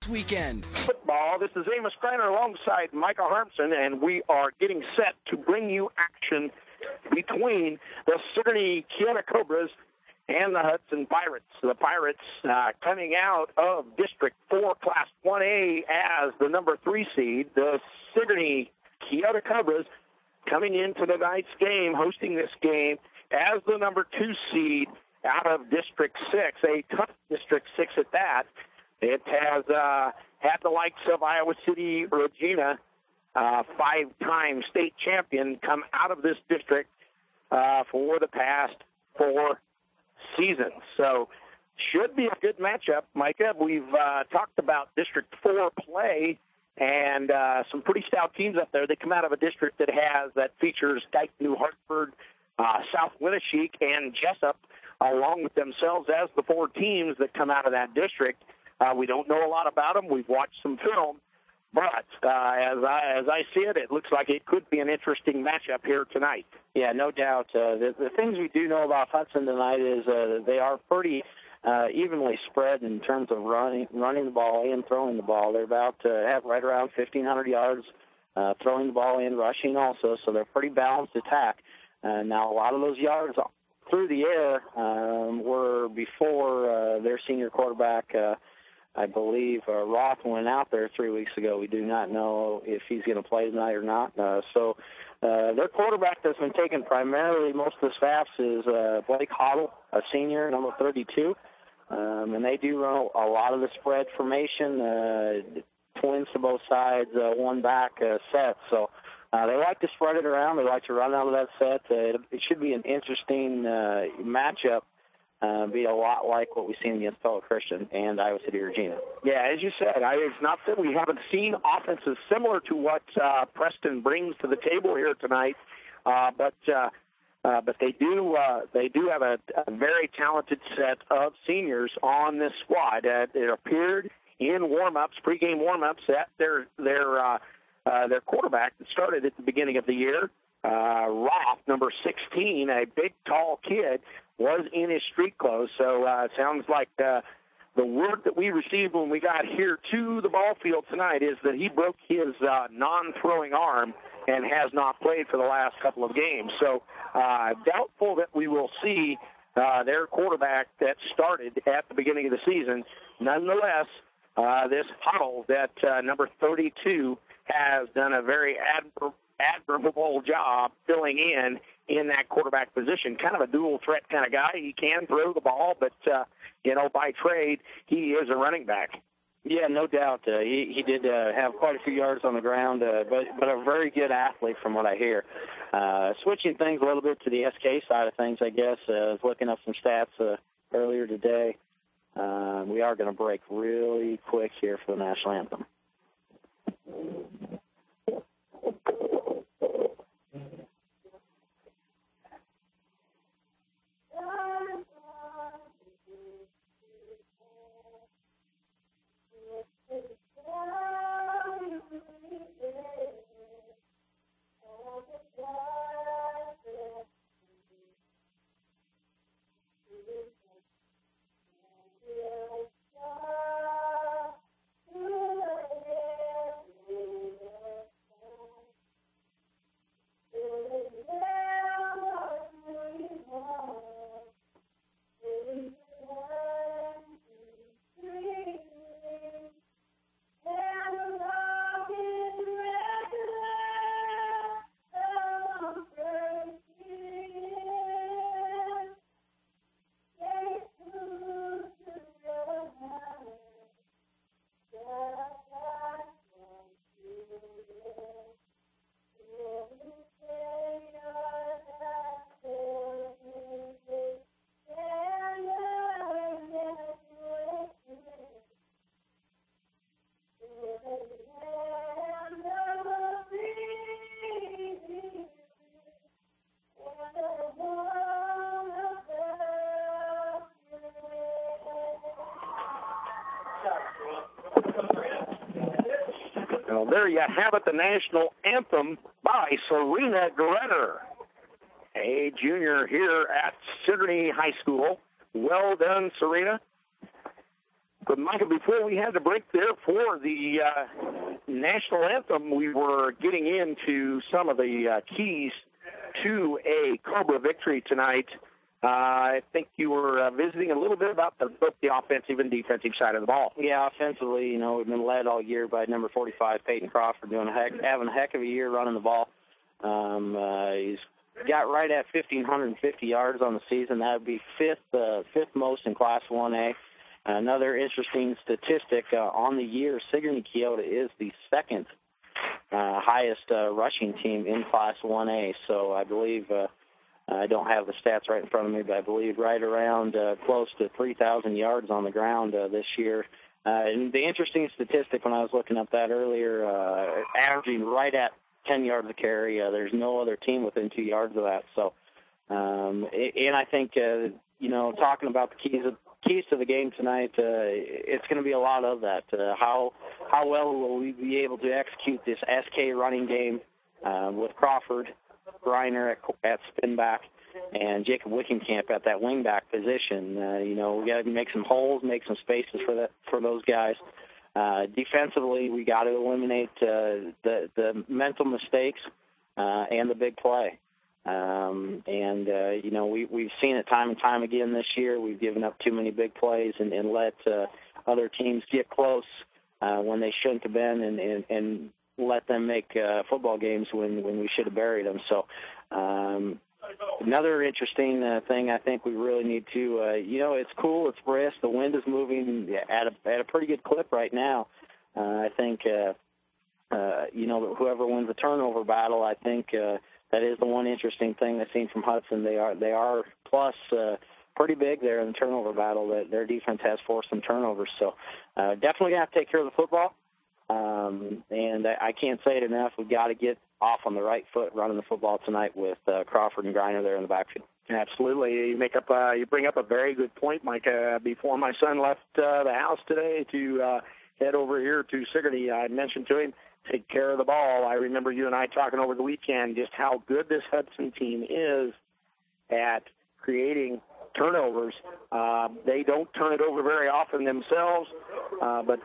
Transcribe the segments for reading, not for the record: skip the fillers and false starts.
weekend. Football. This is Amos Kreiner alongside Michael Harmson, and we are getting set to bring you action between the Sigourney Keota Cobras and the Hudson Pirates. The Pirates coming out of District 4, Class 1A as the number 3 seed. The Sigourney Keota Cobras coming into tonight's game, hosting this game as the number 2 seed out of District 6, a tough District 6 at that. It has had the likes of Iowa City Regina, 5-time state champion, come out of this district for the past 4 seasons. So should be a good matchup, Micah. We've talked about District 4 play and some pretty stout teams up there. They come out of a district that features Dike New Hartford, South Winneshiek, and Jessup, along with themselves as the 4 teams that come out of that district. We don't know a lot about them. We've watched some film, but as I see it, it looks like it could be an interesting matchup here tonight. Yeah, no doubt. The things we do know about Hudson tonight is they are pretty evenly spread in terms of running the ball and throwing the ball. They're about to have right around 1,500 yards throwing the ball in, rushing also, so they're pretty balanced attack. Now, a lot of those yards through the air were before their senior quarterback, I believe, Roth went out there 3 weeks ago. We do not know if he's going to play tonight or not. So their quarterback that's been taking primarily most of the snaps is Blake Hoddle, a senior, number 32. And they do run a lot of the spread formation, twins to both sides, one back set. So they like to spread it around. They like to run out of that set. It should be an interesting matchup. Be a lot like what we've seen against Fellow Christian and Iowa City Regina. Yeah, as you said, it's not that we haven't seen offenses similar to what Preston brings to the table here tonight, but they do have a very talented set of seniors on this squad. It appeared in warm-ups, pregame warm-ups, that their quarterback that started at the beginning of the year, Roth, number 16, a big, tall kid, was in his street clothes. So it sounds like the word that we received when we got here to the ball field tonight is that he broke his non-throwing arm and has not played for the last couple of games. So doubtful that we will see their quarterback that started at the beginning of the season. Nonetheless, this Huddle, that number 32, has done a very admirable job filling in that quarterback position. Kind of a dual threat kind of guy. He can throw the ball, but, by trade, he is a running back. Yeah, no doubt. He did have quite a few yards on the ground, but a very good athlete from what I hear. Switching things a little bit to the SK side of things, I guess, I was looking up some stats earlier today. We are going to break really quick here for the national anthem. Well, there you have it, the national anthem by Serena Gretter, a junior here at Sigourney High School. Well done, Serena. But, Michael, before we had to break there for the national anthem, we were getting into some of the keys to a Cobra victory tonight. I think you were visiting a little bit about both the offensive and defensive side of the ball. Yeah, offensively, we've been led all year by number 45, Peyton Crawford, having a heck of a year running the ball. He's got right at 1,550 yards on the season. That would be fifth most in Class 1A. Another interesting statistic on the year, Sigourney Keota is the second highest rushing team in Class 1A. So I believe, I don't have the stats right in front of me, but I believe right around close to 3,000 yards on the ground this year. And the interesting statistic when I was looking up that earlier, averaging right at 10 yards a carry. There's no other team within 2 yards of that. So, and I think, talking about the keys to the game tonight, it's going to be a lot of that. How well will we be able to execute this SK running game with Crawford, Griner at spin back, and Jacob Wickenkamp at that wing back position. We got to make some holes, make some spaces for those guys. Defensively, we got to eliminate the mental mistakes and the big play. We've seen it time and time again this year. We've given up too many big plays and let other teams get close when they shouldn't have been, and let them make football games when we should have buried them. So another interesting thing I think we really need to, it's cool, it's brisk, the wind is moving at a pretty good clip right now. I think, whoever wins the turnover battle, I think that is the one interesting thing I've seen from Hudson. They are plus pretty big there in the turnover battle. That their defense has forced some turnovers. So definitely have to take care of the football. And I can't say it enough. We've got to get off on the right foot running the football tonight with Crawford and Griner there in the backfield. Absolutely. You bring up a very good point, Mike. Before my son left the house today to head over here to Sigourney, I mentioned to him, take care of the ball. I remember you and I talking over the weekend just how good this Hudson team is at creating turnovers. They don't turn it over very often themselves, but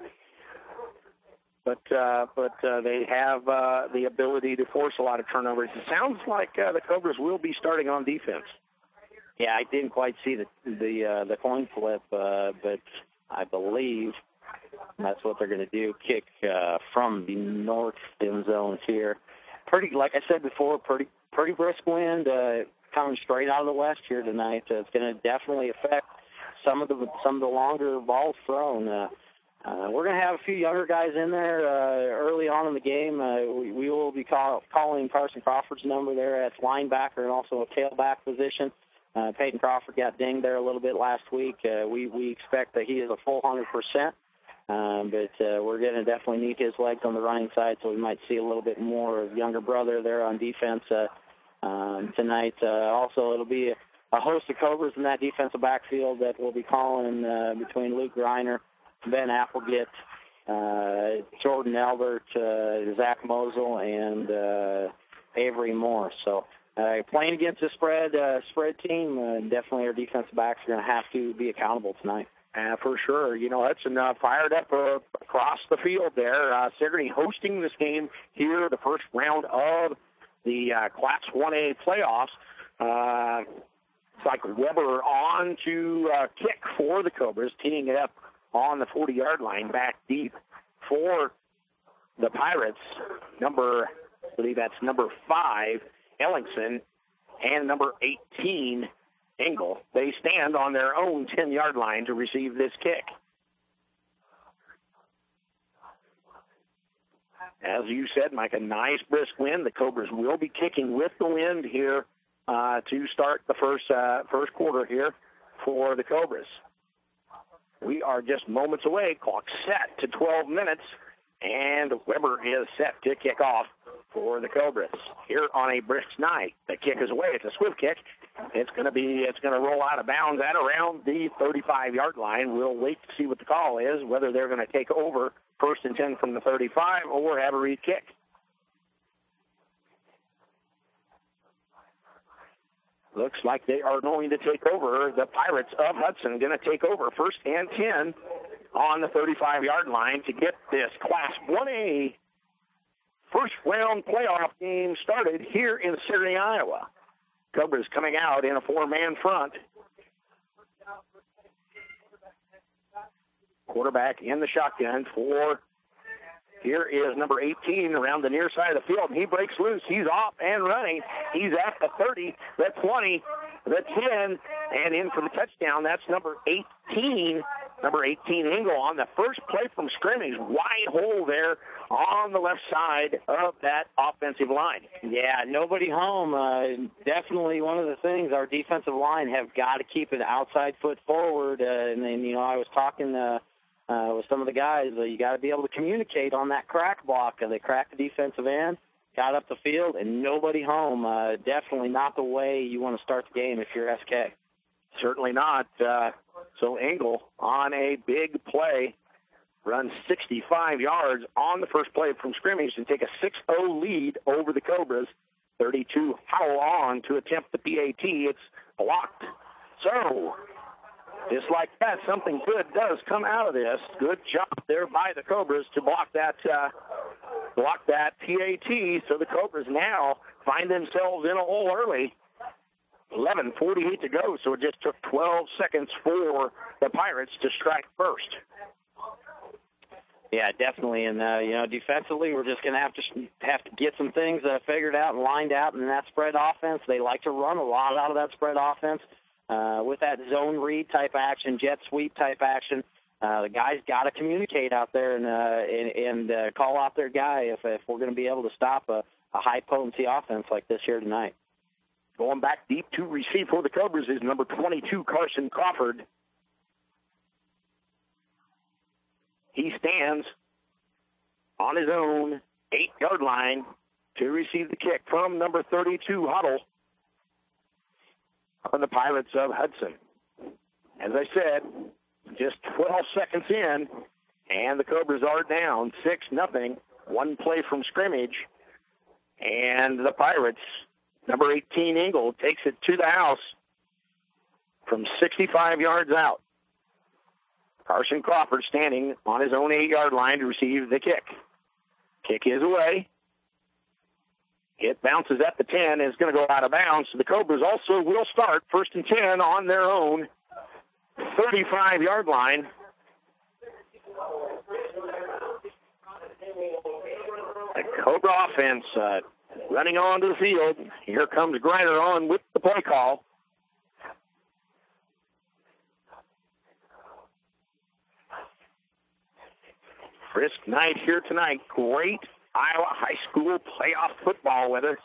they have the ability to force a lot of turnovers. It sounds like the Cobras will be starting on defense. Yeah, I didn't quite see the coin flip, but I believe that's what they're going to do. Kick from the north end zones here. Pretty, like I said before, pretty brisk wind coming straight out of the west here tonight. It's going to definitely affect some of the longer balls thrown. We're going to have a few younger guys in there early on in the game. We will be calling Carson Crawford's number there at linebacker and also a tailback position. Peyton Crawford got dinged there a little bit last week. We expect that he is a full 100%, but we're going to definitely need his legs on the running side, so we might see a little bit more of younger brother there on defense tonight. Also, it'll be a host of Cobras in that defensive backfield that we'll be calling between Luke Griner, Ben Applegate, Jordan Albert, Zach Mosel, and Avery Moore. So playing against a spread team, definitely our defensive backs are going to have to be accountable tonight. For sure. Hudson fired up across the field there. Sigourney hosting this game here, the first round of the Class 1A playoffs. It's like Weber on to kick for the Cobras, teeing it up on the 40-yard line, back deep for the Pirates. I believe that's number 5, Ellingson, and number 18, Engel. They stand on their own 10-yard line to receive this kick. As you said, Mike, a nice brisk wind. The Cobras will be kicking with the wind here to start the first quarter here for the Cobras. We are just moments away. Clock set to 12 minutes, and Weber is set to kick off for the Cobras here on a brisk night. The kick is away. It's a swift kick. It's going to roll out of bounds at around the 35-yard line. We'll wait to see what the call is, whether they're going to take over 1st and 10 from the 35 or have a re-kick. Looks like they are going to take over. The Pirates of Hudson going to take over 1st and 10 on the 35-yard line to get this Class 1A first-round playoff game started here in Sigourney, Iowa. Cobras coming out in a 4-man front. Quarterback in the shotgun for, here is number 18 around the near side of the field. He breaks loose. He's off and running. He's at the 30, the 20, the 10, and in for the touchdown. That's number 18. Number 18, Engel, on the first play from scrimmage. Wide hole there on the left side of that offensive line. Yeah, nobody home. Definitely one of the things our defensive line have got to keep an outside foot forward. And then, I was talking with some of the guys. You got to be able to communicate on that crack block. They cracked the defensive end, got up the field, and nobody home. Definitely not the way you want to start the game if you're SK. Certainly not. So Engel on a big play runs 65 yards on the first play from scrimmage and take a 6-0 lead over the Cobras. 32 Howell on to attempt the PAT. It's blocked. So just like that, something good does come out of this. Good job there by the Cobras to block that PAT. So the Cobras now find themselves in a hole early. 11:48 to go, so it just took 12 seconds for the Pirates to strike first. Yeah, definitely. And, defensively, we're just going to have to get some things figured out and lined out in that spread offense. They like to run a lot out of that spread offense with that zone read type action, jet sweep type action. The guys got to communicate out there and call out their guy if we're going to be able to stop a high-potency offense like this here tonight. Going back deep to receive for the Cobras is number 22, Carson Crawford. He stands on his own 8-yard line to receive the kick from number 32, Huddle, on the Pirates of Hudson. As I said, just 12 seconds in, and the Cobras are down 6-0. One play from scrimmage, and the Pirates, number 18, Engel, takes it to the house from 65 yards out. Carson Crawford standing on his own 8-yard line to receive the kick. Kick is away. It bounces at the 10 and is going to go out of bounds. The Cobras also will start 1st and 10 on their own 35-yard line. The Cobra offense running onto the field. Here comes Griner on with the play call. Brisk night here tonight. Great Iowa high school playoff football weather.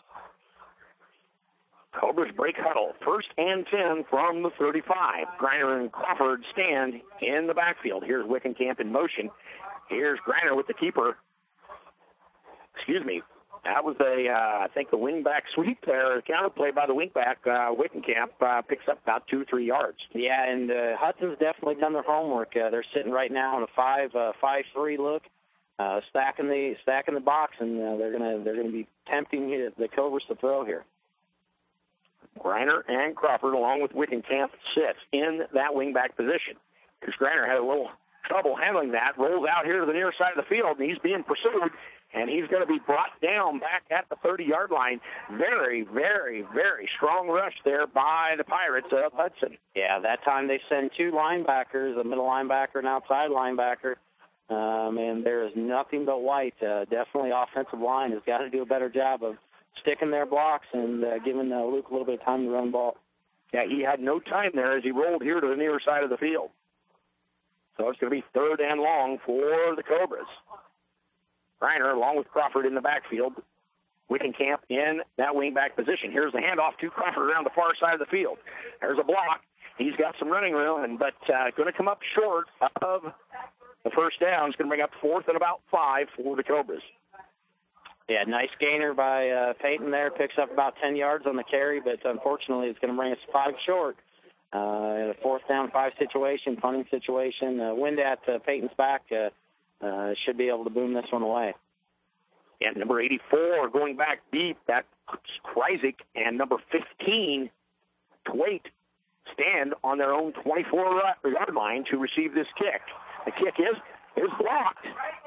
Cobras break huddle. 1st and 10 from the 35. Griner and Crawford stand in the backfield. Here's Wickenkamp in motion. Here's Griner with the keeper. Excuse me. That was I think the wingback sweep there. Counter play by the wingback. Wickenkamp picks up about 2-3 yards. Yeah, and Hudson's definitely done their homework. They're sitting right now in a 5-3 look, stacking the box, and they're gonna be tempting the Cobras to throw here. Griner and Crawford, along with Wickenkamp, sits in that wingback position. Because Griner had a little trouble handling that, rolls out here to the near side of the field, and he's being pursued. And he's going to be brought down back at the 30-yard line. Very, very, very strong rush there by the Pirates of Hudson. Yeah, that time they send 2 linebackers, a middle linebacker and outside linebacker. And there is nothing but white. Definitely offensive line has got to do a better job of sticking their blocks and giving Luke a little bit of time to run the ball. Yeah, he had no time there as he rolled here to the near side of the field. So it's going to be 3rd and long for the Cobras. Griner, along with Crawford in the backfield. Wickenkamp in that wingback position. Here's the handoff to Crawford around the far side of the field. There's a block. He's got some running room, but going to come up short of the first down. It's going to bring up 4th and about 5 for the Cobras. Yeah, nice gainer by Peyton there. Picks up about 10 yards on the carry, but unfortunately it's going to bring us 5 short. In a 4th down 5 situation, punting situation. Wind at Peyton's back. Should be able to boom this one away. And number 84 going back deep, that's Kreisig, and number 15, Twait, stand on their own 24-yard line to receive this kick. The kick is blocked.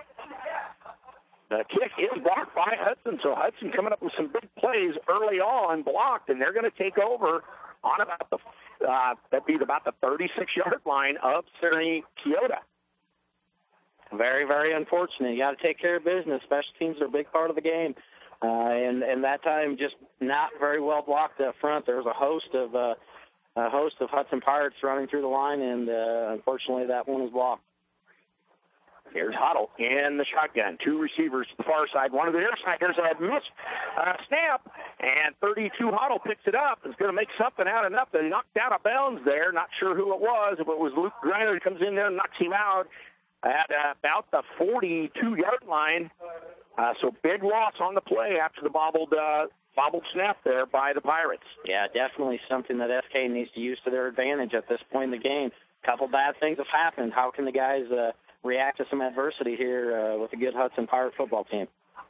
The kick is blocked by Hudson, so Hudson coming up with some big plays early on, blocked, and they're going to take over on about the that'd be about the 36-yard line of Sigourney Keota. Very, very unfortunate. You got to take care of business. Special teams are a big part of the game, and that time just not very well blocked up front. There was a host of Hudson Pirates running through the line, and unfortunately that one was blocked. Here's Huddle in the shotgun. Two receivers to the far side. One of the near side. There's a missed snap, and 32 Huddle picks it up. Is going to make something out of nothing. Knocked out of bounds there. Not sure who it was. If it was Luke Griner who comes in there and knocks him out at about the 42-yard line. So big loss on the play after the bobbled snap there by the Pirates. Yeah, definitely something that SK needs to use to their advantage at this point in the game. A couple bad things have happened. How can the guys react to some adversity here with a good Hudson Pirate football team?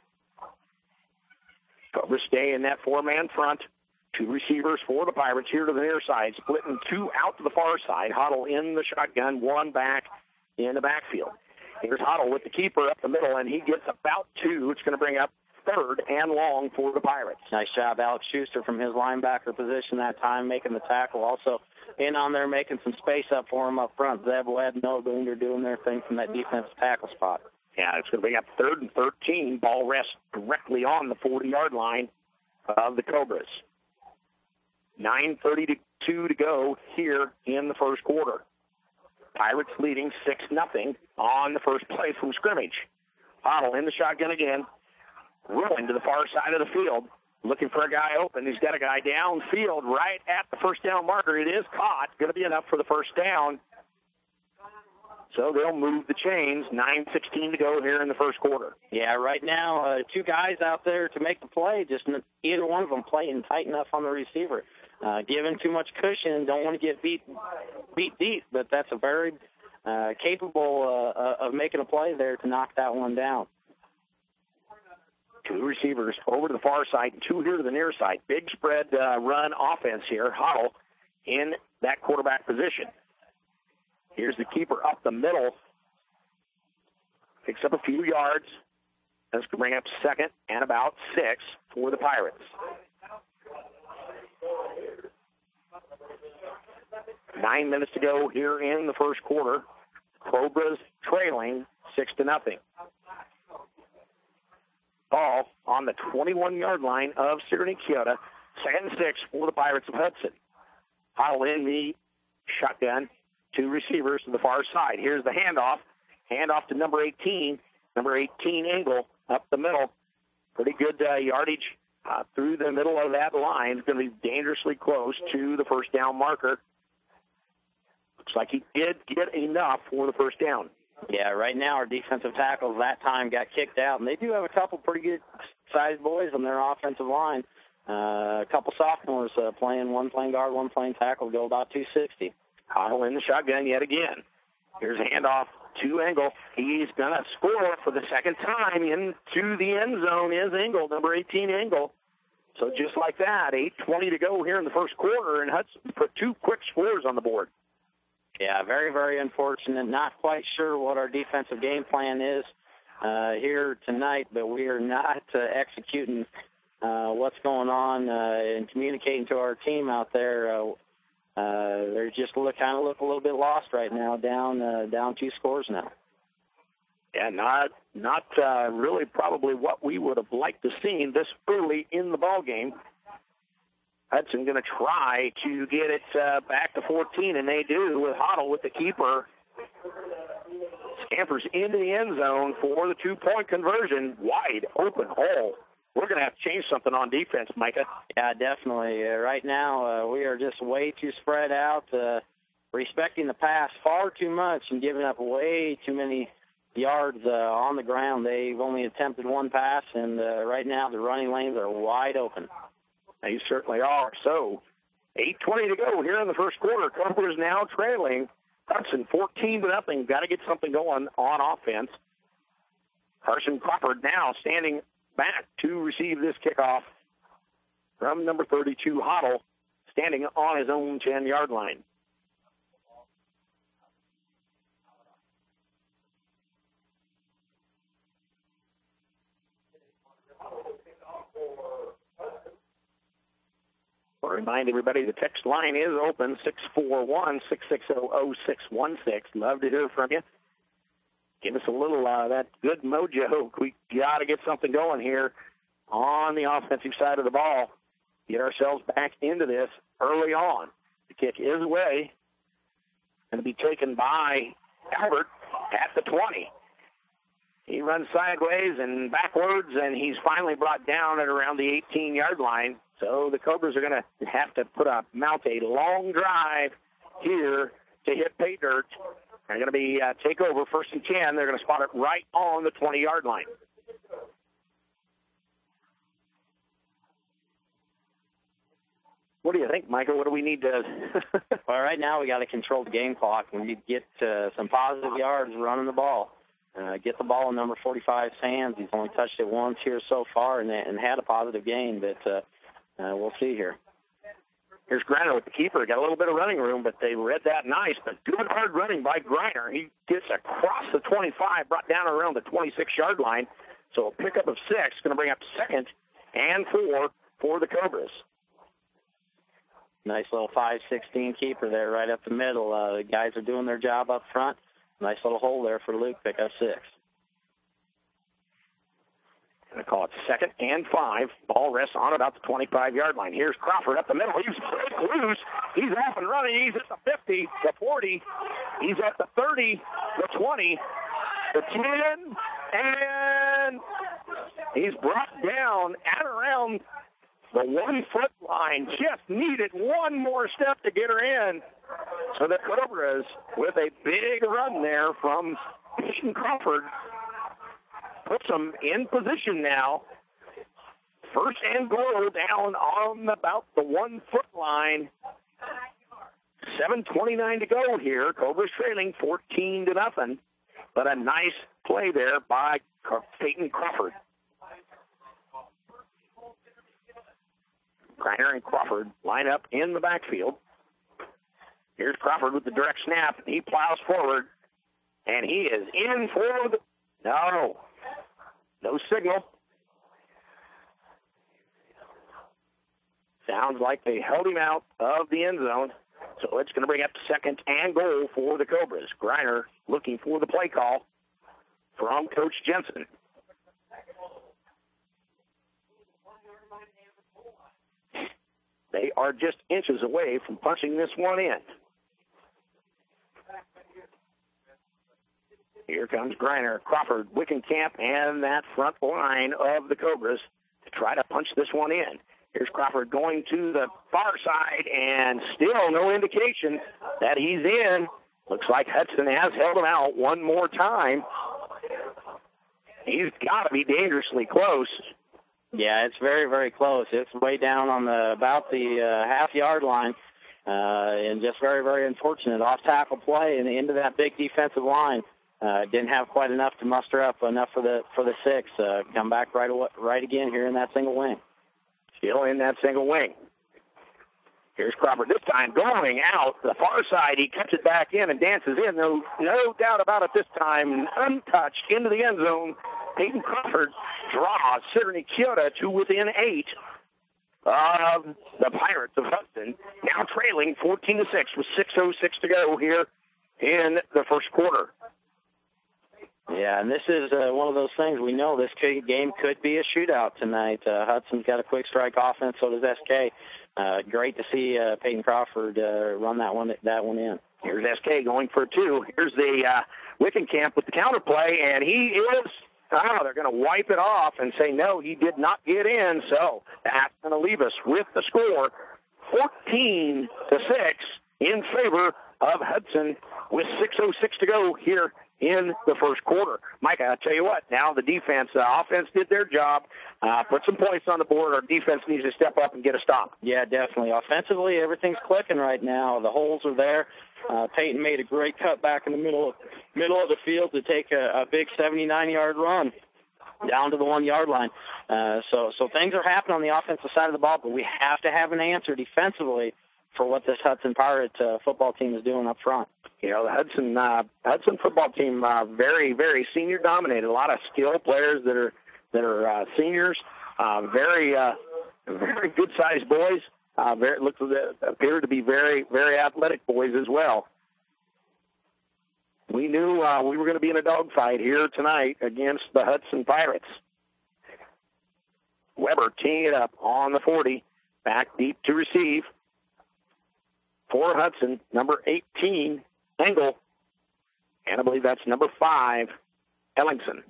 Cobras stay in that four-man front. Two receivers for the Pirates here to the near side, splitting two out to the far side. Huddle in the shotgun, one back in the backfield. Here's Huddle with the keeper up the middle, and he gets about two. It's going to bring up third and long for the Pirates. Nice job, Alex Schuster, from his linebacker position that time, making the tackle. Also in on there, making some space up for him up front. Zeb Webb, Noah Booner doing their thing from that defensive tackle spot. Yeah, it's going to bring up third and 13. Ball rests directly on the 40-yard line of the Cobras. 9:32 to go here in the first quarter. Pirates leading 6-0 on the first play from scrimmage. Huddle in the shotgun again, rolling to the far side of the field, looking for a guy open. He's got a guy downfield right at the first down marker. It is caught. Going to be enough for the first down. So they'll move the chains. 9:16 to go here in the first quarter. Yeah, right now, two guys out there to make the play. Just either one of them playing tight enough on the receiver. Giving too much cushion, don't want to get beat deep, but that's a very capable of making a play there to knock that one down. Two receivers over to the far side, two here to the near side. Big spread run offense here. Huddle in that quarterback position. Here's the keeper up the middle. Picks up a few yards. That's going to bring up second and about 6 for the Pirates. 9 minutes to go here in the first quarter. Cobras trailing 6-0. Ball on the 21-yard line of Sigourney Keota. 2nd and 6 for the Pirates of Hudson. Huddle in the shotgun. Two receivers to the far side. Here's the handoff. Handoff to number 18. Number 18, Engel, up the middle. Pretty good yardage through the middle of that line. It's going to be dangerously close to the first down marker. Looks like he did get enough for the first down. Yeah, right now our defensive tackles that time got kicked out, and they do have a couple pretty good-sized boys on their offensive line. A couple sophomores one playing guard, one playing tackle, go about 260. Huddle in the shotgun yet again. Here's a handoff to Engel. He's going to score for the second time into the end zone is Engel, number 18 Engel. So just like that, 8:20 to go here in the first quarter, and Hudson put two quick scores on the board. Yeah, very, very unfortunate. Not quite sure what our defensive game plan is here tonight, but we are not executing what's going on and communicating to our team out there. They're just look a little bit lost right now, down 2 scores now. Yeah, not really probably what we would have liked to see this early in the ball game. Hudson going to try to get it back to 14, and they do with Huddle with the keeper. Scampers into the end zone for the 2-point conversion. Wide open hole. We're going to have to change something on defense, Micah. Yeah, definitely. Right now, we are just way too spread out, respecting the pass far too much and giving up way too many yards on the ground. They've only attempted one pass, and right now the running lanes are wide open. They certainly are. So 8:20 to go here in the first quarter. Cobras now trailing Hudson 14-0. Got to get something going on offense. Carson Crawford now standing back to receive this kickoff from number 32, Huddle, standing on his own 10-yard line. Remind everybody the text line is open, 641-660-0616. Love to hear from you. Give us a little that good mojo. We got to get something going here on the offensive side of the ball. Get ourselves back into this early on. The kick is away. Going to be taken by Albert at the 20. He runs sideways and backwards, and he's finally brought down at around the 18-yard line. So the Cobras are going to have to mount a long drive here to hit pay dirt. They're going to be take over 1st and 10. They're going to spot it right on the 20-yard line. What do you think, Michael? What do we need to... Well, right now we got to control the game clock. We need to get some positive yards running the ball. Get the ball in number 45's hands. He's only touched it once here so far and had a positive gain, but we'll see here. Here's Griner with the keeper. Got a little bit of running room, but they read that nice. But good hard running by Griner. He gets across the 25, brought down around the 26-yard line. So a pickup of 6, going to bring up 2nd and 4 for the Cobras. Nice little 5-16 keeper there right up the middle. The guys are doing their job up front. Nice little hole there for Luke, pick up 6. Going to call it 2nd and 5. Ball rests on about the 25-yard line. Here's Crawford up the middle. He's loose. He's off and running. He's at the 50, the 40. He's at the 30, the 20, the 10, and he's brought down at around the 1-foot line. Just needed one more step to get her in. So the Cobras, with a big run there from Peyton Crawford, puts them in position now. 1st and goal down on about the 1-foot line. 7:29 to go here. Cobras trailing 14-0. But a nice play there by Peyton Crawford. Griner and Crawford line up in the backfield. Here's Crawford with the direct snap. He plows forward, and he is in for the... No signal. Sounds like they held him out of the end zone. So it's going to bring up 2nd and goal for the Cobras. Griner looking for the play call from Coach Jensen. They are just inches away from punching this one in. Here comes Griner, Crawford, Wickenkamp, and that front line of the Cobras to try to punch this one in. Here's Crawford going to the far side, and still no indication that he's in. Looks like Hudson has held him out one more time. He's got to be dangerously close. Yeah, it's very, very close. It's way down on about the half-yard line, and just very, very unfortunate off-tackle play and into that big defensive line. Didn't have quite enough to muster up enough for the 6. Come back right again here in that single wing. Still in that single wing. Here's Crawford this time going out the far side. He cuts it back in and dances in. No doubt about it this time. Untouched into the end zone. Peyton Crawford draws Sigourney Keota to within 8 of the Pirates of Hudson. Now trailing 14-6 with 6:06 to go here in the first quarter. Yeah, and this is one of those things. We know this game could be a shootout tonight. Hudson's got a quick strike offense, so does SK. Great to see Peyton Crawford run that one in. Here's SK going for 2. Here's the Wickenkamp with the counterplay, and he is... they're going to wipe it off and say, no, he did not get in. So that's going to leave us with the score 14-6 in favor of Hudson with 6:06 to go here in the first quarter. Mike, I'll tell you what, now the defense, offense did their job, put some points on the board. Our defense needs to step up and get a stop. Yeah, definitely. Offensively, everything's clicking right now. The holes are there. Peyton made a great cut back in the middle of the field to take a big 79-yard run down to the 1-yard line. So things are happening on the offensive side of the ball, but we have to have an answer defensively for what this Hudson Pirate football team is doing up front. You know, the Hudson football team very, very senior dominated. A lot of skilled players that are seniors, very good sized boys. Appear to be very, very athletic boys as well. We knew we were going to be in a dogfight here tonight against the Hudson Pirates. Weber teeing it up on the 40, back deep to receive. For Hudson, number 18, Engel. And I believe that's number 5, Ellingson.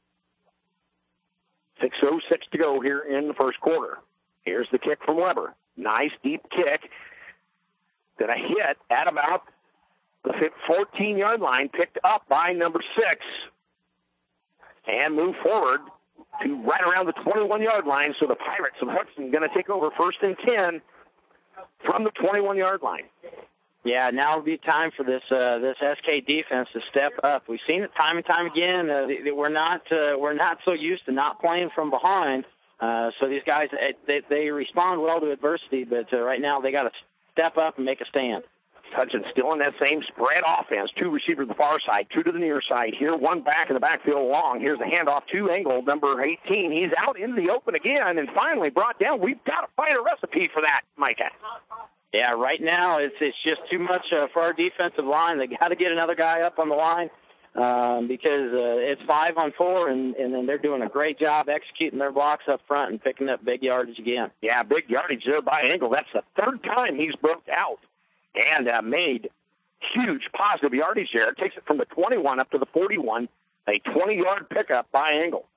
6:06 to go here in the first quarter. Here's the kick from Weber. Nice deep kick. Gonna hit at about the 14-yard line, picked up by number 6. And move forward to right around the 21-yard line. So the Pirates of Hudson going to take over 1st and 10 from the 21-yard line. Yeah, now would be time for this SK defense to step up. We've seen it time and time again. We're not so used to not playing from behind. So these guys they respond well to adversity, but right now they got to step up and make a stand. Hudson still in that same spread offense. 2 receivers to the far side, 2 to the near side. Here, 1 back in the backfield long. Here's the handoff to Engel, number 18. He's out in the open again and finally brought down. We've got to find a recipe for that, Micah. Yeah, right now it's just too much for our defensive line. They got to get another guy up on the line because it's 5-on-4, and then they're doing a great job executing their blocks up front and picking up big yardage again. Yeah, big yardage there by Engel. That's the 3rd time he's broke out and made huge positive yardage there. It takes it from the 21 up to the 41, a 20-yard pickup by Engel.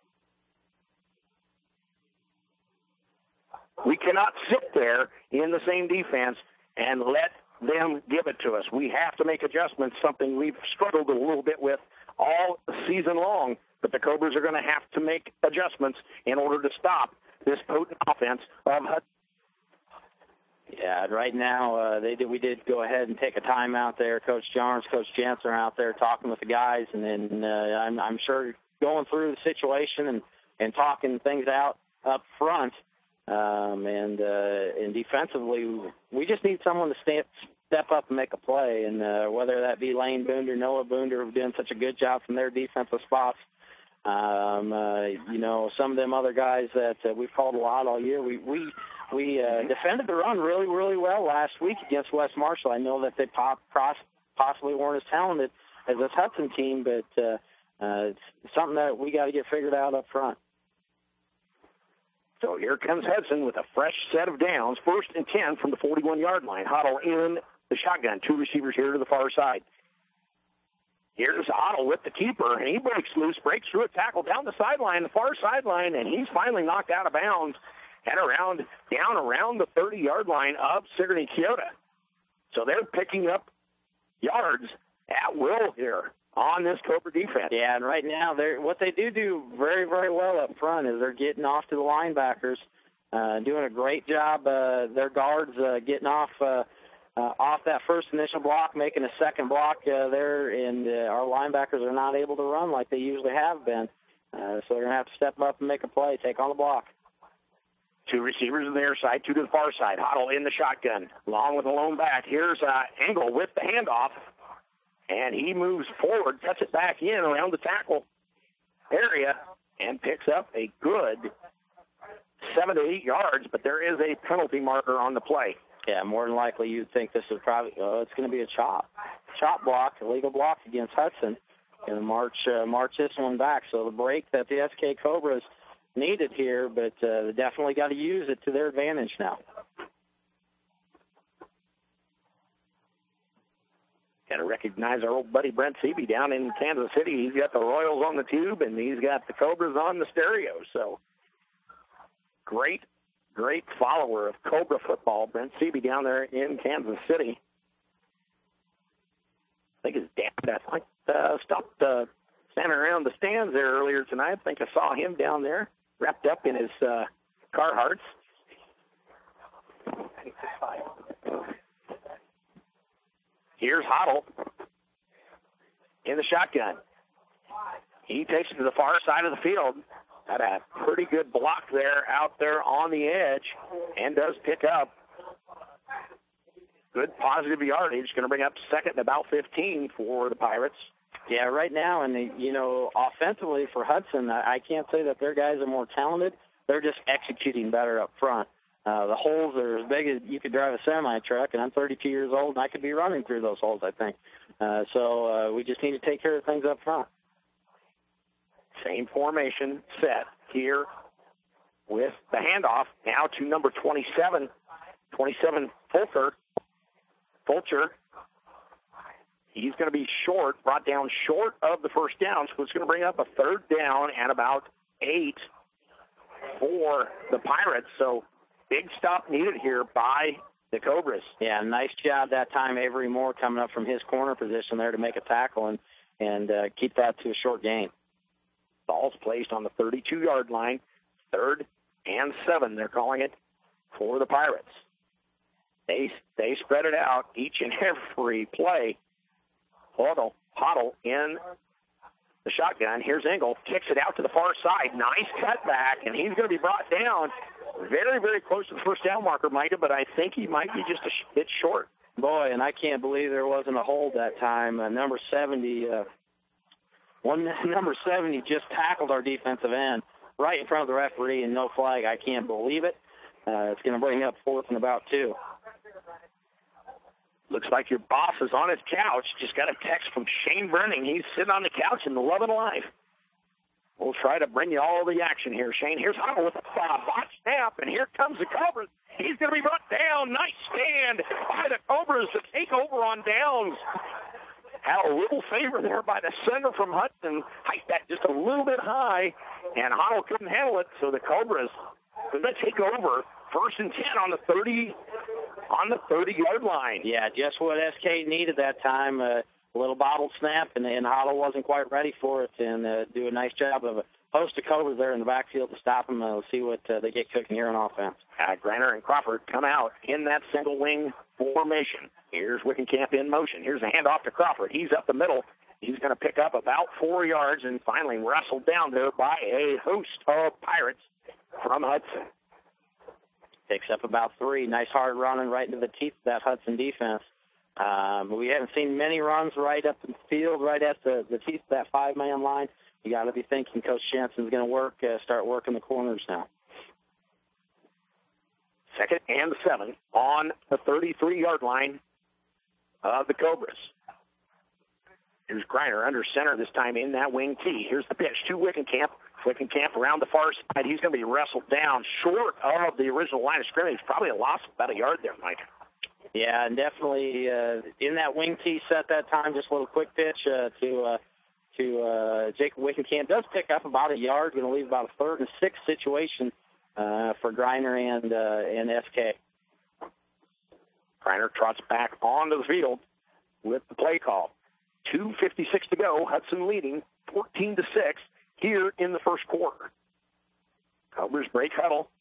We cannot sit there in the same defense and let them give it to us. We have to make adjustments, something we've struggled a little bit with all season long. But the Cobras are going to have to make adjustments in order to stop this potent offense of Hudson. Yeah, right now we did go ahead and take a timeout there. Coach Jarnes, Coach Jensen are out there talking with the guys, and then I'm sure going through the situation and talking things out up front. And defensively, we just need someone to step up and make a play, and whether that be Lane Boonder, Noah Boonder, who've done such a good job from their defensive spots. Some of them other guys that we've called a lot all year. We defended the run really, really well last week against West Marshall. I know that they possibly weren't as talented as this Hudson team, but it's something that we got to get figured out up front. So here comes Hudson with a fresh set of downs. 1st and 10 from the 41-yard line. Huddle in the shotgun. 2 receivers here to the far side. Here's Otto with the keeper, and he breaks loose, breaks through a tackle down the sideline, the far sideline, and he's finally knocked out of bounds and down around the 30-yard line of Sigourney Keota. So they're picking up yards at will here on this Cobra defense. Yeah, and right now what they do very, very well up front is they're getting off to the linebackers, doing a great job. Their guards getting off that first initial block, making a second block there, and our linebackers are not able to run like they usually have been. So they're going to have to step up and make a play, take on the block. 2 receivers on the near side, 2 to the far side. Huddle in the shotgun, along with the lone back. Here's Engel with the handoff, and he moves forward, cuts it back in around the tackle area, and picks up a good 7 to 8 yards, but there is a penalty marker on the play. Yeah, more than likely you'd think this is probably it's going to be a chop block, illegal block against Hudson, and march this one back. So the break that the SK Cobras needed here, but they definitely got to use it to their advantage now. Got to recognize our old buddy Brent Seavey down in Kansas City. He's got the Royals on the tube, and he's got the Cobras on the stereo. So great follower of Cobra football, Brent Seavey down there in Kansas City. I think his dad stopped standing around the stands there earlier tonight. I think I saw him down there wrapped up in his Carhartts. Here's Hoddle in the shotgun. He takes it to the far side of the field. Had a pretty good block there out there on the edge and does pick up good positive yardage. Going to bring up second and about 15 for the Pirates. Yeah, right now, and offensively for Hudson, I can't say that their guys are more talented. They're just executing better up front. The holes are as big as you could drive a semi-truck, and I'm 32 years old, and I could be running through those holes, I think. So we just need to take care of things up front. Same formation set here with the handoff now to number 27 Fulcher. He's going to be short, brought down short of the first down, so it's going to bring up a third down and about 8 for the Pirates. So big stop needed here by the Cobras. Yeah, nice job that time. Avery Moore coming up from his corner position there to make a tackle and keep that to a short gain. Ball's placed on the 32-yard line, 3rd and 7, they're calling it, for the Pirates. They spread it out each and every play. Hoddle in the shotgun. Here's Engel. Kicks it out to the far side. Nice cutback, and he's going to be brought down very, very close to the first down marker, Micah, but I think he might be just a bit short. Boy, and I can't believe there wasn't a hold that time. Number 70 just tackled our defensive end right in front of the referee, and no flag. I can't believe it. It's going to bring up 4th and about 2. Looks like your boss is on his couch. Just got a text from Shane Brenning. He's sitting on the couch and loving life. We'll try to bring you all the action here, Shane. Here's Huddle with a botch snap, and here comes the Cobras. He's going to be brought down. Nice stand by the Cobras to take over on downs. Had a little favor there by the center from Hudson. Hiked that just a little bit high, and Huddle couldn't handle it, so the Cobras are going to take over. 1st and 10 on the 30-yard line. Yeah, just what SK needed that time. A little bobble snap, and Hoddle wasn't quite ready for it, and do a nice job of a host of Cobras there in the backfield to stop them. We'll see what they get cooking here on offense. Greiner and Crawford come out in that single wing formation. Here's Wickenkamp in motion. Here's a handoff to Crawford. He's up the middle. He's going to pick up about 4 yards and finally wrestled down there by a host of Pirates from Hudson. Picks up about 3. Nice hard running right into the teeth of that Hudson defense. We haven't seen many runs right up the field, right at the teeth of that 5-man line. You got to be thinking Coach Jensen's going to start working the corners now. 2nd and 7 on the 33-yard line of the Cobras. Here's Greiner under center this time in that wing T. Here's the pitch to Wickenkamp. Wickenkamp around the far side. He's going to be wrestled down short of the original line of scrimmage. Probably a loss of about a yard there, Mike. Yeah, and definitely in that wing T set that time, just a little quick pitch to Jacob Wickenkamp. Does pick up about a yard. Going to leave about a 3rd and 6 situation for Greiner and SK. Greiner trots back onto the field with the play call. 2:56 to go. Hudson leading 14-6 here in the first quarter. Cobras break huddle.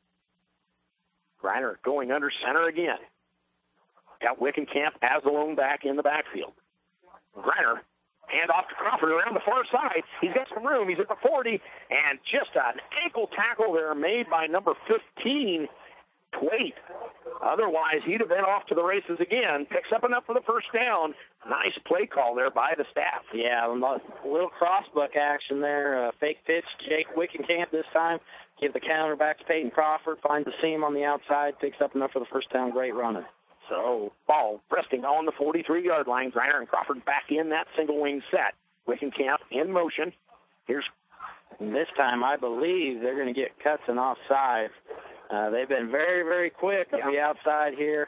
Greiner going under center again. Got Wickenkamp as a lone back in the backfield. Greiner, hand off to Crawford around the far side. He's got some room. He's at the 40, and just an ankle tackle there made by number 15, Twait. Otherwise, he'd have been off to the races again. Picks up enough for the first down. Nice play call there by the staff. Yeah, a little crossbuck action there. Fake pitch, Jake Wickenkamp this time. Give the counter back to Peyton Crawford. Finds the seam on the outside. Picks up enough for the first down. Great running. So, ball resting on the 43-yard line. Greiner and Crawford back in that single wing set. Wickenkamp in motion. Here's this time, I believe they're going to get cuts and offside. They've been very, very quick on the outside here.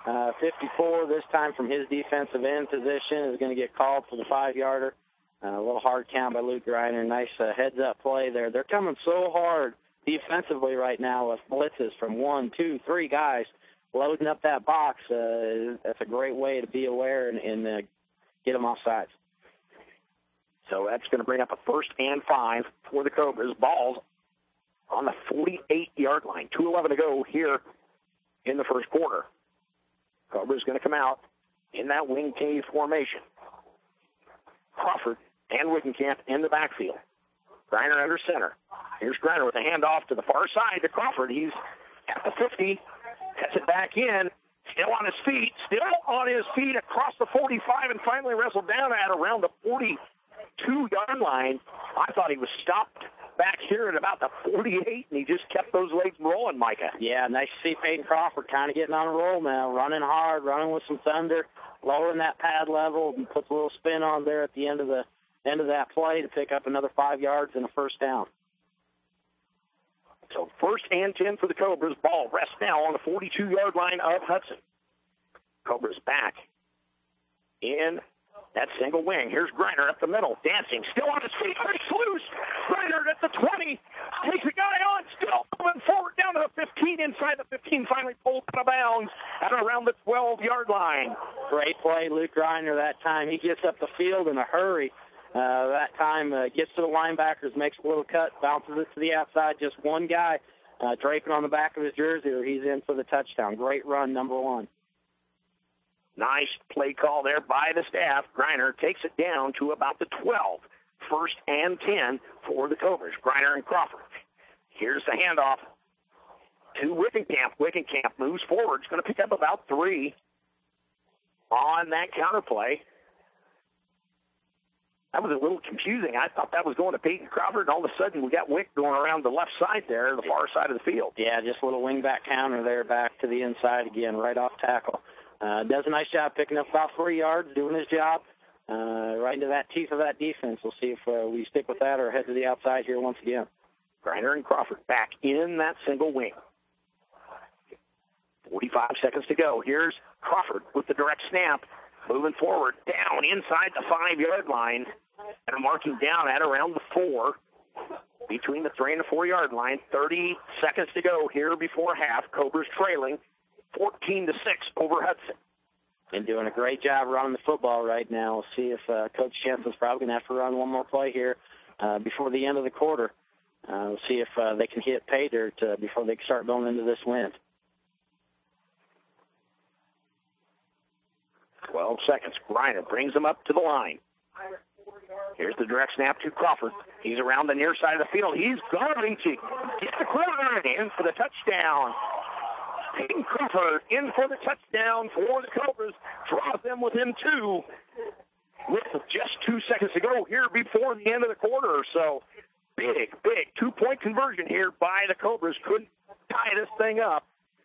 54 this time from his defensive end position is going to get called for the 5-yarder. A little hard count by Luke Greiner. Nice heads-up play there. They're coming so hard defensively right now with blitzes from 1, 2, 3 guys loading up that box. That's a great way to be aware and get them offsides. So that's going to bring up a 1st and 5 for the Cobras. Balls on the 48-yard line. 2:11 to go here in the first quarter. Cobra's going to come out in that wing T formation. Crawford and Wickenkamp in the backfield. Greiner under center. Here's Greiner with a handoff to the far side to Crawford. He's at the 50. Cuts it back in. Still on his feet across the 45 and finally wrestled down at around the 42-yard line. I thought he was stopped back here at about the 48, and he just kept those legs rolling, Micah. Yeah, nice to see Peyton Crawford kind of getting on a roll now, running hard, running with some thunder, lowering that pad level, and puts a little spin on there at the end of that play to pick up another 5 yards and a first down. So 1st and 10 for the Cobras. Ball rests now on the 42-yard line of Hudson. Cobras back in that single wing. Here's Griner up the middle, dancing, still on his feet, breaks loose. Griner at the 20, takes the guy on, still moving forward down to the 15, inside the 15, finally pulled out of bounds at around the 12-yard line. Great play, Luke Griner that time. He gets up the field in a hurry. That time gets to the linebackers, makes a little cut, bounces it to the outside. Just one guy draping on the back of his jersey, or he's in for the touchdown. Great run, number 1. Nice play call there by the staff. Griner takes it down to about the 12. 1st and 10 for the Cobras. Griner and Crawford. Here's the handoff to Wickenkamp. Wickenkamp moves forward. He's going to pick up about 3 on that counter play. That was a little confusing. I thought that was going to Peyton Crawford, and all of a sudden we got Wick going around the left side there, the far side of the field. Yeah, just a little wing-back counter there back to the inside again, right off tackle. Does a nice job picking up about 3 yards, doing his job, right into that teeth of that defense. We'll see if we stick with that or head to the outside here once again. Griner and Crawford back in that single wing. 45 seconds to go. Here's Crawford with the direct snap. Moving forward, down inside the 5-yard line, and marking down at around the 4, between the 3 and the 4-yard line. 30 seconds to go here before half. Cobras trailing 14-6 over Hudson. Been doing a great job running the football right now. We'll see if Coach Jensen's probably going to have to run one more play here before the end of the quarter. We'll see if they can hit pay dirt before they start going into this wind. 12 seconds. Griner brings them up to the line. Here's the direct snap to Crawford. He's around the near side of the field. He's going to get the corner in for the touchdown. Peyton Crawford in for the touchdown for the Cobras. Draws them within 2 with just 2 seconds to go here before the end of the quarter. So big 2-point conversion here by the Cobras. Couldn't tie this thing up.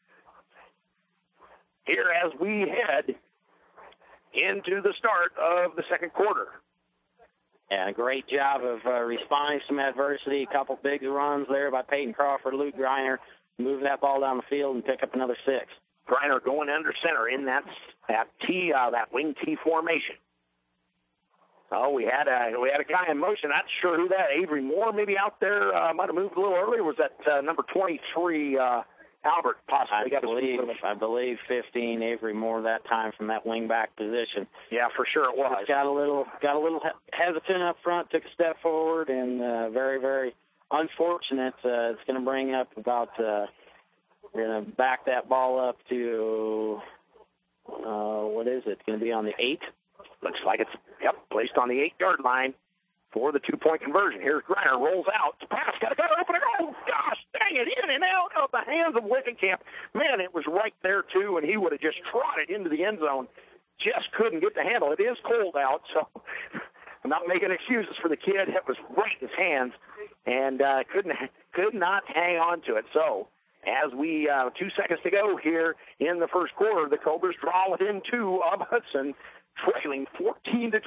Here as we head into the start of the second quarter. And a great job of responding to some adversity. A couple big runs there by Peyton Crawford, Luke Griner, move that ball down the field and pick up another 6. Griner going under center in that wing T formation. Oh, we had a guy in motion. Not sure who that. Avery Moore maybe out there might have moved a little earlier. Was that number 23? Albert possibly. I believe 15 Avery Moore that time from that wing back position. Yeah, for sure it was. Got a little hesitant up front, took a step forward, and very, very unfortunate. It's going to bring up about. We're going to back that ball up to what is it? It's going to be on the 8. Looks like it's placed on the 8-yard line for the 2-point conversion. Here's Griner, rolls out. Pass, got to open it. Oh, gosh, dang it, in and out of the hands of Wickenkamp. Man, it was right there, too, and he would have just trotted into the end zone. Just couldn't get the handle. It is cold out, so I'm not making excuses for the kid. It was right in his hands, and could not hang on to it. So as we 2 seconds to go here in the first quarter, the Cobras draw within 2 of Hudson, trailing 14-12.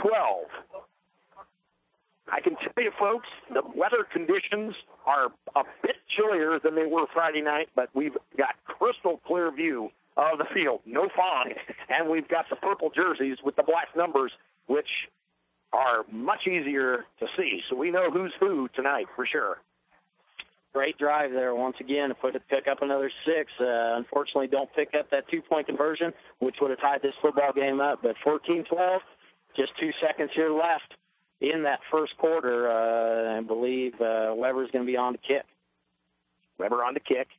I can tell you, folks, the weather conditions are a bit chillier than they were Friday night, but we've got crystal clear view of the field, no fog, and we've got the purple jerseys with the black numbers, which are much easier to see. So we know who's who tonight for sure. Great drive there once again to pick up another 6. Unfortunately, don't pick up that 2-point conversion, which would have tied this football game up. But 14-12, just 2 seconds here left in that first quarter. I believe Weber's going to be on to kick. Weber on to kick.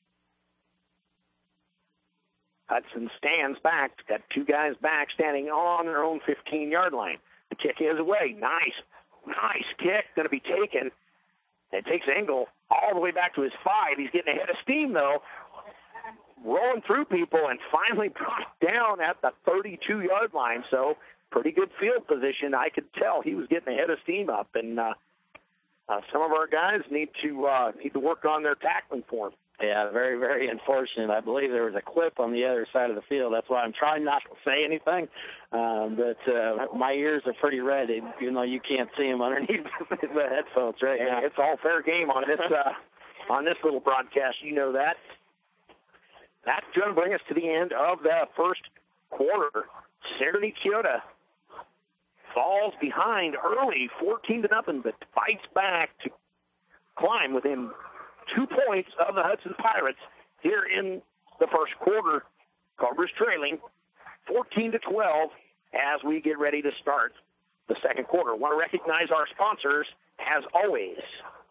Hudson stands back. Got 2 guys back standing on their own 15-yard line. The kick is away. Nice kick. Going to be taken. It takes Engel all the way back to his 5. He's getting ahead of steam, though, rolling through people, and finally brought down at the 32-yard line. So pretty good field position. I could tell he was getting ahead of steam up. And Some of our guys need to work on their tackling form. Yeah, very, very unfortunate. I believe there was a clip on the other side of the field. That's why I'm trying not to say anything. But my ears are pretty red, even though you can't see them underneath the headphones right now. It's all fair game on this little broadcast. You know that. That's going to bring us to the end of the first quarter. Sigourney Keota falls behind early, 14-0, but fights back to climb within 2 points of the Hudson Pirates here in the first quarter. Cobras trailing 14-12 as we get ready to start the second quarter. Want to recognize our sponsors as always.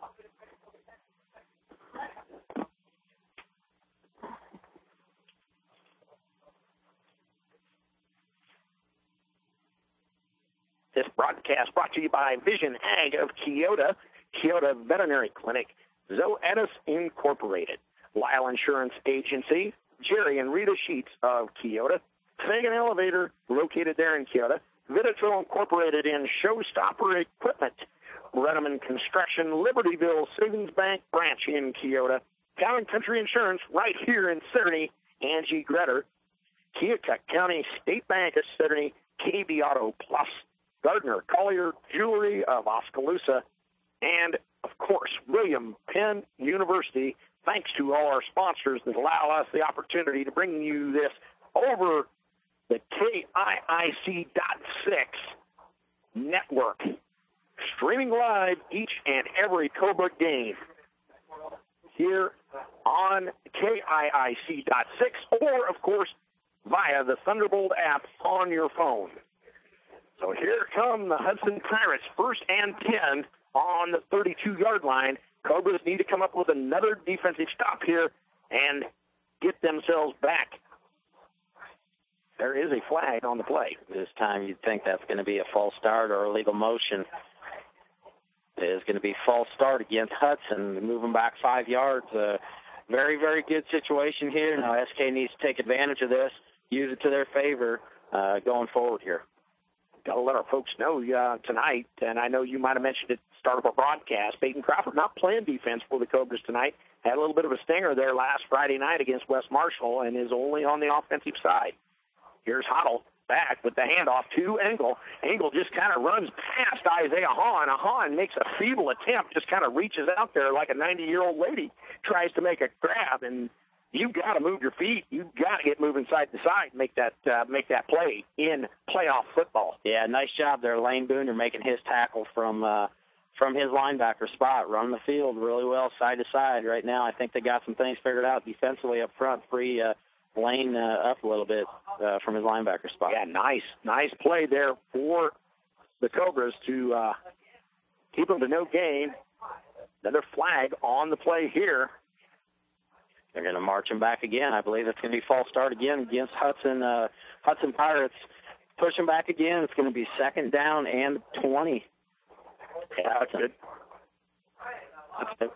This broadcast brought to you by Vision Ag of Keota, Keota Veterinary Clinic, Zoetis Incorporated, Lyle Insurance Agency, Jerry and Rita Sheets of Keota, Fagan Elevator, located there in Keota, Vitaville Incorporated in Showstopper Equipment, Brenneman Construction, Libertyville Savings Bank branch in Keota, Town and Country Insurance right here in Sigourney, Angie Gretter, Keokuk County State Bank of Sigourney, KB Auto Plus, Gardner Collier Jewelry of Oskaloosa, and, of course, William Penn University. Thanks to all our sponsors that allow us the opportunity to bring you this over the KIIC.6 network, streaming live each and every Cobra game here on KIIC.6 or, of course, via the Thunderbolt app on your phone. So here come the Hudson Pirates, 1st and 10 on the 32-yard line. Cobras need to come up with another defensive stop here and get themselves back. There is a flag on the play. This time you'd think that's going to be a false start or illegal motion. It is going to be false start against Hudson, moving back 5 yards. Very, very good situation here. Now SK needs to take advantage of this, use it to their favor going forward here. Got to let our folks know tonight, and I know you might have mentioned it at the start of our broadcast, Peyton Crawford not playing defense for the Cobras tonight. Had a little bit of a stinger there last Friday night against West Marshall and is only on the offensive side. Here's Hoddle back with the handoff to Engel. Engel just kind of runs past Isaiah Hahn. Hahn makes a feeble attempt, just kind of reaches out there like a 90-year-old lady, tries to make a grab, and you've got to move your feet. You've got to get moving side to side and make that play in playoff football. Yeah, nice job there, Lane Booner, making his tackle from his linebacker spot, running the field really well side to side. Right now, I think they got some things figured out defensively up front, free Lane up a little bit from his linebacker spot. Yeah, nice play there for the Cobras to keep them to no gain. Another flag on the play here. They're going to march him back again. I believe it's going to be false start again against Hudson Pirates. Push him back again. It's going to be 2nd down and 20. Yeah, that's good. That's good.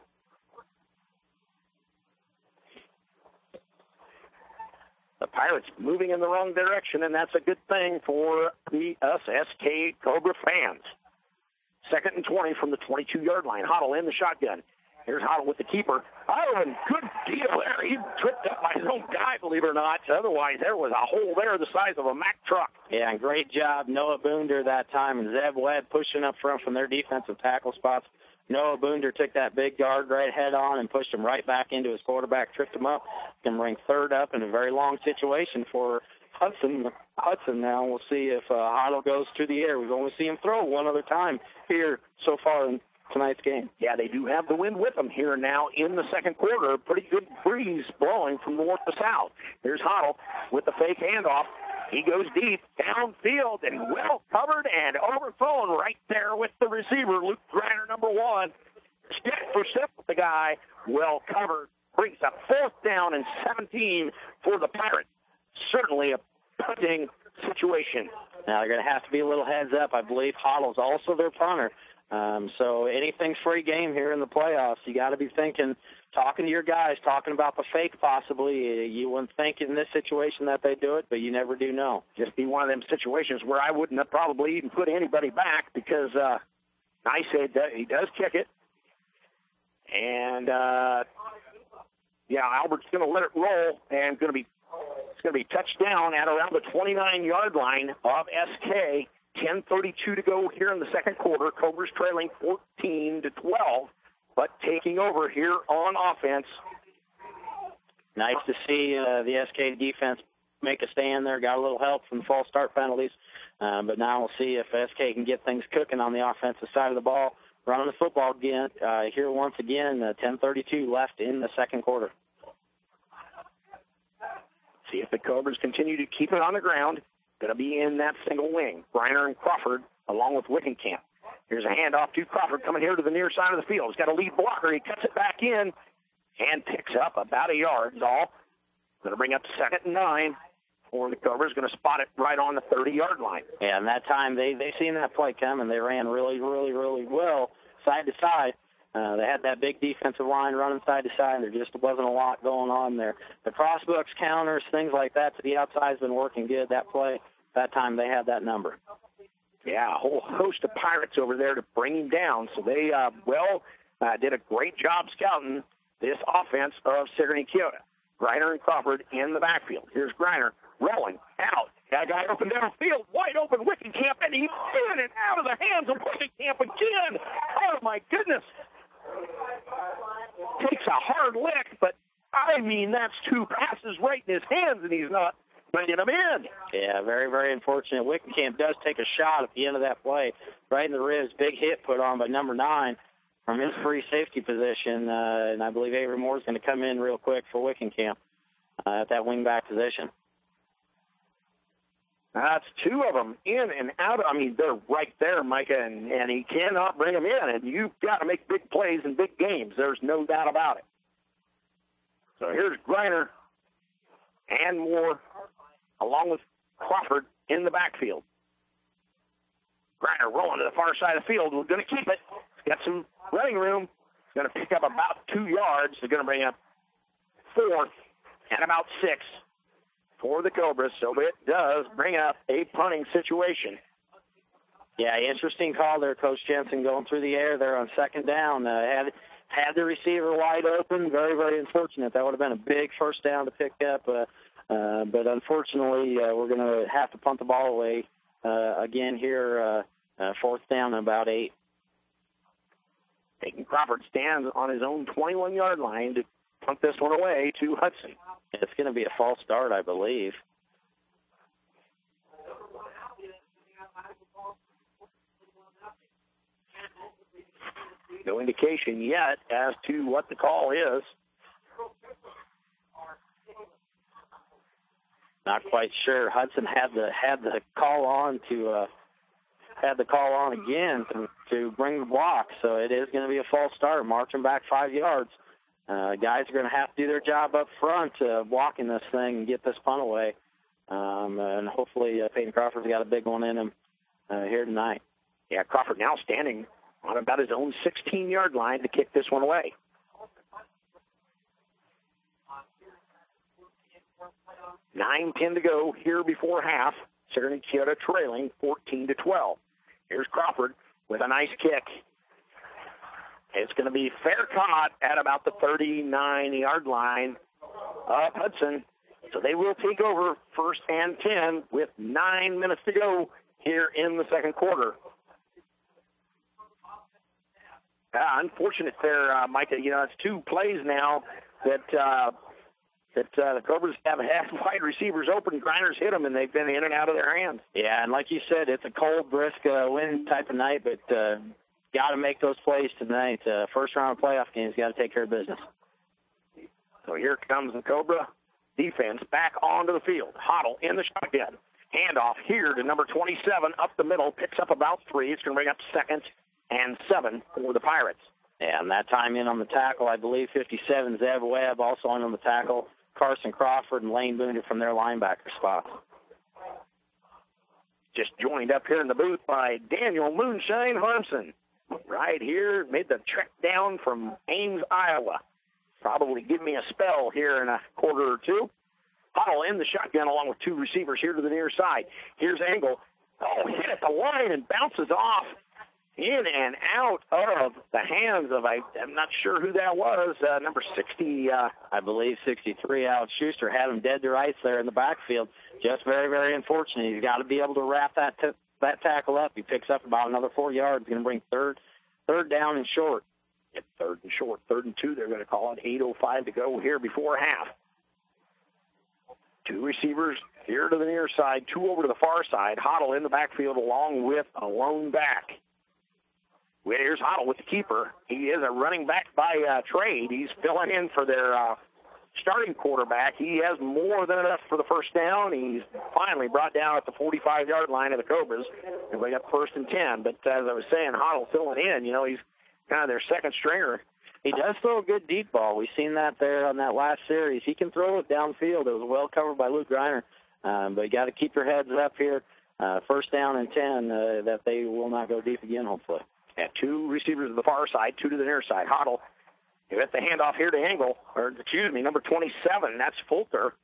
The Pirates moving in the wrong direction, and that's a good thing for the SK Cobra fans. 2nd and 20 from the 22-yard line. Hoddle in the shotgun. Here's Hoddle with the keeper. Oh, and good deal there. He tripped up by his own guy, believe it or not. Otherwise, there was a hole there the size of a Mack truck. Yeah, and great job, Noah Boonder that time, and Zeb Webb pushing up front from their defensive tackle spots. Noah Boonder took that big guard right head on and pushed him right back into his quarterback, tripped him up, and bring 3rd up in a very long situation for Hudson now. We'll see if Hoddle goes through the air. We've only seen him throw one other time here so far in tonight's game. Yeah, they do have the wind with them here now in the second quarter. Pretty good breeze blowing from north to south. Here's Hoddle with the fake handoff. He goes deep, downfield, and well covered and overthrown right there with the receiver, Luke Griner, number 1. Step for step with the guy, well covered. Brings up 4th down and 17 for the Pirates. Certainly a punting situation. Now they're going to have to be a little heads up. I believe Hoddle's also their punter. So anything's free game here in the playoffs. You got to be thinking, talking to your guys, talking about the fake possibly. You wouldn't think in this situation that they do it, but you never do know. Just be one of them situations where I wouldn't have probably even put anybody back because Nice said he does kick it. And, Albert's going to let it roll, and it's going to be touched down at around the 29-yard line of SK. 10:32 to go here in the second quarter. Cobras trailing 14-12, but taking over here on offense. Nice to see the SK defense make a stand there. Got a little help from the false start penalties. But now we'll see if SK can get things cooking on the offensive side of the ball. Running the football again here once again. 10:32 left in the second quarter. See if the Cobras continue to keep it on the ground. Going to be in that single wing. Greiner and Crawford along with Wickenkamp. Here's a handoff to Crawford coming here to the near side of the field. He's got a lead blocker. He cuts it back in and picks up about a yard. All going to bring up 2nd and 9 for the Cobras. Going to spot it right on the 30-yard line. Yeah, and that time they seen that play coming. They ran really, really, really well side to side. They had that big defensive line running side to side. There just wasn't a lot going on there. The crossbooks, counters, things like that to the outside has been working good. That play, that time they had that number. Yeah, a whole host of Pirates over there to bring him down. So they, did a great job scouting this offense of Sigourney Keota. Greiner and Crawford in the backfield. Here's Greiner rolling out. That guy open downfield, wide open Wickenkamp, and he's in and out of the hands of Wickenkamp again. Oh, my goodness. Takes a hard lick, but, that's 2 passes right in his hands, and he's not bringing them in. Yeah, very, very unfortunate. Wickenkamp does take a shot at the end of that play, right in the ribs. Big hit put on by number 9 from his free safety position, and I believe Avery Moore's going to come in real quick for Wickenkamp at that wingback position. That's 2 of them in and out. They're right there, Micah, and he cannot bring them in. And you've got to make big plays in big games. There's no doubt about it. So here's Greiner and Moore along with Crawford in the backfield. Greiner rolling to the far side of the field. We're going to keep it. He's got some running room. He's going to pick up about 2 yards. He's going to bring up 4th and about 6. For the Cobras, so it does bring up a punting situation. Yeah, interesting call there, Coach Jensen, going through the air there on 2nd down. Had the receiver wide open. Very, very unfortunate. That would have been a big first down to pick up. But unfortunately, we're going to have to punt the ball away again here, 4th down and about 8. Peyton Crawford stands on his own 21-yard line to punt this one away to Hudson. It's going to be a false start, I believe. No indication yet as to what the call is. Not quite sure. Hudson had the call on again to bring the block, so it is going to be a false start, marching back 5 yards. Guys are going to have to do their job up front, blocking this thing and get this punt away. And hopefully Peyton Crawford's got a big one in him here tonight. Yeah, Crawford now standing on about his own 16-yard line to kick this one away. $9:10 to go here before half. Sigourney Keota trailing 14-12. Here's Crawford with a nice kick. It's going to be fair caught at about the 39-yard line of Hudson. So they will take over 1st and 10 with 9 minutes to go here in the second quarter. Unfortunate there, Micah. It's 2 plays now that the Cobras haven't had wide receivers open. Greiner's hit them, and they've been in and out of their hands. Yeah, and like you said, it's a cold, brisk wind type of night, but got to make those plays tonight. First round of playoff games, got to take care of business. So here comes the Cobra defense back onto the field. Hoddle in the shotgun. Handoff here to number 27 up the middle. Picks up about 3. It's going to bring up 2nd and 7 for the Pirates. Yeah, and that time in on the tackle, I believe 57, Zev Webb, also on the tackle. Carson Crawford and Lane Boone from their linebacker spots. Just joined up here in the booth by Daniel Moonshine Harmson. Right here, made the trek down from Ames, Iowa. Probably give me a spell here in a quarter or 2. Hoddle in the shotgun along with 2 receivers here to the near side. Here's Engel. Oh, hit at the line and bounces off in and out of the hands of, I'm not sure who that was, number 60. I believe 63, Alex Schuster, had him dead to rights there in the backfield. Just very, very unfortunate. He's got to be able to wrap that tackle up. He picks up about another 4 yards. Going to bring third down and short. It's third and short, 3rd and 2, they're going to call it. 8:05 to go here before half. 2 receivers here to the near side, 2 over to the far side. Hoddle in the backfield along with a lone back. Well, here's Hoddle with the keeper. He is a running back by trade. He's filling in for their starting quarterback. He has more than enough for the first down. He's finally brought down at the 45-yard line of the Cobras. And we got 1st and 10. But as I was saying, Hoddle filling in. He's kind of their second stringer. He does throw a good deep ball. We've seen that there on that last series. He can throw it downfield. It was well covered by Luke Greiner. But you got to keep your heads up here. 1st down and 10, that they will not go deep again, hopefully. And 2 receivers to the far side, 2 to the near side. Hoddle, he got the handoff here to Engel, number 27. That's Fulcher.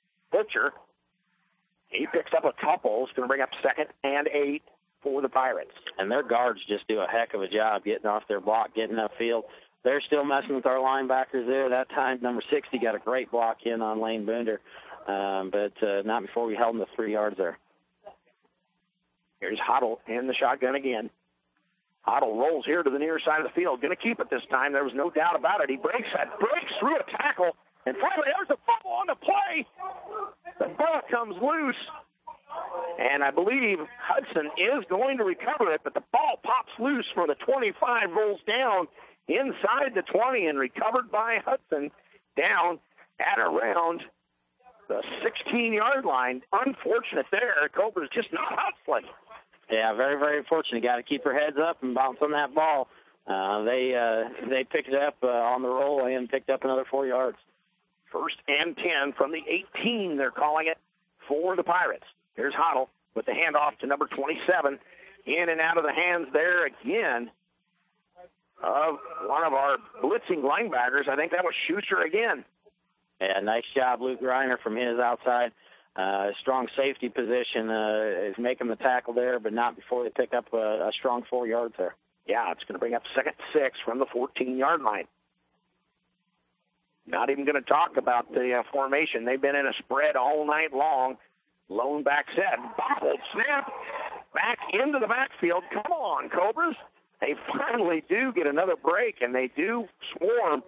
He picks up a couple. It's going to bring up 2nd and 8 for the Pirates. And their guards just do a heck of a job getting off their block, getting upfield. They're still messing with our linebackers there. That time, number 60 got a great block in on Lane Boonder, but not before we held him to 3 yards there. Here's Hoddle in the shotgun again. Hoddle rolls here to the near side of the field. Going to keep it this time. There was no doubt about it. He breaks through a tackle. And finally, there's a fumble on the play. The ball comes loose. And I believe Hudson is going to recover it, but the ball pops loose for the 25, rolls down inside the 20 and recovered by Hudson down at around the 16-yard line. Unfortunate there. Cobra's just not hustling. Yeah, very, very unfortunate. Got to keep your heads up and bounce on that ball. They picked it up on the roll and picked up another 4 yards. 1st and 10 from the 18, they're calling it, for the Pirates. Here's Hoddle with the handoff to number 27. In and out of the hands there again of one of our blitzing linebackers. I think that was Schuster again. Yeah, nice job, Luke Greiner, from his outside. Strong safety position is making the tackle there, but not before they pick up a strong 4 yards there. Yeah, it's going to bring up 2nd and 6 from the 14-yard line. Not even going to talk about the formation. They've been in a spread all night long. Lone back set. Bobbled, snap, back into the backfield. Come on, Cobras. They finally do get another break, and they do swarm.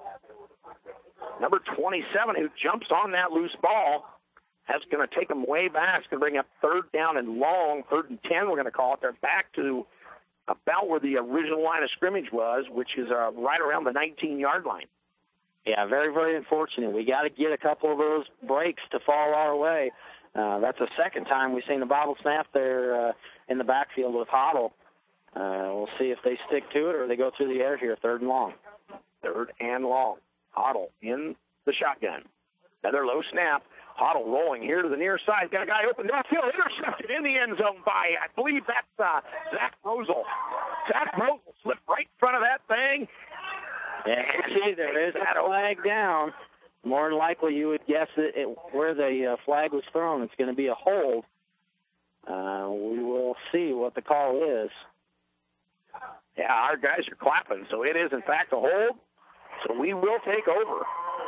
Number 27, who jumps on that loose ball, that's going to take them way back. It's going to bring up 3rd down and long, 3rd and 10, we're going to call it. They're back to about where the original line of scrimmage was, which is right around the 19-yard line. Yeah, very, very unfortunate. We got to get a couple of those breaks to fall our way. That's the second time we've seen the bobble snap there in the backfield with Hoddle. We'll see if they stick to it or they go through the air here, 3rd and long. 3rd and long. Hoddle in the shotgun. Another low snap. Hoddle rolling here to the near side. Got a guy open downfield, intercepted in the end zone by, I believe that's Zach Rosel. Zach Rosel slipped right in front of that thing. Yeah, see, there is that flag down. More than likely, you would guess where the flag was thrown, it's going to be a hold. We will see what the call is. Yeah, our guys are clapping, so it is, in fact, a hold. So we will take over.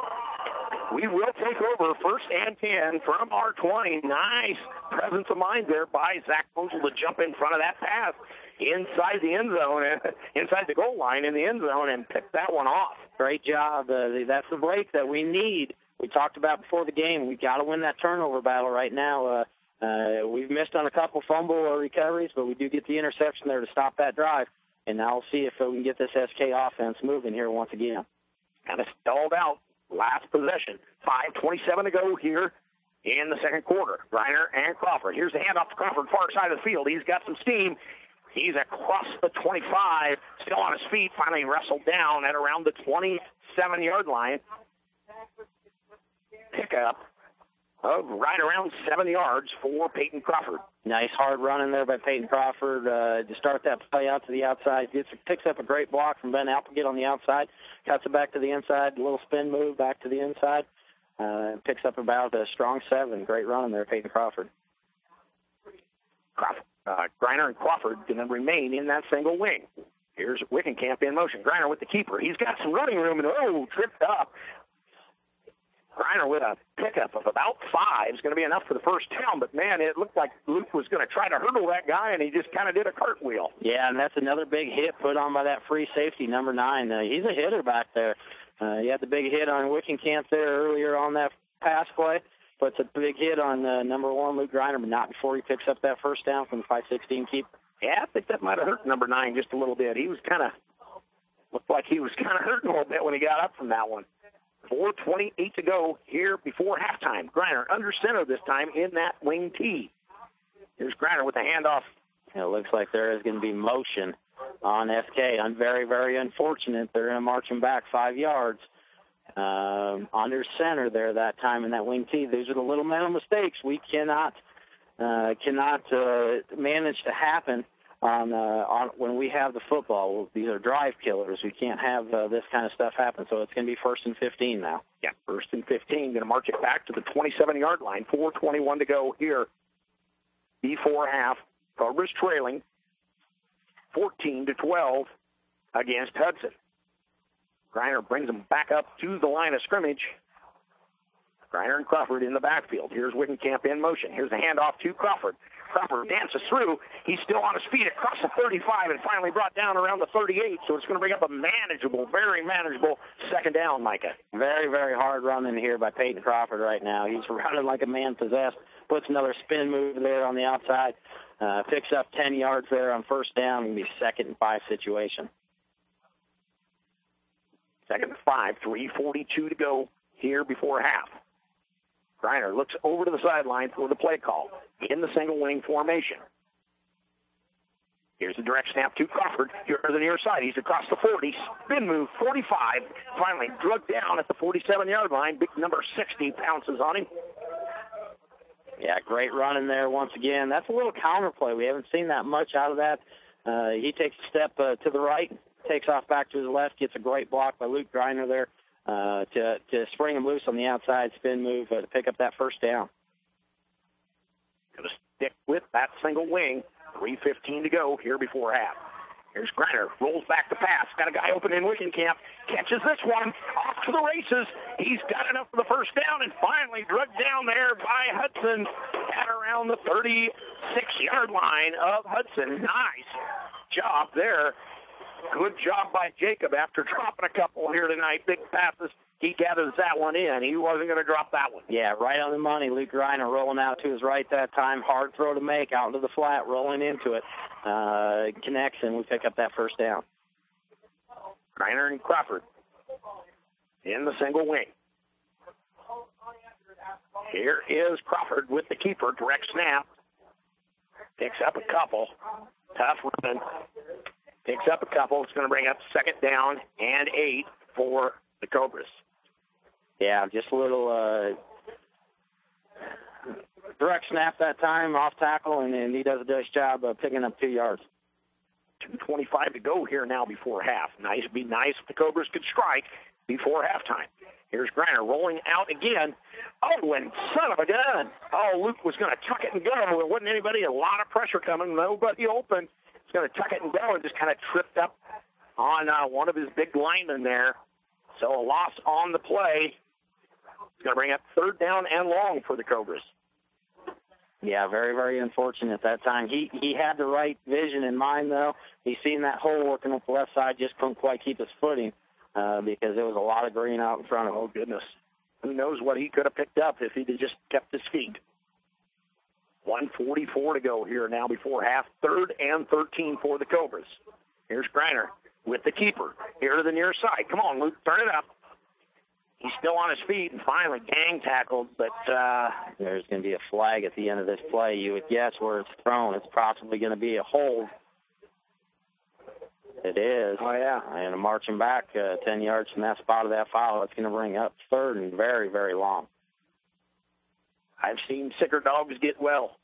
We will take over 1st and 10 from our 20. Nice presence of mind there by Zach Rosel to jump in front of that pass inside the end zone, inside the goal line in the end zone, and pick that one off. Great job. That's the break that we need. We talked about before the game. We've got to win that turnover battle right now. We've missed on a couple fumble recoveries, but we do get the interception there to stop that drive. And now we'll see if we can get this SK offense moving here once again. Kind of stalled out. Last possession. 5:27 to go here in the second quarter. Greiner and Crawford. Here's the handoff to Crawford, far side of the field. He's got some steam. He's across the 25, still on his feet, finally wrestled down at around the 27-yard line. Pickup of right around 7 yards for Peyton Crawford. Nice hard running there by Peyton Crawford to start that play out to the outside. Picks up a great block from Ben Applegate on the outside, cuts it back to the inside, a little spin move back to the inside, picks up about a strong 7. Great running there, Peyton Crawford. Crawford Greiner and Crawford going to remain in that single wing. Here's Wickenkamp in motion. Greiner with the keeper. He's got some running room, and tripped up. Greiner with a pickup of about 5 is going to be enough for the first down, but, man, it looked like Luke was going to try to hurdle that guy, and he just kind of did a cartwheel. Yeah, and that's another big hit put on by that free safety, number 9. He's a hitter back there. He had the big hit on Wickenkamp there earlier on that pass play. Puts a big hit on number 1, Luke Greiner, but not before he picks up that first down from the 5-16 keeper. Yeah, I think that might have hurt number 9 just a little bit. He was looked like he was kind of hurting a little bit when he got up from that one. 4:28 to go here before halftime. Greiner under center this time in that wing T. Here's Greiner with the handoff. It looks like there is going to be motion on SK. Very, very unfortunate. They're going to march him back 5 yards. Under center there that time in that wing T. These are the little mental mistakes we cannot manage to happen on when we have the football. These are drive killers. We can't have this kind of stuff happen. So it's going to be 1st and 15 now. Yeah, 1st and 15. Going to march it back to the 27-yard line. 4:21 to go here before half. Cobras trailing 14-12 against Hudson. Greiner brings them back up to the line of scrimmage. Greiner and Crawford in the backfield. Here's Wickenkamp in motion. Here's the handoff to Crawford. Crawford dances through. He's still on his feet across the 35 and finally brought down around the 38. So it's going to bring up a very manageable second down, Micah. Very, very hard running here by Peyton Crawford right now. He's running like a man possessed. Puts another spin move there on the outside. Picks up 10 yards there on first down. It'll be 2nd and 5 situation. 2nd and 5, 3:42 to go here before half. Greiner looks over to the sideline for the play call in the single wing formation. Here's the direct snap to Crawford. Here to the near side. He's across the 40. Spin move, 45. Finally drugged down at the 47-yard line. Big number 60 pounces on him. Yeah, great running there once again. That's a little counter play. We haven't seen that much out of that. He takes a step to the right, takes off back to his left, gets a great block by Luke Greiner there to spring him loose on the outside spin move to pick up that first down. Going to stick with that single wing. 3:15 to go here before half. Here's Greiner, rolls back the pass. Got a guy open in Wickenkamp. Catches this one. Off to the races. He's got enough for the first down and finally drugged down there by Hudson at around the 36-yard line of Hudson. Nice job there. Good job by Jacob after dropping a couple here tonight. Big passes. He gathers that one in. He wasn't going to drop that one. Yeah, right on the money. Luke Greiner rolling out to his right that time. Hard throw to make out into the flat, rolling into it. Connects, and we pick up that first down. Greiner and Crawford in the single wing. Here is Crawford with the keeper. Direct snap. Picks up a couple. Tough running. Picks up a couple. It's going to bring up 2nd down and 8 for the Cobras. Yeah, just a little direct snap that time, off tackle, and he does a nice job of picking up 2 yards. 2:25 to go here now before half. Be nice if the Cobras could strike before halftime. Here's Greiner rolling out again. Oh, and son of a gun. Oh, Luke was going to tuck it and go. There wasn't anybody, a lot of pressure coming, nobody open. He's going to tuck it and go and just kind of tripped up on one of his big linemen there. So a loss on the play. It's going to bring up 3rd down and long for the Cobras. Yeah, very, very unfortunate that time. He had the right vision in mind, though. He's seen that hole working up the left side, just couldn't quite keep his footing because there was a lot of green out in front of him. Oh, goodness. Who knows what he could have picked up if he'd have just kept his feet. 1:44 to go here now before half. 3rd and 13 for the Cobras. Here's Greiner with the keeper. Here to the near side. Come on, Luke, turn it up. He's still on his feet and finally gang tackled, but there's going to be a flag at the end of this play. You would guess where it's thrown. It's possibly going to be a hold. It is. Oh, yeah. And marching back 10 yards from that spot of that foul, it's going to bring up 3rd and very, very long. I've seen sicker dogs get well.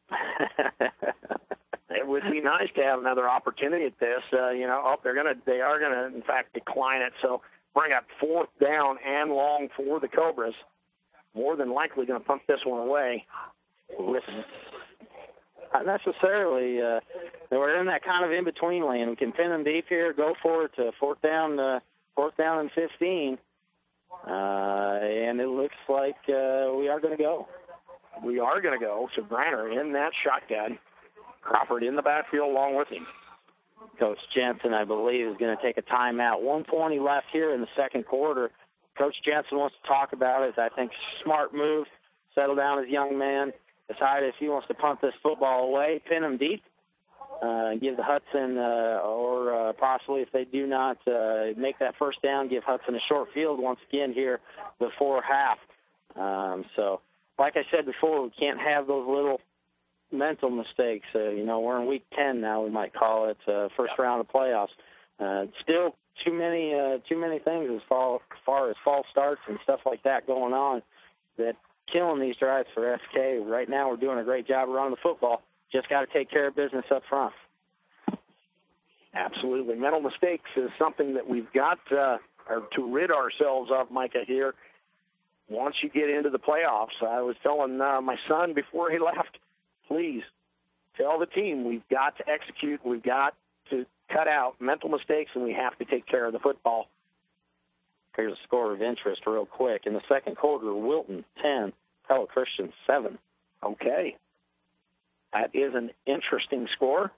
It would be nice to have another opportunity at this. They are gonna, in fact, decline it. So bring up 4th down and long for the Cobras. More than likely going to pump this one away with Not necessarily. We're in that kind of in-between lane. We can pin them deep here, go for it to fourth down and 15. And it looks like we are going to go. We are going to go. So Griner in that shotgun. Crawford in the backfield along with him. Coach Jensen, I believe, is going to take a timeout. 1:20 left here in the second quarter. Coach Jensen wants to talk about it. I think smart move. Settle down his young man. Decide if he wants to punt this football away, pin him deep, give the Hudson, or possibly if they do not make that first down, give Hudson a short field once again here before half. So, like I said before, we can't have those little mental mistakes. We're in week 10 now, we might call it, first round of playoffs. Still too many things as far as false starts and stuff like that going on that killing these drives for SK. Right now we're doing a great job running the football. Just got to take care of business up front. Absolutely. Mental mistakes is something that we've got to rid ourselves of, Micah, here. Once you get into the playoffs, I was telling my son before he left, please tell the team we've got to execute, we've got to cut out mental mistakes, and we have to take care of the football. Here's a score of interest real quick. In the second quarter, Wilton 10, Pella Christian 7. Okay. That is an interesting score.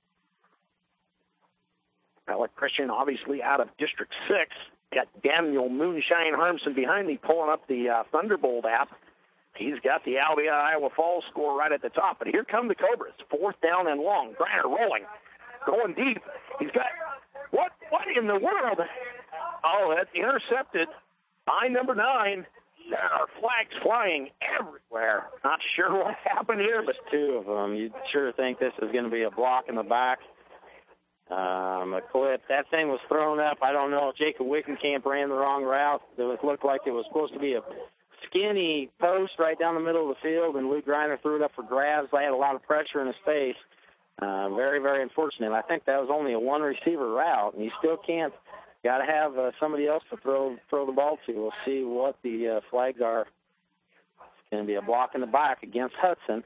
Pella Christian obviously out of District 6. Got Daniel Moonshine Harmson behind me pulling up the Thunderbolt app. He's got the Albia Iowa Falls score right at the top. But here come the Cobras. Fourth down and long. Griner rolling. Going deep. He's got... What in the world? Oh, that's intercepted by number 9. There are flags flying everywhere. Not sure what happened here, but 2 of them. You'd sure think this is going to be a block in the back. A clip. That thing was thrown up. I don't know if Jacob Wickenkamp ran the wrong route. It looked like it was supposed to be a skinny post right down the middle of the field, and Luke Griner threw it up for grabs. They had a lot of pressure in his face. Very, very unfortunate. I think that was only a one-receiver route, and you still can't. Got to have somebody else to throw the ball to. We'll see what the flags are. It's going to be a block in the back against Hudson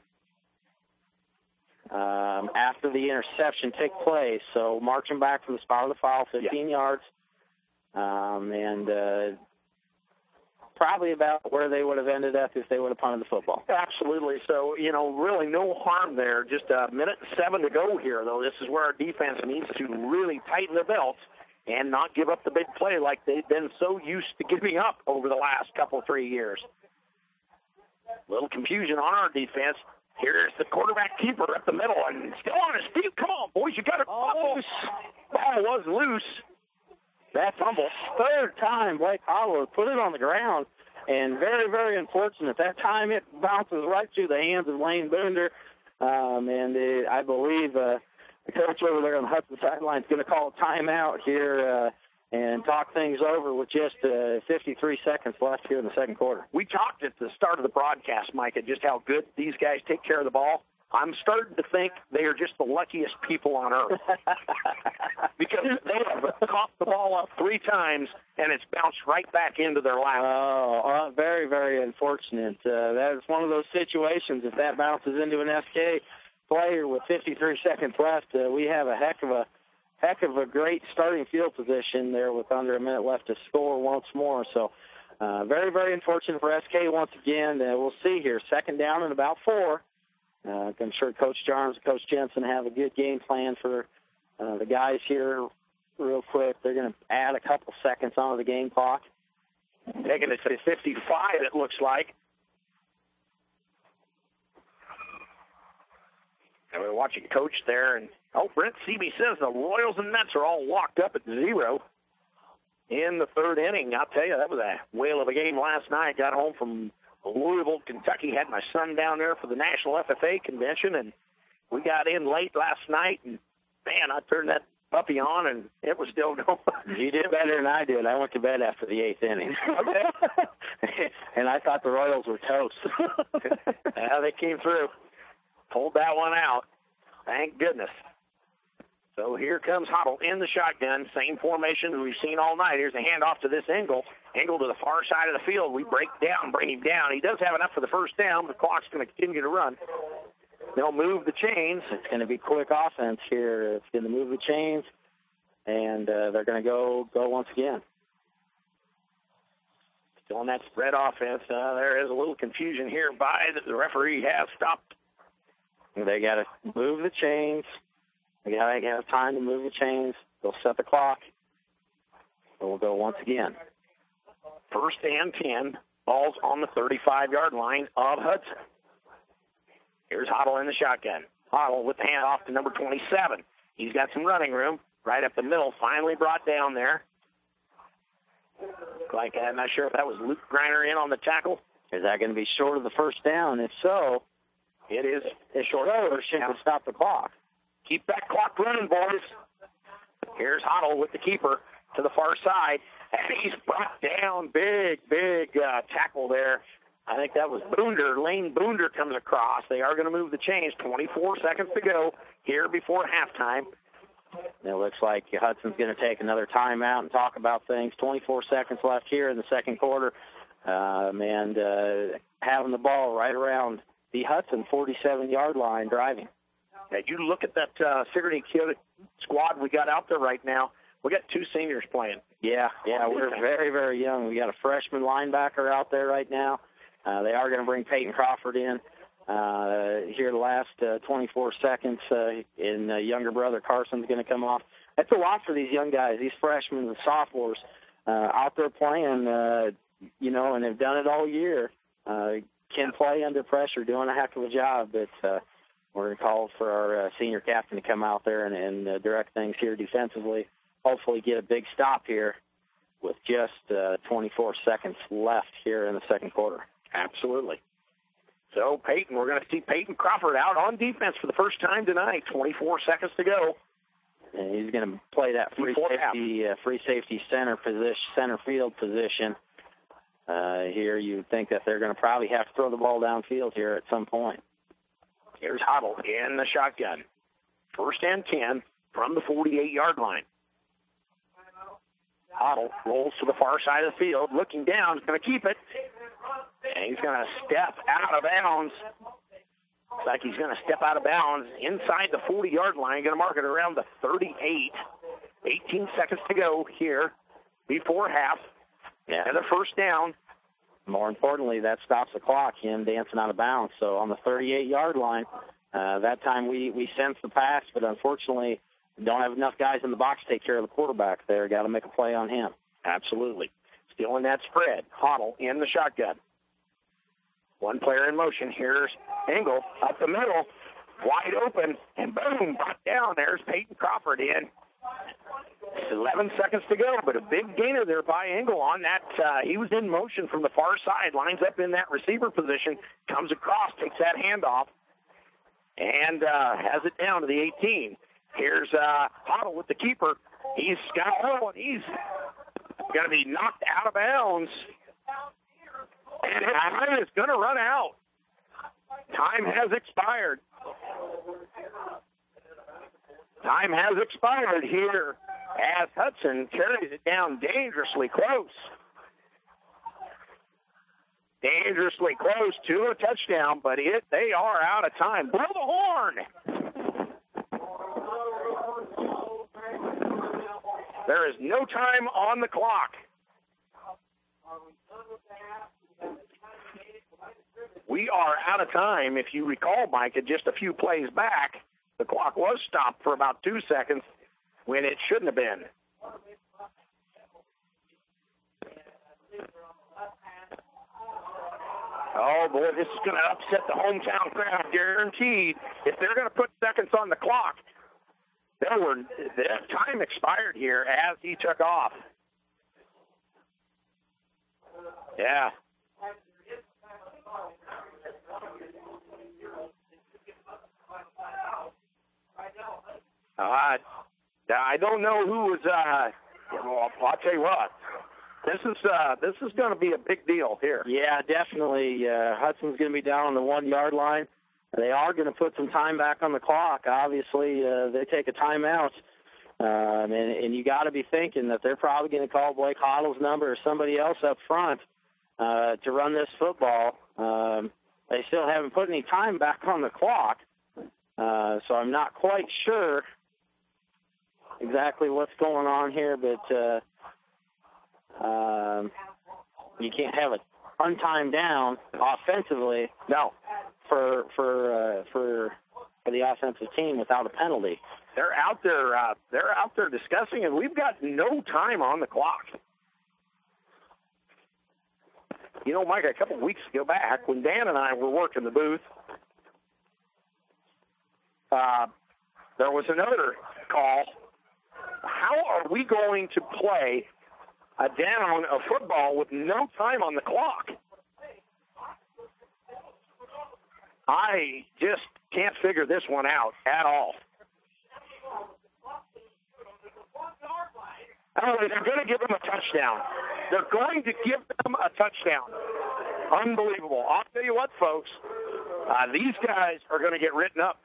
after the interception took place. So marching back from the spot of the foul, 15 yards, and probably about where they would have ended up if they would have punted the football. Absolutely. So, really no harm there. Just a minute and 7 to go here, though. This is where our defense needs to really tighten their belts and not give up the big play like they've been so used to giving up over the last 3 years. Little confusion on our defense. Here's the quarterback keeper up the middle and still on his feet. Come on, boys, you got it. Ball was loose. That fumble. Third time Blake Hollow put it on the ground, and very, very unfortunate. That time it bounces right through the hands of Lane Boonder, and I believe the coach over there on the Hudson sideline is going to call a timeout here and talk things over with just 53 seconds left here in the second quarter. We talked at the start of the broadcast, Micah, just how good these guys take care of the ball. I'm starting to think they are just the luckiest people on earth because they have caught the ball up 3 times, and it's bounced right back into their lap. Oh, very, very unfortunate. That is one of those situations. If that bounces into an SK player with 53 seconds left, we have a heck of a great starting field position there with under a minute left to score once more. So very, very unfortunate for SK once again. We'll see here. Second down and about 4. I'm sure Coach Jarms and Coach Jensen have a good game plan for the guys here real quick. They're going to add a couple seconds onto the game clock. Taking it to 55, it looks like. And we're watching Coach there. And Brent Seaby says the Royals and Mets are all locked up at 0 in the third inning. I'll tell you, that was a whale of a game last night. Got home from Louisville, Kentucky, had my son down there for the National FFA convention, and we got in late last night, and, man, I turned that puppy on, and it was still going. You did better than I did. I went to bed after the 8th inning. And I thought the Royals were toast. Yeah, they came through. Pulled that one out. Thank goodness. So here comes Hottle in the shotgun. Same formation we've seen all night. Here's a handoff to this Engel. Engel to the far side of the field. We break down, bring him down. He does have enough for the first down. The clock's going to continue to run. They'll move the chains. It's going to be quick offense here. It's going to move the chains, and they're going to go once again. Still in that spread offense. There is a little confusion here by the referee has stopped. They got to move the chains. They got to have time to move the chains. They'll set the clock. And we'll go once again. 1st and 10. Ball's on the 35-yard line of Hudson. Here's Hoddle in the shotgun. Hoddle with the handoff to number 27. He's got some running room right up the middle. Finally brought down there. Like, I'm not sure if that was Luke Greiner in on the tackle. Is that going to be short of the first down? If so, it is a short overshoot to stop the clock. Keep that clock running, boys. Here's Hoddle with the keeper to the far side. And he's brought down. Big tackle there. I think that was Boonder. Lane Boonder comes across. They are going to move the chains. 24 seconds to go here before halftime. It looks like Hudson's going to take another timeout and talk about things. 24 seconds left here in the second quarter. And having the ball right around the Hudson 47-yard line driving. Now, you look at that Sigourney Kid squad we got out there right now. We got 2 seniors playing. Yeah, we're very, very young. We got a freshman linebacker out there right now. They are going to bring Peyton Crawford in here the last 24 seconds, and younger brother Carson's going to come off. That's a lot for these young guys, these freshmen and sophomores out there playing, and they've done it all year. Can play under pressure, doing a heck of a job, but we're going to call for our senior captain to come out there and direct things here defensively. Hopefully get a big stop here with just 24 seconds left here in the second quarter. Absolutely. So, Peyton, we're going to see Peyton Crawford out on defense for the first time tonight. 24 seconds to go. And he's going to play that free safety center field position. Here you think that they're going to probably have to throw the ball downfield here at some point. Here's Hoddle in the shotgun. 1st and 10 from the 48-yard line. Hoddle rolls to the far side of the field, looking down, he's going to keep it, and he's going to step out of bounds. Looks like he's going to step out of bounds inside the 40-yard line, going to mark it around the 38. 18 seconds to go here before half. Yeah. And the first down. More importantly, that stops the clock, him dancing out of bounds. So on the 38-yard line, that time we sensed the pass, but unfortunately don't have enough guys in the box to take care of the quarterback there. Got to make a play on him. Absolutely. Still in that spread. Hoddle in the shotgun. One player in motion. Here's Engel up the middle. Wide open. And boom, brought down. There's Peyton Crawford in. 11 seconds to go, but a big gainer there by Engel on that. He was in motion from the far side. Lines up in that receiver position. Comes across, takes that handoff, and has it down to the 18. Here's Hoddle with the keeper. He's got he's going to be knocked out of bounds. And his time is going to run out. Time has expired. Time has expired here as Hudson carries it down dangerously close. Dangerously close to a touchdown, but they are out of time. Blow the horn! There is no time on the clock. We are out of time. If you recall, Micah, just a few plays back, the clock was stopped for about 2 seconds when it shouldn't have been. Oh, boy, this is going to upset the hometown crowd, guaranteed. If they're going to put seconds on the clock, the time expired here as he took off. Yeah. I don't know who was. Well, I'll tell you what. This is going to be a big deal here. Yeah, definitely. Hudson's going to be down on the 1-yard line. They are going to put some time back on the clock. Obviously, they take a timeout, and you got to be thinking that they're probably going to call Blake Hoddle's number or somebody else up front to run this football. They still haven't put any time back on the clock. So I'm not quite sure exactly what's going on here, but you can't have an untimed down offensively. No, for the offensive team without a penalty. They're out there discussing, and we've got no time on the clock. You know, Mike, a couple of weeks ago back, when Dan and I were working the booth, there was another call. How are we going to play a down of football with no time on the clock? I just can't figure this one out at all. Anyway, they're going to give them a touchdown. They're going to give them a touchdown. Unbelievable. I'll tell you what, folks. These guys are going to get written up.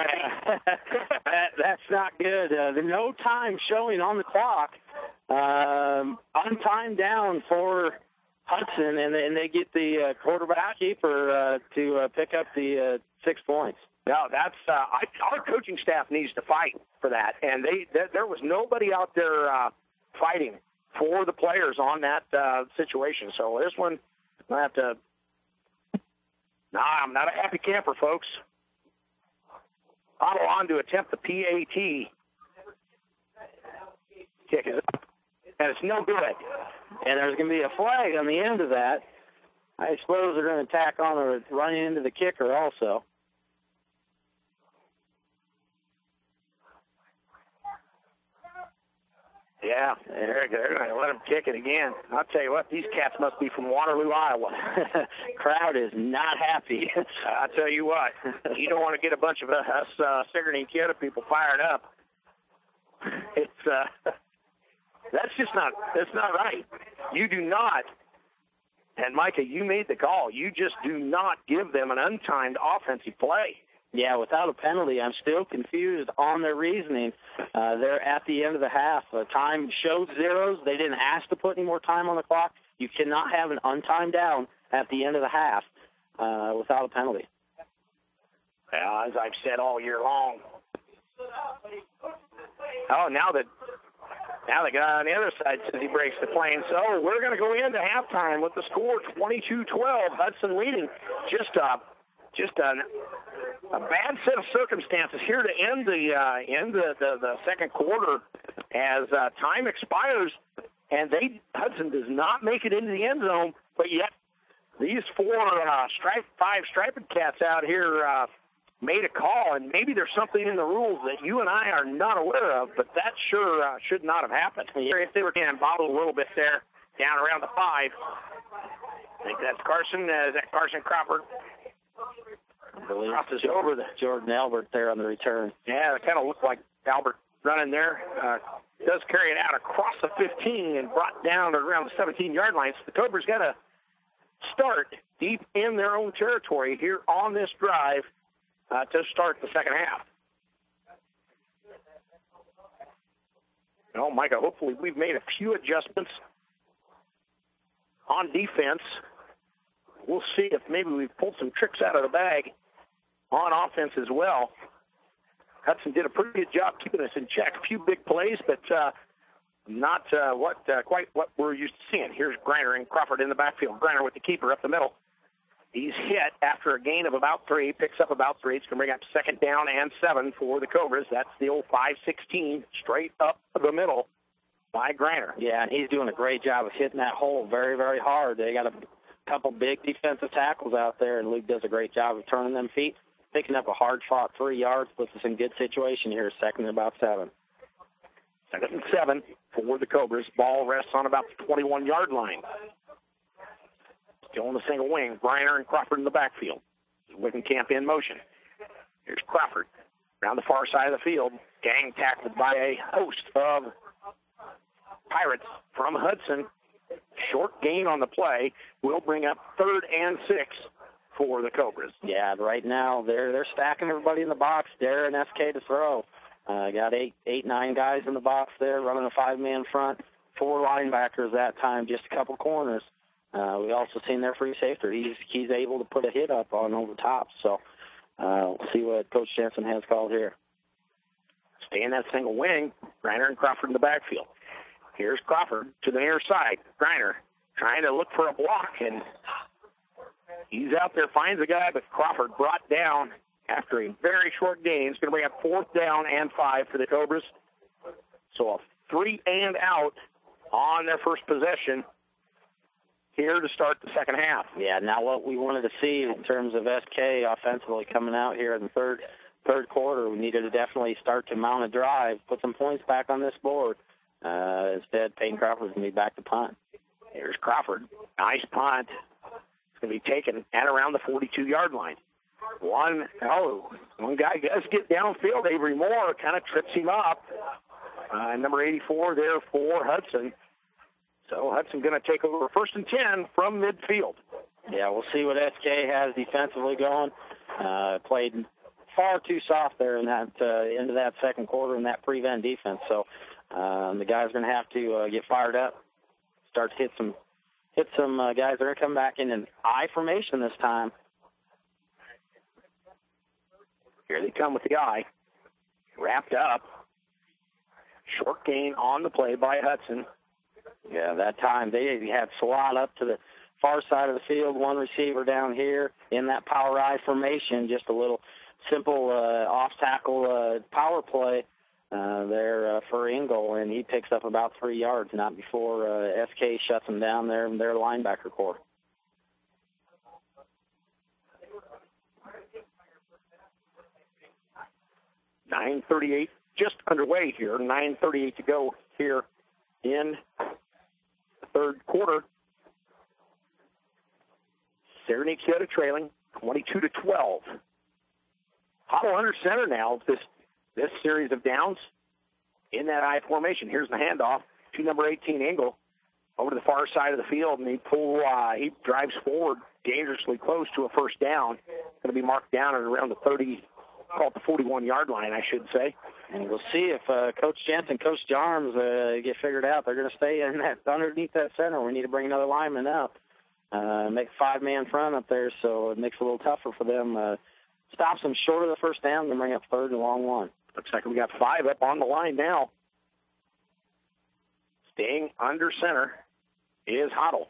That's not good. There's no time showing on the clock. Untimed down for Hudson, and they get the quarterback keeper to pick up the 6 points. No, that's our coaching staff needs to fight for that, and there was nobody out there fighting for the players on that situation. So this one, I have to. Nah, I'm not a happy camper, folks. Auto on to attempt the PAT. Kick is up, and it's no good. And there's going to be a flag on the end of that. I suppose they're going to tack on or run into the kicker also. Yeah, they're going to let him kick it again. I'll tell you what, these cats must be from Waterloo, Iowa. Crowd is not happy. I'll tell you what, you don't want to get a bunch of us Sigourney Kyoto people fired up. It's that's not right. You do not, and Micah, you made the call. You just do not give them an untimed offensive play. Yeah, without a penalty, I'm still confused on their reasoning. They're at the end of the half. Time showed zeros. They didn't ask to put any more time on the clock. You cannot have an untimed down at the end of the half without a penalty. Well, as I've said all year long. Oh, now the guy on the other side says he breaks the play. And so we're going to go into halftime with the score 22-12. Hudson leading. Just a bad set of circumstances here to end the second quarter as time expires, and Hudson does not make it into the end zone. But yet these five striped cats out here made a call, and maybe there's something in the rules that you and I are not aware of, but that sure should not have happened. If they were getting bobbled a little bit there, down around the 5. I think that's Carson. Is that Carson Crawford? I believe it's over the Jordan Albert there on the return. Yeah, it kind of looked like Albert running there. Does carry it out across the 15 and brought down around the 17-yard line. So the Cobras got to start deep in their own territory here on this drive to start the second half. Oh, Micah, hopefully we've made a few adjustments on defense. We'll see if maybe we've pulled some tricks out of the bag on offense as well. Hudson did a pretty good job keeping us in check. A few big plays, but not quite what we're used to seeing. Here's Griner and Crawford in the backfield. Griner with the keeper up the middle. He's hit after a gain of about 3, picks up about 3. It's going to bring up second down and 7 for the Cobras. That's the old 5-16 straight up the middle by Griner. Yeah, and he's doing a great job of hitting that hole very, very hard. They got a couple big defensive tackles out there, and Luke does a great job of turning them feet. Picking up a hard-fought 3 yards puts us in good situation here, second and about 7. Second and 7 for the Cobras. Ball rests on about the 21-yard line. Still in the single wing. Griner and Crawford in the backfield. Wickenkamp in motion. Here's Crawford around the far side of the field. Gang tackled by a host of Pirates from Hudson. Short gain on the play will bring up 3rd and 6 for the Cobras. Yeah, right now they're stacking everybody in the box. Dare and SK to throw. Got 9 guys in the box there running a 5-man front. 4 linebackers that time, just a couple corners. We also seen their free safety. He's able to put a hit up on over top. So We'll see what Coach Jensen has called here. Stay in that single wing. Griner and Crawford in the backfield. Here's Crawford to the near side. Griner trying to look for a block, and he's out there, finds a guy, but Crawford brought down after a very short gain. It's going to bring up 4th down and 5 for the Cobras. So a 3 and out on their first possession here to start the second half. Yeah, now what we wanted to see in terms of SK offensively coming out here in the third quarter, we needed to definitely start to mount a drive, put some points back on this board. Instead, Peyton Crawford's going to be back to punt. Here's Crawford. Nice punt. It's going to be taken at around the 42-yard line. One guy does get downfield. Avery Moore kind of trips him up. Number 84 there for Hudson. So Hudson going to take over 1st and 10 from midfield. Yeah, we'll see what SK has defensively going. Played far too soft there in that into that second quarter in that prevent defense. So the guys are going to have to get fired up, start to hit some guys that are going to come back in an I formation this time. Here they come with the I. Wrapped up. Short gain on the play by Hudson. Yeah, that time they had slot up to the far side of the field, one receiver down here in that power I formation, just a little simple off-tackle power play there for Engel, and he picks up about 3 yards, not before SK shuts him down there in their linebacker core. .938 just underway here. 9:38 to go here in the third quarter. Sigourney Keota trailing 22-12. Huddle under center now. This series of downs in that I formation. Here's the handoff to number 18 Engel over to the far side of the field, and he drives forward dangerously close to a first down. Going to be marked down at around the 30. Call it the 41-yard line, I should say. And we'll see if Coach Jensen, Coach Jarms get figured out. They're going to stay in that underneath that center. We need to bring another lineman up, make a 5-man front up there, so it makes it a little tougher for them. Stops them short of the first down, then bring up 3rd and long 1. Looks like we got 5 up on the line now. Staying under center is Hoddle.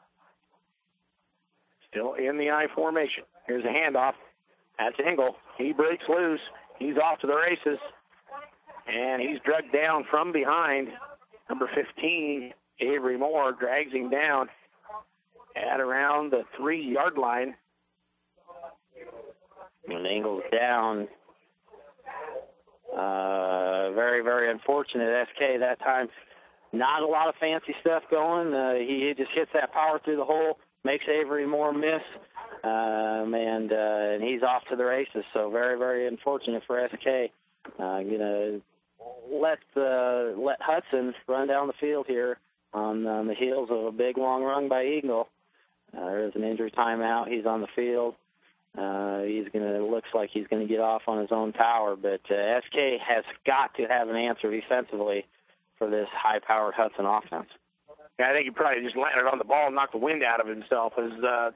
Still in the I formation. Here's a handoff. That's Engel. He breaks loose. He's off to the races. And he's dragged down from behind. Number 15, Avery Moore, drags him down at around the 3-yard line. And Engel's down. Very, very unfortunate. SK that time. Not a lot of fancy stuff going. He just hits that power through the hole, makes Avery Moore miss. And he's off to the races. So very, very unfortunate for SK. Gonna let Hudson run down the field here on the heels of a big long run by Eagle. There's an injury timeout. He's on the field. Looks like he's gonna get off on his own power. But SK has got to have an answer defensively for this high-powered Hudson offense. Yeah, I think he probably just landed on the ball and knocked the wind out of himself. Is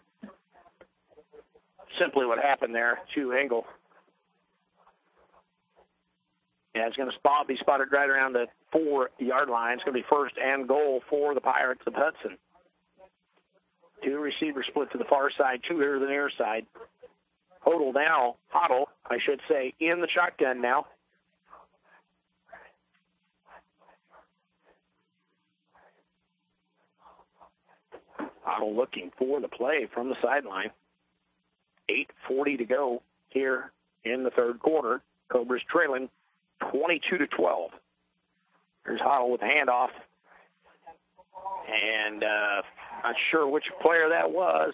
simply what happened there to Engel. Yeah, it's going to be spotted right around the 4-yard line. It's going to be 1st and goal for the Pirates of Hudson. 2 receivers split to the far side, 2 here to the near side. Huddle, I should say, in the shotgun now. Huddle looking for the play from the sideline. 8:40 to go here in the third quarter. Cobras trailing 22-12. Here's Huddle with the handoff. And not sure which player that was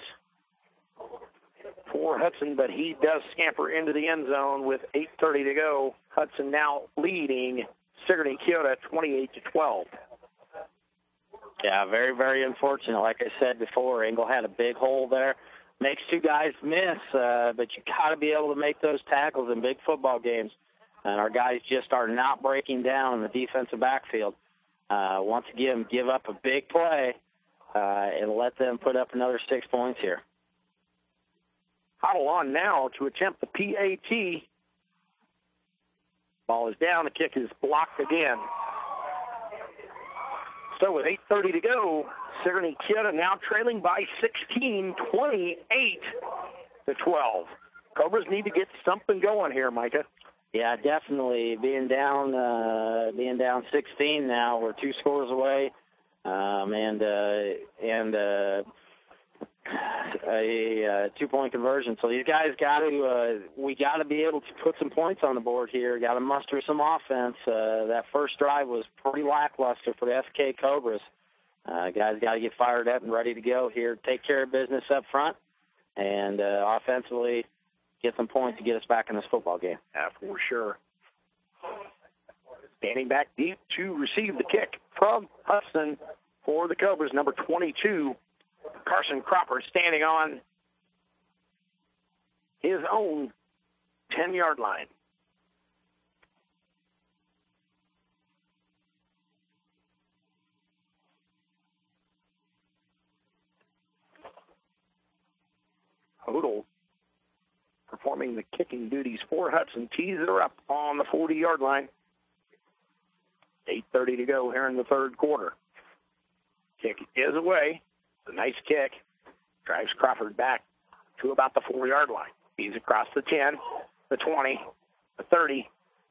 for Hudson, but he does scamper into the end zone with 8:30 to go. Hudson now leading Sigourney Keota 28-12. Yeah, very, very unfortunate. Like I said before, Engel had a big hole there. Makes 2 guys miss, but you got to be able to make those tackles in big football games. And our guys just are not breaking down in the defensive backfield. Once again, give up a big play and let them put up another 6 points here. Huddle on now to attempt the PAT. Ball is down. The kick is blocked again. So with 8:30 to go, Sigourney Kid now trailing by 16, 28-12. Cobras need to get something going here, Micah. Yeah, definitely. Being down 16 now, we're 2 scores away, and a 2-point conversion. So these guys we got to be able to put some points on the board here. Got to muster some offense. That first drive was pretty lackluster for the SK Cobras. Guys got to get fired up and ready to go here. Take care of business up front, and offensively get some points to get us back in this football game. Yeah, for sure. Standing back deep to receive the kick from Hudson for the Cobras, number 22, Carson Cropper, standing on his own 10-yard line. Hodel performing the kicking duties for Hudson. Tees her up on the 40-yard line. 8:30 to go here in the third quarter. Kick is away. It's a nice kick. Drives Crawford back to about the 4-yard line. He's across the 10, the 20, the 30,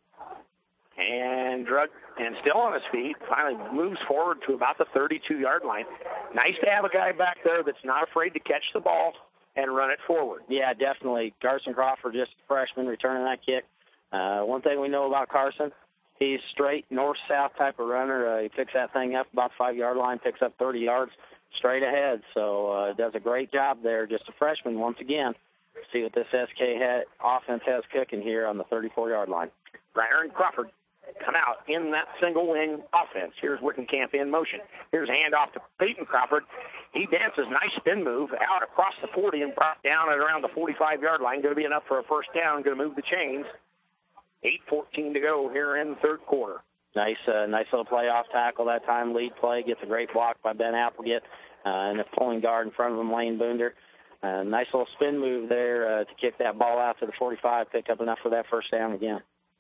and still on his feet. Finally moves forward to about the 32-yard line. Nice to have a guy back there that's not afraid to catch the ball and run it forward. Yeah, definitely. Carson Crawford, just a freshman, returning that kick. One thing we know about Carson, he's straight north-south type of runner. He picks that thing up about the 5-yard line, picks up 30 yards straight ahead. So does a great job there. Just a freshman once again. See what this SK offense has cooking here on the 34-yard line. Greiner and Crawford come out in that single wing offense. Here's Wickenkamp in motion. Here's a handoff to Peyton Crawford. He dances, nice spin move out across the 40 and brought down at around the 45-yard line. Going to be enough for a first down. Going to move the chains. 8:14 to go here in the third quarter. Nice little playoff tackle that time. Lead play, gets a great block by Ben Applegate, and the pulling guard in front of him, Lane Boonder. Nice little spin move there to kick that ball out to the 45, pick up enough for that first down again.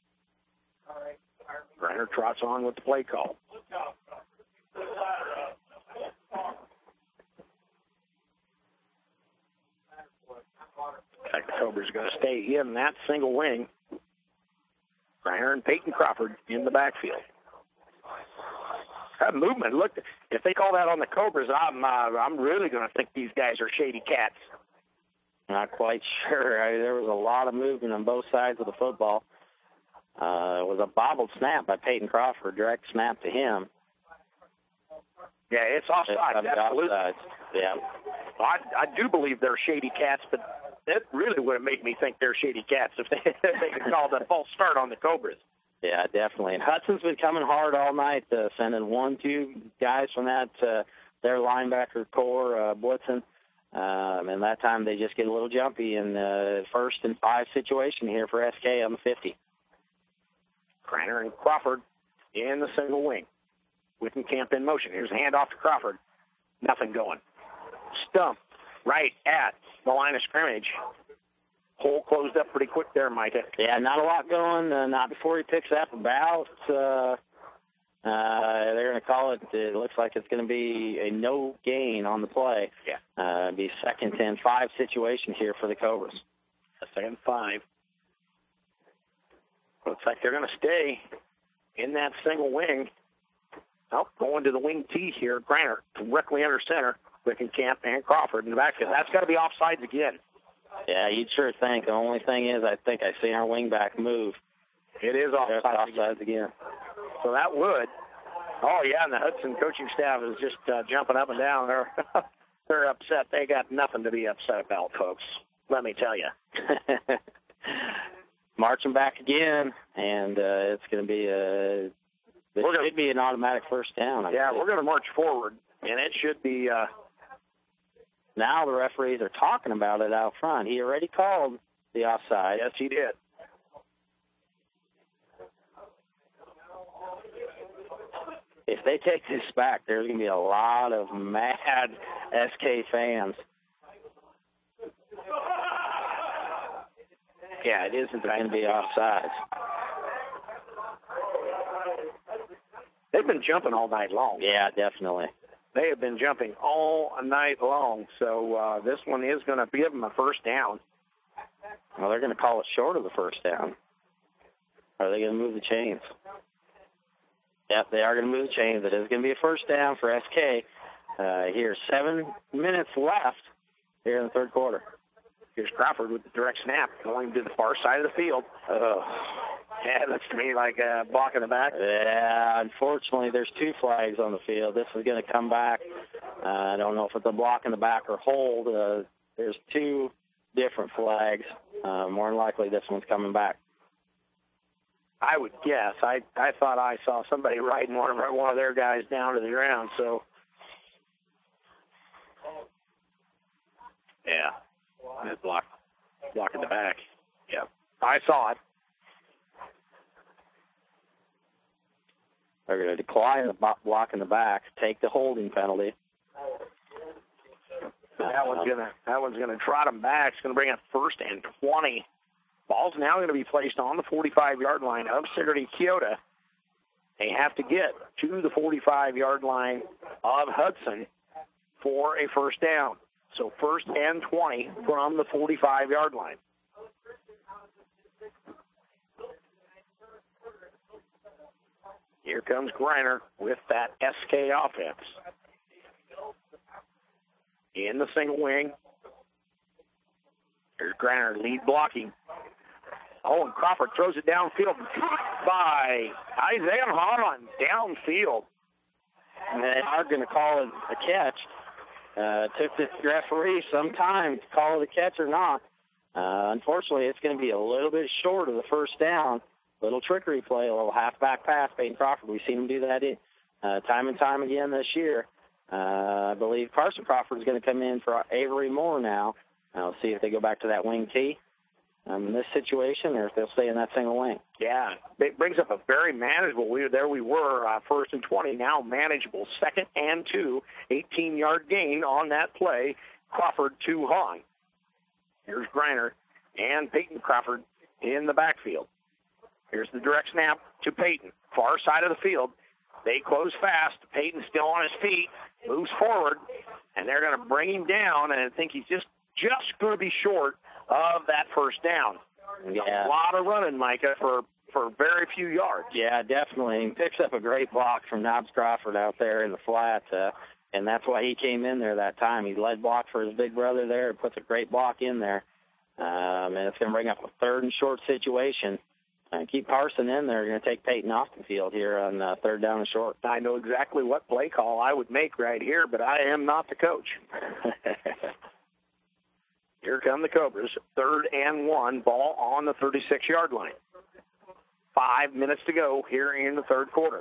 Greiner trots on with the play call. The Cobras going to stay in that single wing. Greiner and Peyton Crawford in the backfield. That movement, look, if they call that on the Cobras, I'm really going to think these guys are shady cats. Not quite sure. There was a lot of movement on both sides of the football. It was a bobbled snap by Peyton Crawford, direct snap to him. Yeah, it's offside. Offsides. Yeah. I do believe they're shady cats, but that really would have made me think they're shady cats if they could call the false start on the Cobras. Yeah, definitely. And Hudson's been coming hard all night, sending 1-2 guys from that their linebacker core blitzing. And that time they just get a little jumpy in the 1st and 5 situation here for SK on the 50. Greiner and Crawford in the single wing. Wickenkamp in motion. Here's a handoff to Crawford. Nothing going. Stump right at the line of scrimmage. Hole closed up pretty quick there, Micah. Yeah, not a lot going. Not before he picks up about. They're going to call it. It looks like it's going to be a no gain on the play. Yeah. Be 2nd and 5 situation here for the Cobras. A 2nd and 5. Looks like they're going to stay in that single wing. Oh, going to the wing T here. Greiner directly under center. Wickenkamp and Crawford in the backfield. That's got to be offsides again. Yeah, you'd sure think. The only thing is I think I see our wingback move. It is offsides again. So that would. Oh, yeah, and the Hudson coaching staff is just jumping up and down. They're upset. They got nothing to be upset about, folks. Let me tell you. Marching back again, and it's going to be should be an automatic first down. We're going to march forward, and it should be. Now the referees are talking about it out front. He already called the offside. Yes, he did. If they take this back, there's going to be a lot of mad SK fans. Yeah, it isn't going to be offsides. They've been jumping all night long. Yeah, definitely. They have been jumping all night long, so this one is going to give them a first down. Well, they're going to call it short of the first down. Are they going to move the chains? Yep, they are going to move the chains. It is going to be a first down for SK. Here's 7 minutes left here in the third quarter. Here's Crawford with the direct snap going to the far side of the field. Yeah, it looks to me like a block in the back. Yeah, unfortunately, there's 2 flags on the field. This is going to come back. I don't know if it's a block in the back or hold. There's 2 different flags. More than likely, this one's coming back. I would guess. I thought I saw somebody riding one of their guys down to the ground. So, yeah, it's block in the back. Yeah, I saw it. They're going to decline the block in the back, take the holding penalty. That one's gonna trot them back. It's gonna bring up 1st and 20. Ball's now going to be placed on the 45-yard line of Sigourney Keota. They have to get to the 45-yard line of Hudson for a first down. So 1st and 20 from the 45-yard line. Here comes Griner with that SK offense. In the single wing. Here's Griner lead blocking. Oh, and Crawford throws it downfield by Isaiah Hahn downfield. And they are going to call it a catch. Took the referee some time to call it a catch or not. Unfortunately, it's going to be a little bit short of the first down. Little trickery play, a little halfback pass. Peyton Crawford, we've seen him do that time and time again this year. I believe Carson Crawford is going to come in for Avery Moore now. I'll see if they go back to that wing T in this situation or if they'll stay in that single wing. Yeah, it brings up a very manageable. There we were, 1st and 20, now manageable. 2nd and 2, 18-yard gain on that play. Crawford to Hahn. Here's Griner and Peyton Crawford in the backfield. Here's the direct snap to Peyton, far side of the field. They close fast. Peyton's still on his feet, moves forward, and they're going to bring him down, and I think he's just going to be short of that first down. Yeah. A lot of running, Micah, for very few yards. Yeah, definitely. He picks up a great block from Nobbs Crawford out there in the flat, and that's why he came in there that time. He led block for his big brother there and puts a great block in there. And it's going to bring up a 3rd and short situation. Keep Carson in there. You're going to take Peyton off the field here on 3rd down and short. I know exactly what play call I would make right here, but I am not the coach. Here come the Cobras. 3rd and 1, ball on the 36-yard line. 5 minutes to go here in the third quarter.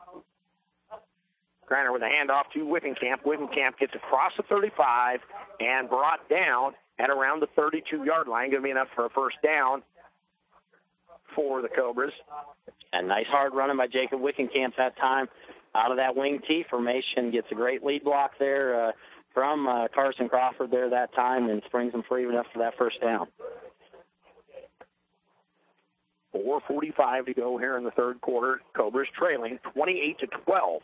Griner with a handoff to Wickenkamp. Wickenkamp gets across the 35 and brought down at around the 32-yard line. Going to be enough for a first down for the Cobras. And nice hard running by Jacob Wickenkamp that time out of that wing T formation. Gets a great lead block there from Carson Crawford there that time and springs him free enough for that first down. 4:45 to go here in the third quarter. Cobras trailing 28-12.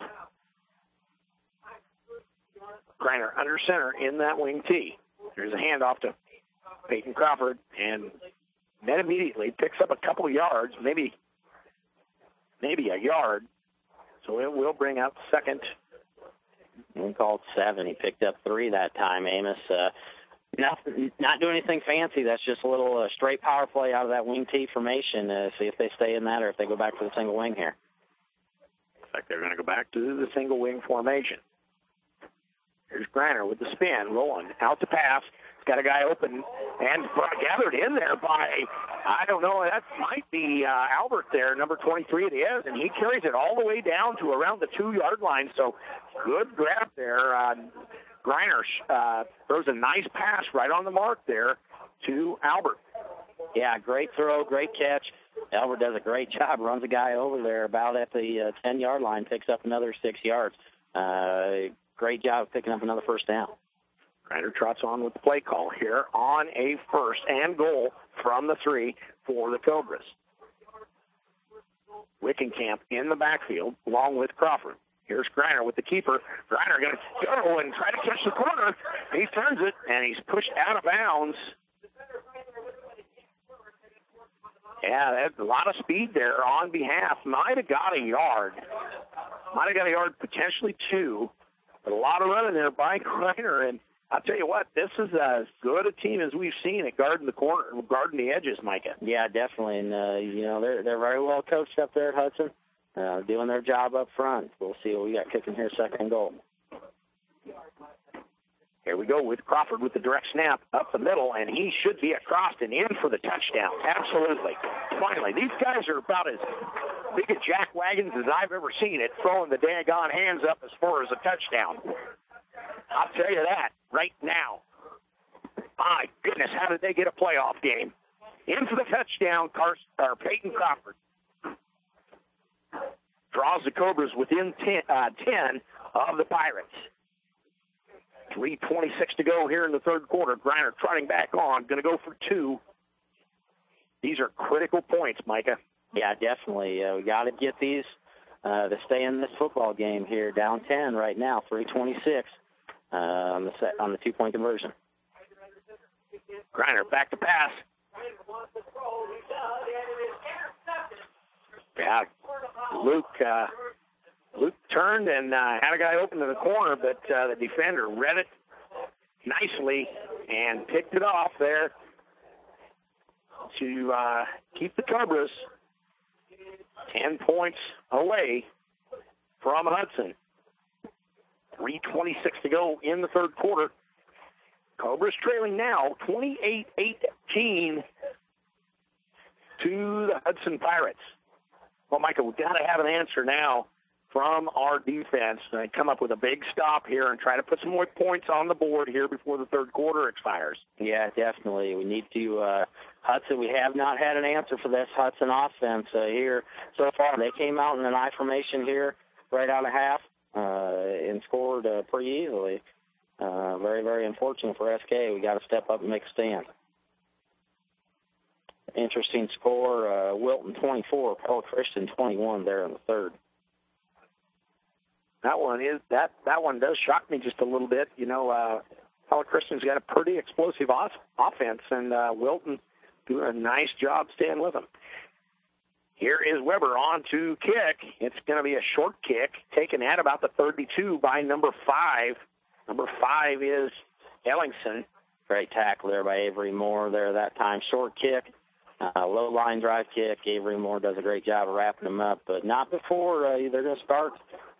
Griner under center in that wing T. There's a handoff to Peyton Crawford, and then immediately picks up a couple of yards, maybe a yard. So it will bring up 2nd. We called 7. He picked up 3 that time, Amos. Not doing anything fancy. That's just a little straight power play out of that wing T formation. See if they stay in that or if they go back to the single wing here. Looks like they're going to go back to the single wing formation. Here's Griner with the spin, rolling out to pass. He's got a guy open and gathered in there by, I don't know, that might be Albert there, number 23 it is, and he carries it all the way down to around the 2-yard line. So good grab there. Griner throws a nice pass right on the mark there to Albert. Yeah, great throw, great catch. Albert does a great job, runs a guy over there about at the 10-yard line, picks up another 6 yards. Great job picking up another first down. Griner trots on with the play call here on a 1st and goal from the 3 for the Cobras. Wickenkamp in the backfield along with Crawford. Here's Griner with the keeper. Griner going to go and try to catch the corner. He turns it, and he's pushed out of bounds. Yeah, that's a lot of speed there on behalf. Might have got a yard. Might have got a yard, potentially 2. But a lot of running there by Griner. And I'll tell you what, this is as good a team as we've seen at guarding the corner, guarding the edges, Micah. Yeah, definitely. And, they're very well coached up there at Hudson, doing their job up front. We'll see what we got kicking here, 2nd goal. Here we go with Crawford with the direct snap up the middle, and he should be across and in for the touchdown. Absolutely. Finally, these guys are about as big a jack wagons as I've ever seen it, throwing the daggone hands up as far as a touchdown. I'll tell you that right now. My goodness, how did they get a playoff game? In for the touchdown, Peyton Crawford. Draws the Cobras within 10 of the Pirates. 3:26 to go here in the 3rd quarter. Griner trotting back on, going to go for 2. These are critical points, Micah. Yeah, definitely. We got to get these to stay in this football game here. Down 10 right now, 3:26 on the 2-point conversion. Griner back to pass. Yeah, Luke turned and had a guy open to the corner, but the defender read it nicely and picked it off there to keep the Cobras 10 points away from Hudson. 3:26 to go in the 3rd quarter. Cobras trailing now 28-18 to the Hudson Pirates. Well, Michael, we've got to have an answer now from our defense and come up with a big stop here and try to put some more points on the board here before the 3rd quarter expires. Yeah, definitely. We need to, Hudson, we have not had an answer for this Hudson offense here so far. They came out in an I formation here right out of half and scored pretty easily. Very, very unfortunate for SK. We got to step up and make a stand. Interesting score, Wilton 24, Paul Christian 21 there in the 3rd. That one does shock me just a little bit. Paul Christian's got a pretty explosive offense, and Wilton doing a nice job staying with him. Here is Weber on to kick. It's going to be a short kick, taken at about the 32 by number 5. Number 5 is Ellingson. Great tackle there by Avery Moore there that time. Short kick, low line drive kick. Avery Moore does a great job of wrapping them up, but not before they're going to start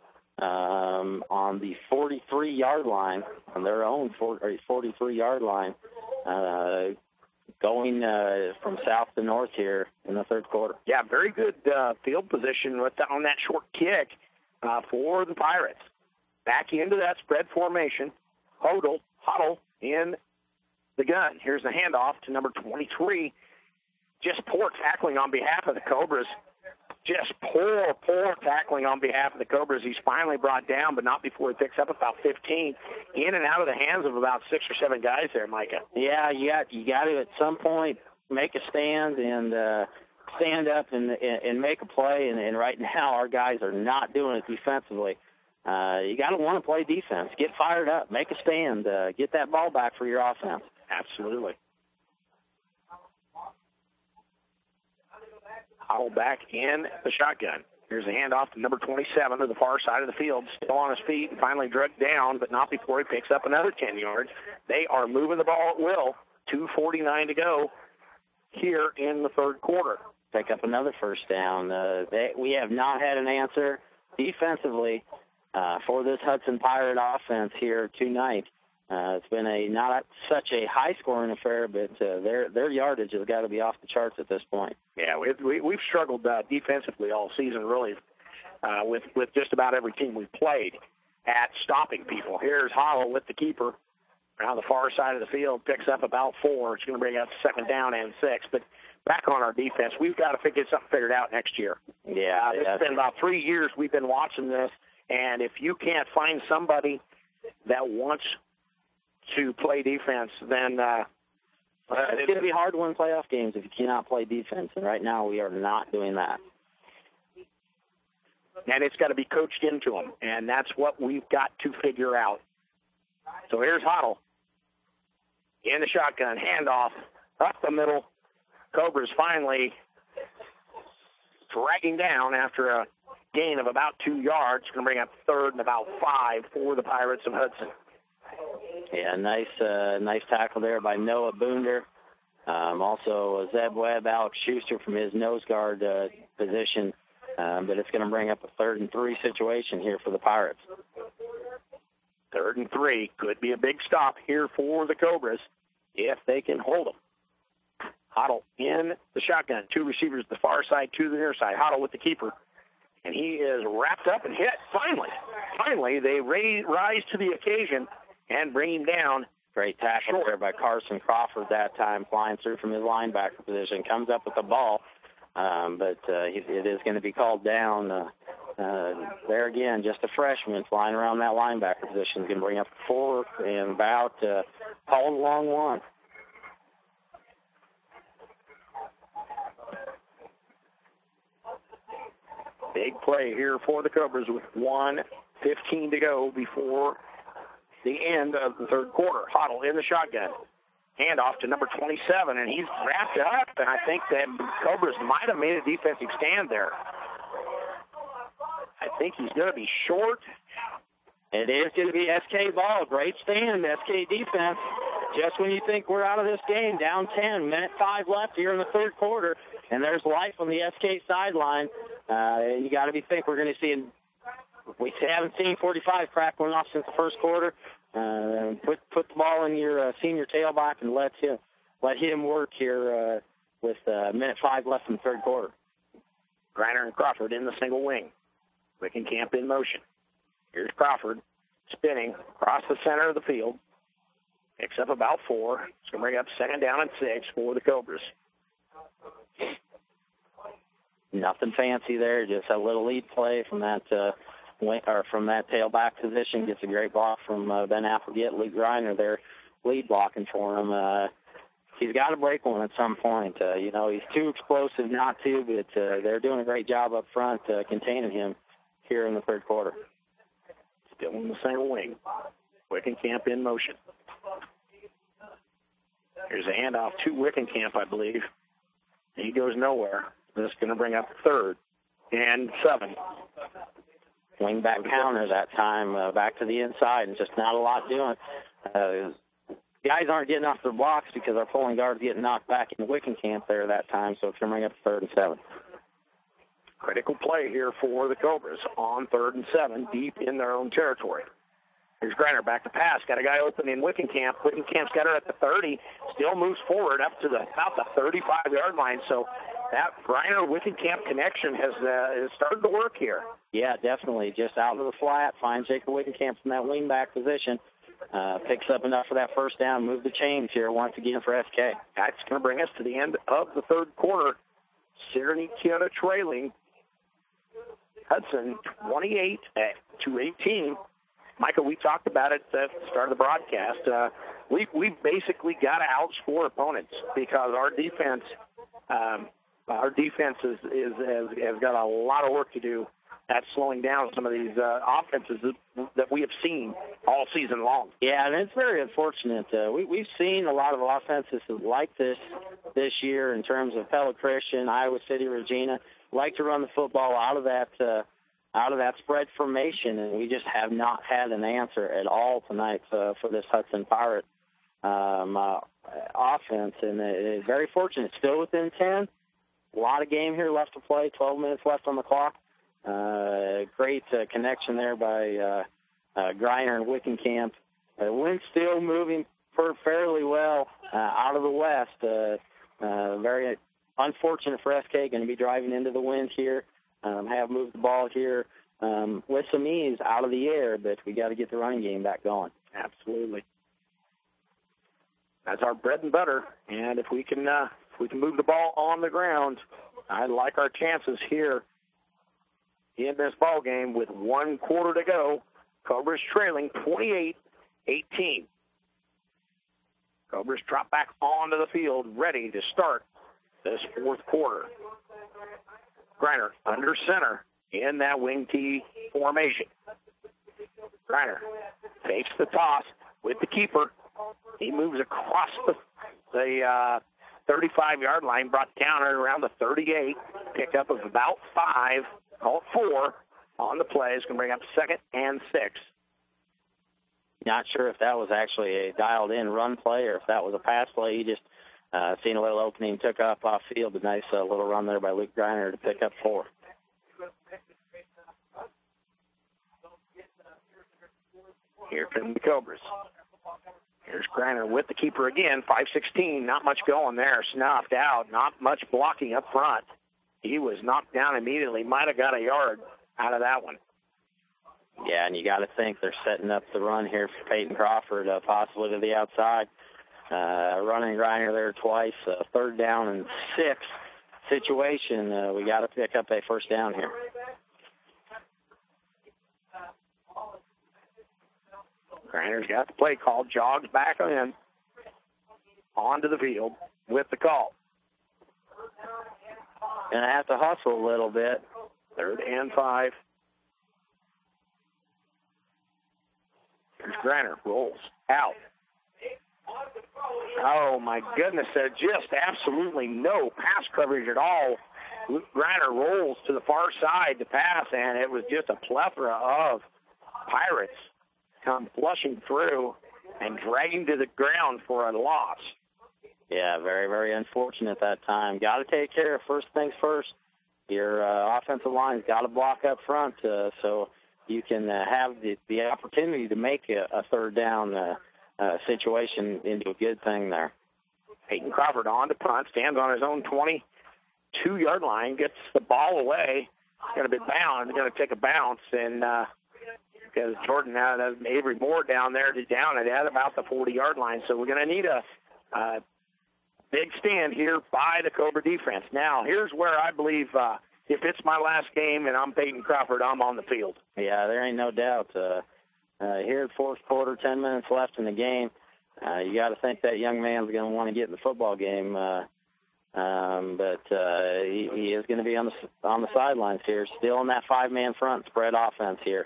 on the 43-yard line, on their own 43-yard line, going from south to north here in the 3rd quarter. Yeah, very good field position on that short kick for the Pirates. Back into that spread formation. Huddle in the gun. Here's the handoff to number 23. Just poor tackling on behalf of the Cobras. Just poor tackling on behalf of the Cobras. He's finally brought down, but not before he picks up about 15. In and out of the hands of about 6 or 7 guys there, Micah. Yeah, you got to at some point make a stand and stand up and make a play. And right now our guys are not doing it defensively. You got to want to play defense. Get fired up. Make a stand. Get that ball back for your offense. Absolutely. Huddle back in the shotgun. Here's a handoff to number 27 to the far side of the field. Still on his feet and finally dragged down, but not before he picks up another 10 yards. They are moving the ball at will. 2:49 to go here in the 3rd quarter. Pick up another first down. We have not had an answer defensively for this Hudson Pirate offense here tonight. It's been not such a high-scoring affair, but their yardage has got to be off the charts at this point. Yeah, we've struggled defensively all season, really, with just about every team we've played at stopping people. Here's Hollow with the keeper around the far side of the field, picks up about 4. It's going to bring up 2nd down and 6. But back on our defense, we've got to get something figured out next year. Yeah, it's been about 3 years we've been watching this, and if you can't find somebody that wants to play defense, then it's going to be hard to win playoff games if you cannot play defense, and right now we are not doing that. And it's got to be coached into them, and that's what we've got to figure out. So here's Hoddle in the shotgun, handoff up the middle. Cobras finally dragging down after a gain of about 2 yards. Going to bring up third and about 5 for the Pirates of Hudson. Yeah, nice tackle there by Noah Boonder. Also, Zeb Webb, Alex Schuster from his nose guard position. But it's going to bring up a 3rd and 3 situation here for the Pirates. 3rd and 3 could be a big stop here for the Cobras if they can hold them. Hoddle in the shotgun. 2 receivers the far side, 2 the near side. Hoddle with the keeper. And he is wrapped up and hit. Finally, they rise to the occasion and bring him down. Great tackle there by Carson Crawford that time, flying through from his linebacker position. Comes up with the ball, but it is going to be called down. There again, just a freshman flying around that linebacker position. Is going to bring up 4th and about called a long one. Big play here for the Cobras with 1:15 to go before the end of the 3rd quarter. Hoddle in the shotgun. Handoff to number 27, and he's wrapped up, and I think that Cobras might have made a defensive stand there. I think he's going to be short. It is going to be SK ball. Great stand, SK defense. Just when you think we're out of this game, down 10, minute 5 left here in the 3rd quarter, and there's life on the SK sideline. You got to think we're going to see. We haven't seen 45 crack one off since the 1st quarter. Put the ball in your senior tailback and let him work here with minute 5 left in the 3rd quarter. Griner and Crawford in the single wing. Wickenkamp in motion. Here's Crawford spinning across the center of the field. Picks up about 4. It's going to bring up 2nd down and 6 for the Cobras. Nothing fancy there, just a little lead play from that from that tailback position. Gets a great block from Ben Applegate. Luke Griner there lead blocking for him. He's got to break one at some point. He's too explosive not to, but they're doing a great job up front containing him here in the 3rd quarter. Still in the single wing. Wickenkamp in motion. Here's a handoff to Wickenkamp, I believe. He goes nowhere. This is going to bring up 3rd and 7. Wing-back counter that time, back to the inside, and just not a lot doing. Guys aren't getting off their blocks because our pulling guard's getting knocked back in Wickenkamp there that time, so it's going to bring up 3rd and 7. Critical play here for the Cobras on 3rd and 7, deep in their own territory. Here's Griner back to pass. Got a guy open in Wickenkamp. Wickenkamp's got her at the 30. Still moves forward up to about the 35-yard line. So that Griner-Wickenkamp connection has started to work here. Yeah, definitely. Just out to the flat. Finds Jacob Wickenkamp from that wing-back position. Picks up enough for that 1st down. Move the chains here once again for SK. That's going to bring us to the end of the 3rd quarter. Sigourney Keota trailing Hudson 28-18. Michael, we talked about it at the start of the broadcast. We basically got to outscore opponents because our defense has got a lot of work to do at slowing down some of these offenses that we have seen all season long. Yeah, and it's very unfortunate. We've seen a lot of offenses like this year in terms of Pella Christian, Iowa City, Regina, like to run the football out of that spread formation, and we just have not had an answer at all tonight for this Hudson Pirate offense. And it is very fortunate. Still within 10. A lot of game here left to play. 12 minutes left on the clock. Great connection there by Griner and Wickenkamp. The wind's still moving fairly well out of the west. Very unfortunate for SK. Going to be driving into the wind here. Have moved the ball here with some ease out of the air, but we got to get the running game back going. Absolutely. That's our bread and butter, and if we can move the ball on the ground, I like our chances here in this ball game with 1 quarter to go. Cobras trailing 28-18. Cobras drop back onto the field, ready to start this fourth quarter. Griner under center in that wing T formation. Griner takes the toss with the keeper. He moves across the 35-yard line, brought down at around the 38. Pick up of about 5, call it 4 on the play. It's going to bring up 2nd and 6. Not sure if that was actually a dialed-in run play or if that was a pass play. He just seen a little opening, took off field. A nice little run there by Luke Griner to pick up 4. Here come the Cobras. Here's Griner with the keeper again, 5-16. Not much going there. Snuffed out. Not much blocking up front. He was knocked down immediately. Might have got a yard out of that one. Yeah, and you got to think they're setting up the run here for Peyton Crawford, possibly to the outside. Running Griner there twice. 3rd down and 6 situation. We got to pick up a first down here. Griner's got the play call, jogs back in, onto the field with the call. Going to have to hustle a little bit. 3rd and 5. Here's Griner, rolls out. Oh, my goodness, there's just absolutely no pass coverage at all. Luke Griner rolls to the far side to pass, and it was just a plethora of Pirates come flushing through and dragging to the ground for a loss. Yeah, very, very unfortunate that time. Got to take care of first things first. Your offensive line's got to block up front so you can have the opportunity to make a 3rd down situation into a good thing there. Peyton Crawford on to punt, stands on his own 22-yard line, gets the ball away. Going to be bound, going to take a bounce, and because Jordan now has Avery Moore down there to down it at about the 40-yard line. So we're going to need a big stand here by the Cobra defense. Now, here's where I believe if it's my last game and I'm Peyton Crawford, I'm on the field. Yeah, there ain't no doubt. Here at fourth quarter, 10 minutes left in the game, you got to think that young man's going to want to get in the football game. But he is going to be on the sidelines here, still in that 5-man front spread offense here.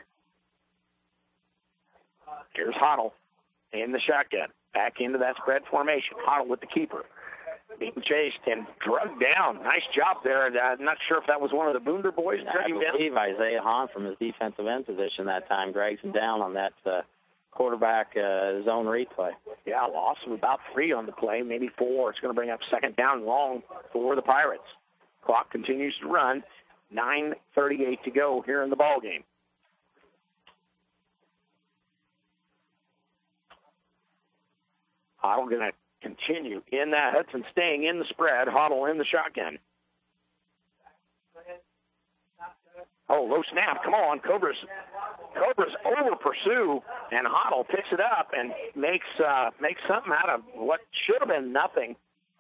Here's Hoddle in the shotgun. Back into that spread formation. Hoddle with the keeper. Being chased and drugged down. Nice job there. I'm not sure if that was one of the Boonder boys. I believe Isaiah Hahn from his defensive end position that time drags him down on that quarterback zone replay. Yeah, loss of about 3 on the play, maybe 4. It's going to bring up 2nd down long for the Pirates. Clock continues to run. 9:38 to go here in the ball game. Hoddle going to continue in that. Hudson staying in the spread. Hoddle in the shotgun. Oh, low snap. Come on, Cobras over pursue, and Hoddle picks it up and makes something out of what should have been nothing.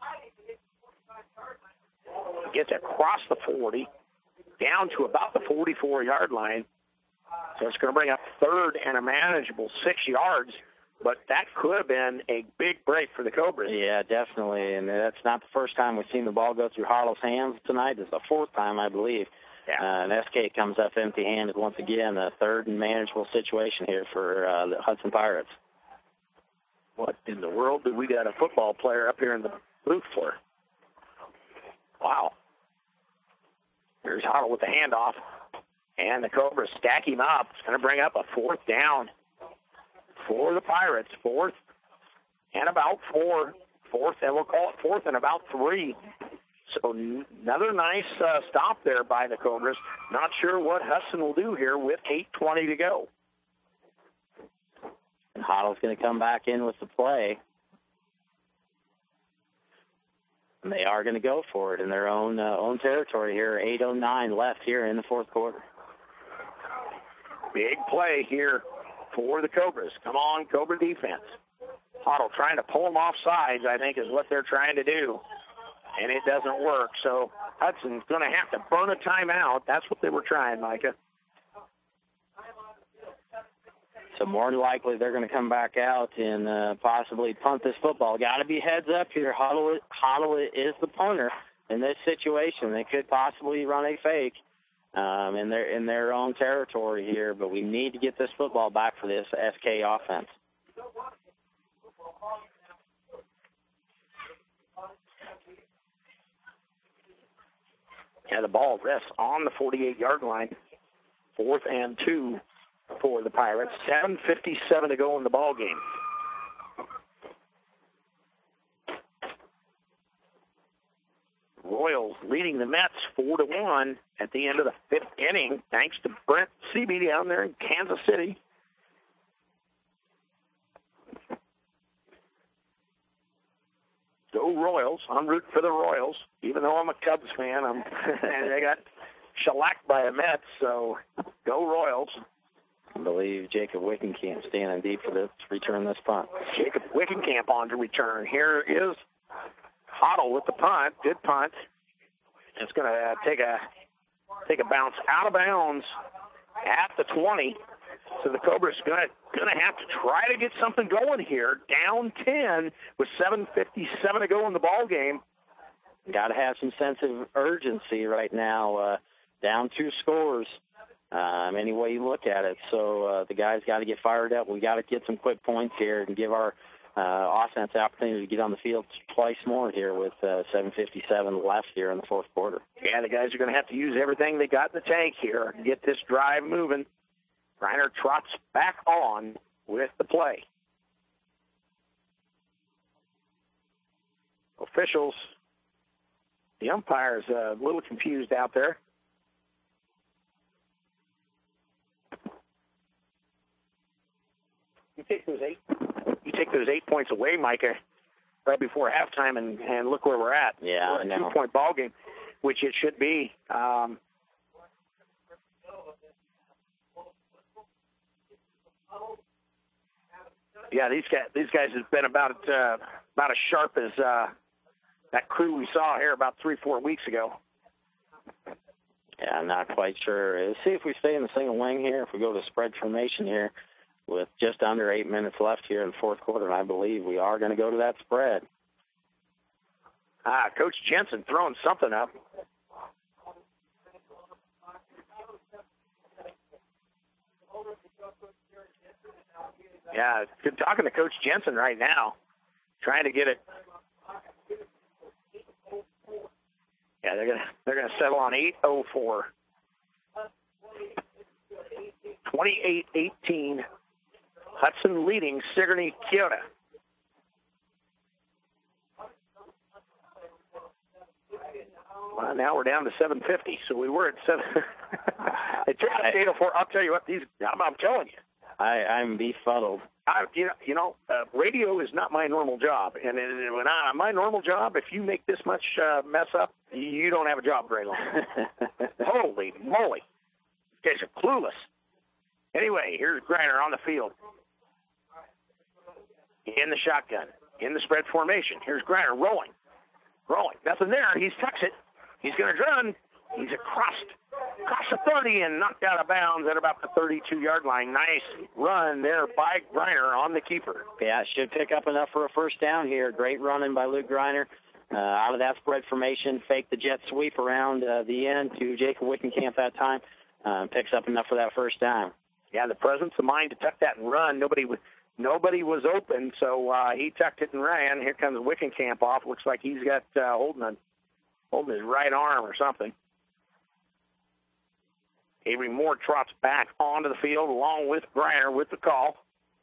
Gets across the 40, down to about the 44-yard line. So it's going to bring up 3rd and a manageable 6 yards. But that could have been a big break for the Cobras. Yeah, definitely. And that's not the first time we've seen the ball go through Hoddle's hands tonight. It's the 4th time, I believe. Yeah. And SK comes up empty-handed once again. A 3rd and manageable situation here for the Hudson Pirates. What in the world did we got a football player up here in the booth for? Wow. Here's Hoddle with the handoff. And the Cobras stack him up. It's going to bring up a 4th down for the Pirates. 4th and about 4. 4th, and we'll call it 4th and about 3. So another nice stop there by the Cobras. Not sure what Hudson will do here with 8:20 to go. And Hoddle's going to come back in with the play. And they are going to go for it in their own territory here. 8:09 left here in the fourth quarter. Big play here for the Cobras. Come on, Cobra defense. Hoddle trying to pull them off sides, I think, is what they're trying to do. And it doesn't work. So Hudson's going to have to burn a timeout. That's what they were trying, Micah. So more than likely they're going to come back out and possibly punt this football. Got to be heads up here. Huddle is the punter in this situation. They could possibly run a fake in their own territory here, but we need to get this football back for this SK offense. Yeah, the ball rests on the 48-yard line. 4th and 2 for the Pirates. 7:57 to go in the ball game. Royals leading the Mets 4-1 at the end of the 5th inning, thanks to Brent Seaby down there in Kansas City. Go Royals. I'm rooting for the Royals. Even though I'm a Cubs fan, and they got shellacked by the Mets, so go Royals. I believe Jacob Wickenkamp standing deep for this to return this punt. Jacob Wickenkamp on to return. Here is Hoddle with the punt. Good punt. It's going to take a bounce out of bounds at the 20. So the Cobras going to have to try to get something going here. Down 10 with 7:57 to go in the ball game. Got to have some sense of urgency right now. Down 2 scores, any way you look at it. So the guys got to get fired up. We got to get some quick points here and give our offense the opportunity to get on the field twice more here with 7:57 left here in the 4th quarter. Yeah, the guys are going to have to use everything they got in the tank here and get this drive moving. Greiner trots back on with the play. Officials, the umpire's a little confused out there. You take those 8 points away, Micah, right before halftime, and look where we're at. Yeah, we're a 2-point ball game, which it should be. Yeah, these guys have been about as sharp as that crew we saw here about 3-4 weeks ago. Yeah, I'm not quite sure. Let's see if we stay in the single wing here. If we go to spread formation here with just under 8 minutes left here in the 4th quarter, and I believe we are going to go to that spread. Coach Jensen throwing something up. Yeah, good talking to Coach Jensen right now, trying to get it. Yeah, they're gonna settle on 8:04. 28-18. Hudson leading Sigourney Keota. Well, now we're down to 7:50, so we were at 7. It took us 8:04. I'll tell you what, I'm telling you. I'm befuddled. Radio is not my normal job. And when my normal job, if you make this much mess up, you don't have a job very long. Holy moly. These guys are clueless. Anyway, here's Greiner on the field. In the shotgun. In the spread formation. Here's Greiner rolling. Nothing there. He tucks it. He's going to run. He's across the 30 and knocked out of bounds at about the 32-yard line. Nice run there by Greiner on the keeper. Yeah, it should pick up enough for a first down here. Great running by Luke Greiner. Out of that spread formation, faked the jet sweep around the end to Jacob Wickenkamp that time. Picks up enough for that first down. Yeah, the presence of mind to tuck that and run. Nobody was open, so he tucked it and ran. Here comes Wickenkamp off. Looks like he's got holding his right arm or something. Avery Moore trots back onto the field along with Greiner with the call.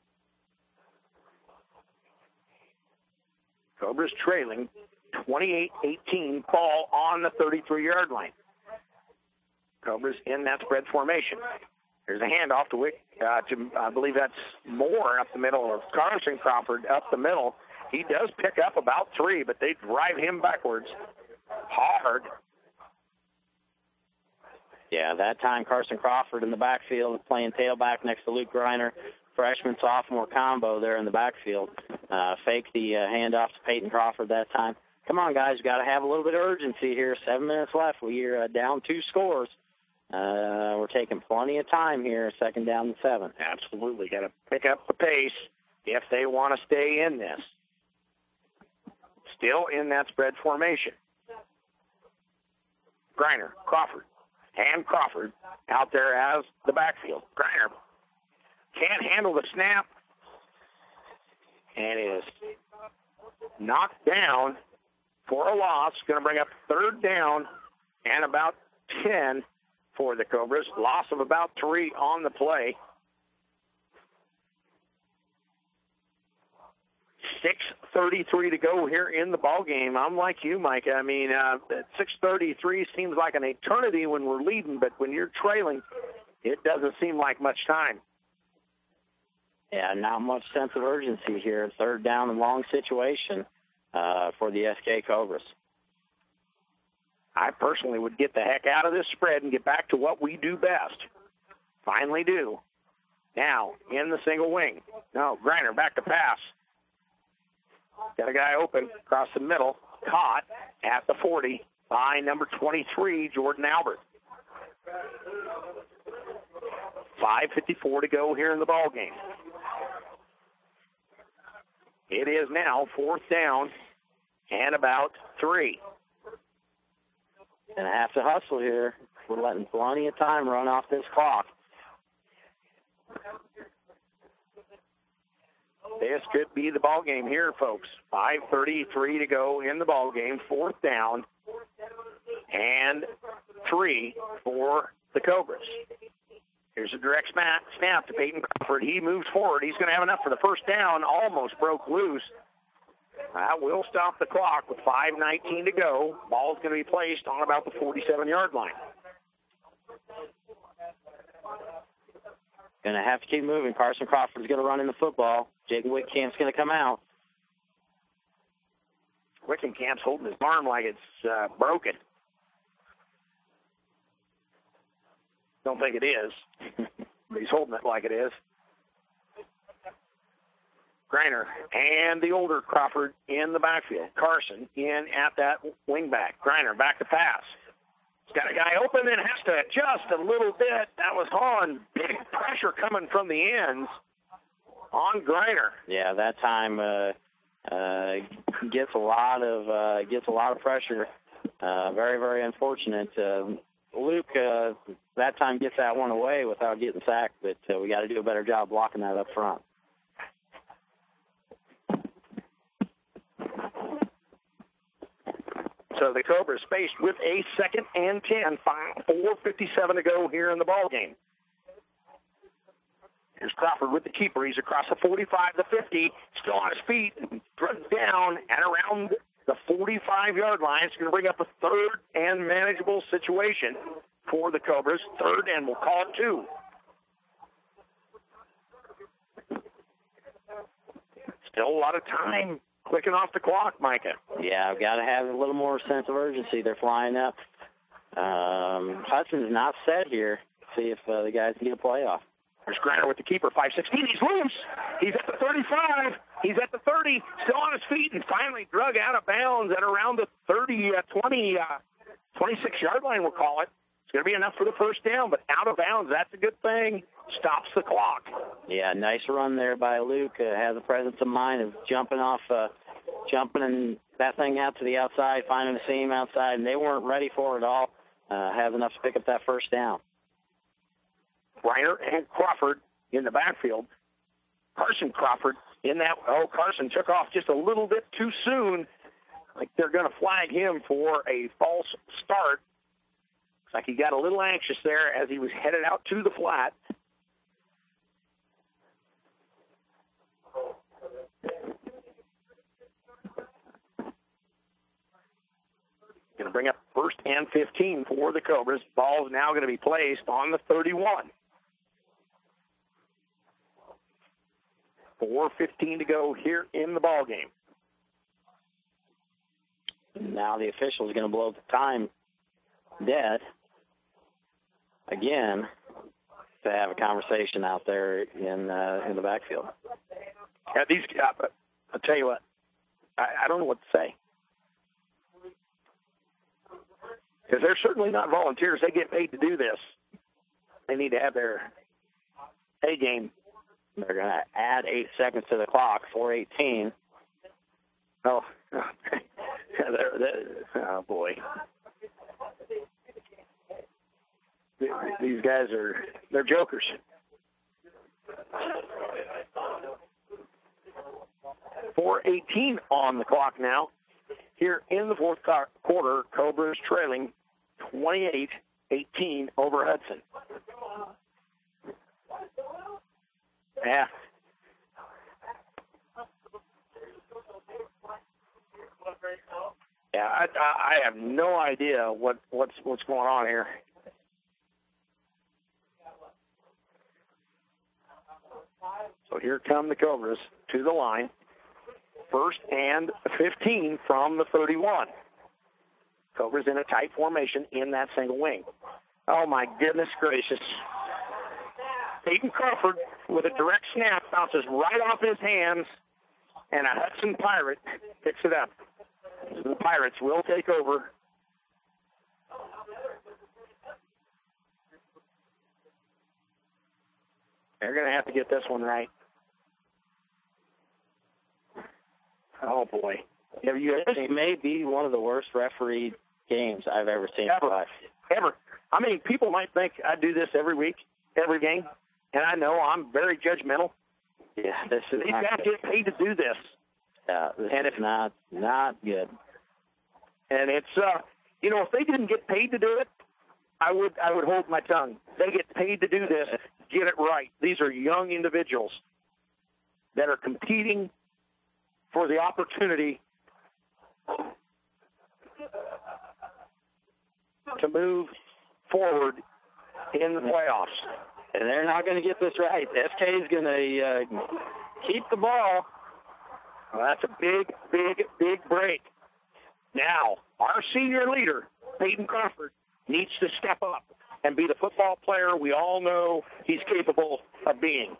Cobras trailing 28-18, ball on the 33-yard line. Cobras in that spread formation. Here's a handoff to I believe that's Moore up the middle, or Carson Crawford up the middle. He does pick up about 3, but they drive him backwards hard. Yeah, that time Carson Crawford in the backfield playing tailback next to Luke Greiner. Freshman-sophomore combo there in the backfield. Fake the handoff to Peyton Crawford that time. Come on, guys, we've got to have a little bit of urgency here. 7 minutes left. We're down 2 scores. We're taking plenty of time here, 2nd down and 7. Absolutely. Got to pick up the pace if they want to stay in this. Still in that spread formation. Griner, Crawford, and Crawford out there as the backfield. Griner can't handle the snap and is knocked down for a loss. Going to bring up 3rd down and about 10 for the Cobras. Loss of about 3 on the play. 6:33 to go here in the ball game. I'm like you, Mike. I mean, 6:33 seems like an eternity when we're leading, but when you're trailing, it doesn't seem like much time. Yeah, not much sense of urgency here. 3rd down and long situation for the SK Cobras. I personally would get the heck out of this spread and get back to what we do best. Finally do. Now, in the single wing. No, Griner back to pass. Got a guy open across the middle. Caught at the 40 by number 23, Jordan Albert. 5:54 to go here in the ball game. It is now 4th down and about 3. Gonna have to hustle here. We're letting plenty of time run off this clock. This could be the ball game here, folks. 5:33 to go in the ball game. 4th down and 3 for the Cobras. Here's a direct snap to Peyton Crawford. He moves forward. He's going to have enough for the 1st down. Almost broke loose. That will stop the clock with 5:19 to go. Ball's going to be placed on about the 47-yard line. Going to have to keep moving. Carson Crawford's going to run in the football. Jacob Wittkamp's going to come out. Wickenkamp's holding his arm like it's broken. Don't think it is. But he's holding it like it is. Griner and the older Crawford in the backfield. Carson in at that wingback. Griner back to pass. He's got a guy open and has to adjust a little bit. That was on. Big pressure coming from the ends on Griner. Yeah, that time gets a lot of pressure. Very, very unfortunate. Luke that time gets that one away without getting sacked, but we got to do a better job blocking that up front. So the Cobras faced with a 2nd and 10, 4:57 to go here in the ball game. Here's Crawford with the keeper. He's across the 45, the 50, still on his feet, drugged down and around the 45-yard line. It's going to bring up a 3rd and manageable situation for the Cobras. 3rd and we'll call it 2. Still a lot of time clicking off the clock, Micah. Yeah, I've got to have a little more sense of urgency. They're flying up. Hudson's not set here. See if the guys can get a playoff. There's Griner with the keeper, 5:16. He's loose. He's at the 35. He's at the 30, still on his feet, and finally drug out of bounds at around the 26-yard line, we'll call it. It's going to be enough for the 1st down, but out of bounds, that's a good thing. Stops the clock. Yeah, nice run there by Luke. Has a presence of mind of jumping and that thing out to the outside, finding a seam outside, and they weren't ready for it all. Has enough to pick up that 1st down. Griner and Crawford in the backfield. Carson Crawford in that. Oh, Carson took off just a little bit too soon. Like they're going to flag him for a false start. Looks like he got a little anxious there as he was headed out to the flat. Going to bring up 1st and 15 for the Cobras. Ball's now going to be placed on the 31. 4:15 to go here in the ball game. Now the official is going to blow the time dead again to have a conversation out there in the backfield. Yeah, these guys, I'll tell you what, I don't know what to say. Because they're certainly not volunteers. They get paid to do this. They need to have their A game. They're going to add 8 seconds to the clock, 4:18. Oh, oh boy. These guys they're jokers. .418 on the clock now. Here in the fourth quarter, Cobras trailing 28-18 over Hudson. Yeah. Yeah, I have no idea what's going on here. So here come the Cobras to the line. 1st and 15 from the 31. Cobras in a tight formation in that single wing. Oh, my goodness gracious. Peyton Crawford with a direct snap bounces right off his hands, and a Hudson Pirate picks it up. The Pirates will take over. They're going to have to get this one right. Oh, boy. This may be one of the worst refereed games I've ever seen in my life. Ever. I mean, people might think I do this every week, every game, and I know I'm very judgmental. Yeah, this is These guys get paid to do this. And it's not good. And it's, if they didn't get paid to do it, I would hold my tongue. They get paid to do this. Get it right. These are young individuals that are competing for the opportunity to move forward in the playoffs. And they're not going to get this right. SK is going to keep the ball. Well, that's a big, big, big break. Now, our senior leader, Peyton Crawford, needs to step up and be the football player we all know he's capable of being.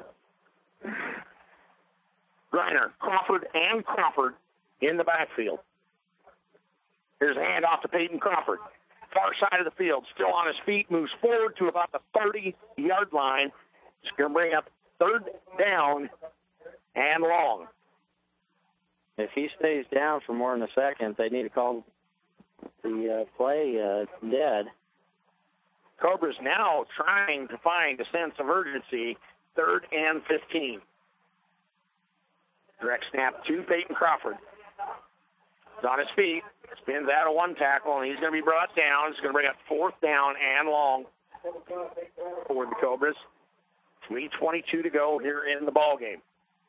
Greiner, Crawford, and Crawford in the backfield. Here's a handoff to Peyton Crawford. Far side of the field, still on his feet, moves forward to about the 30-yard line. It's going to bring up 3rd down and long. If he stays down for more than a second, they need to call the play dead. Cobras now trying to find a sense of urgency. 3rd and 15. Direct snap to Peyton Crawford. He's on his feet. Spins out of one tackle, and he's going to be brought down. It's going to bring up 4th down and long for the Cobras. 3:22 to go here in the ball game.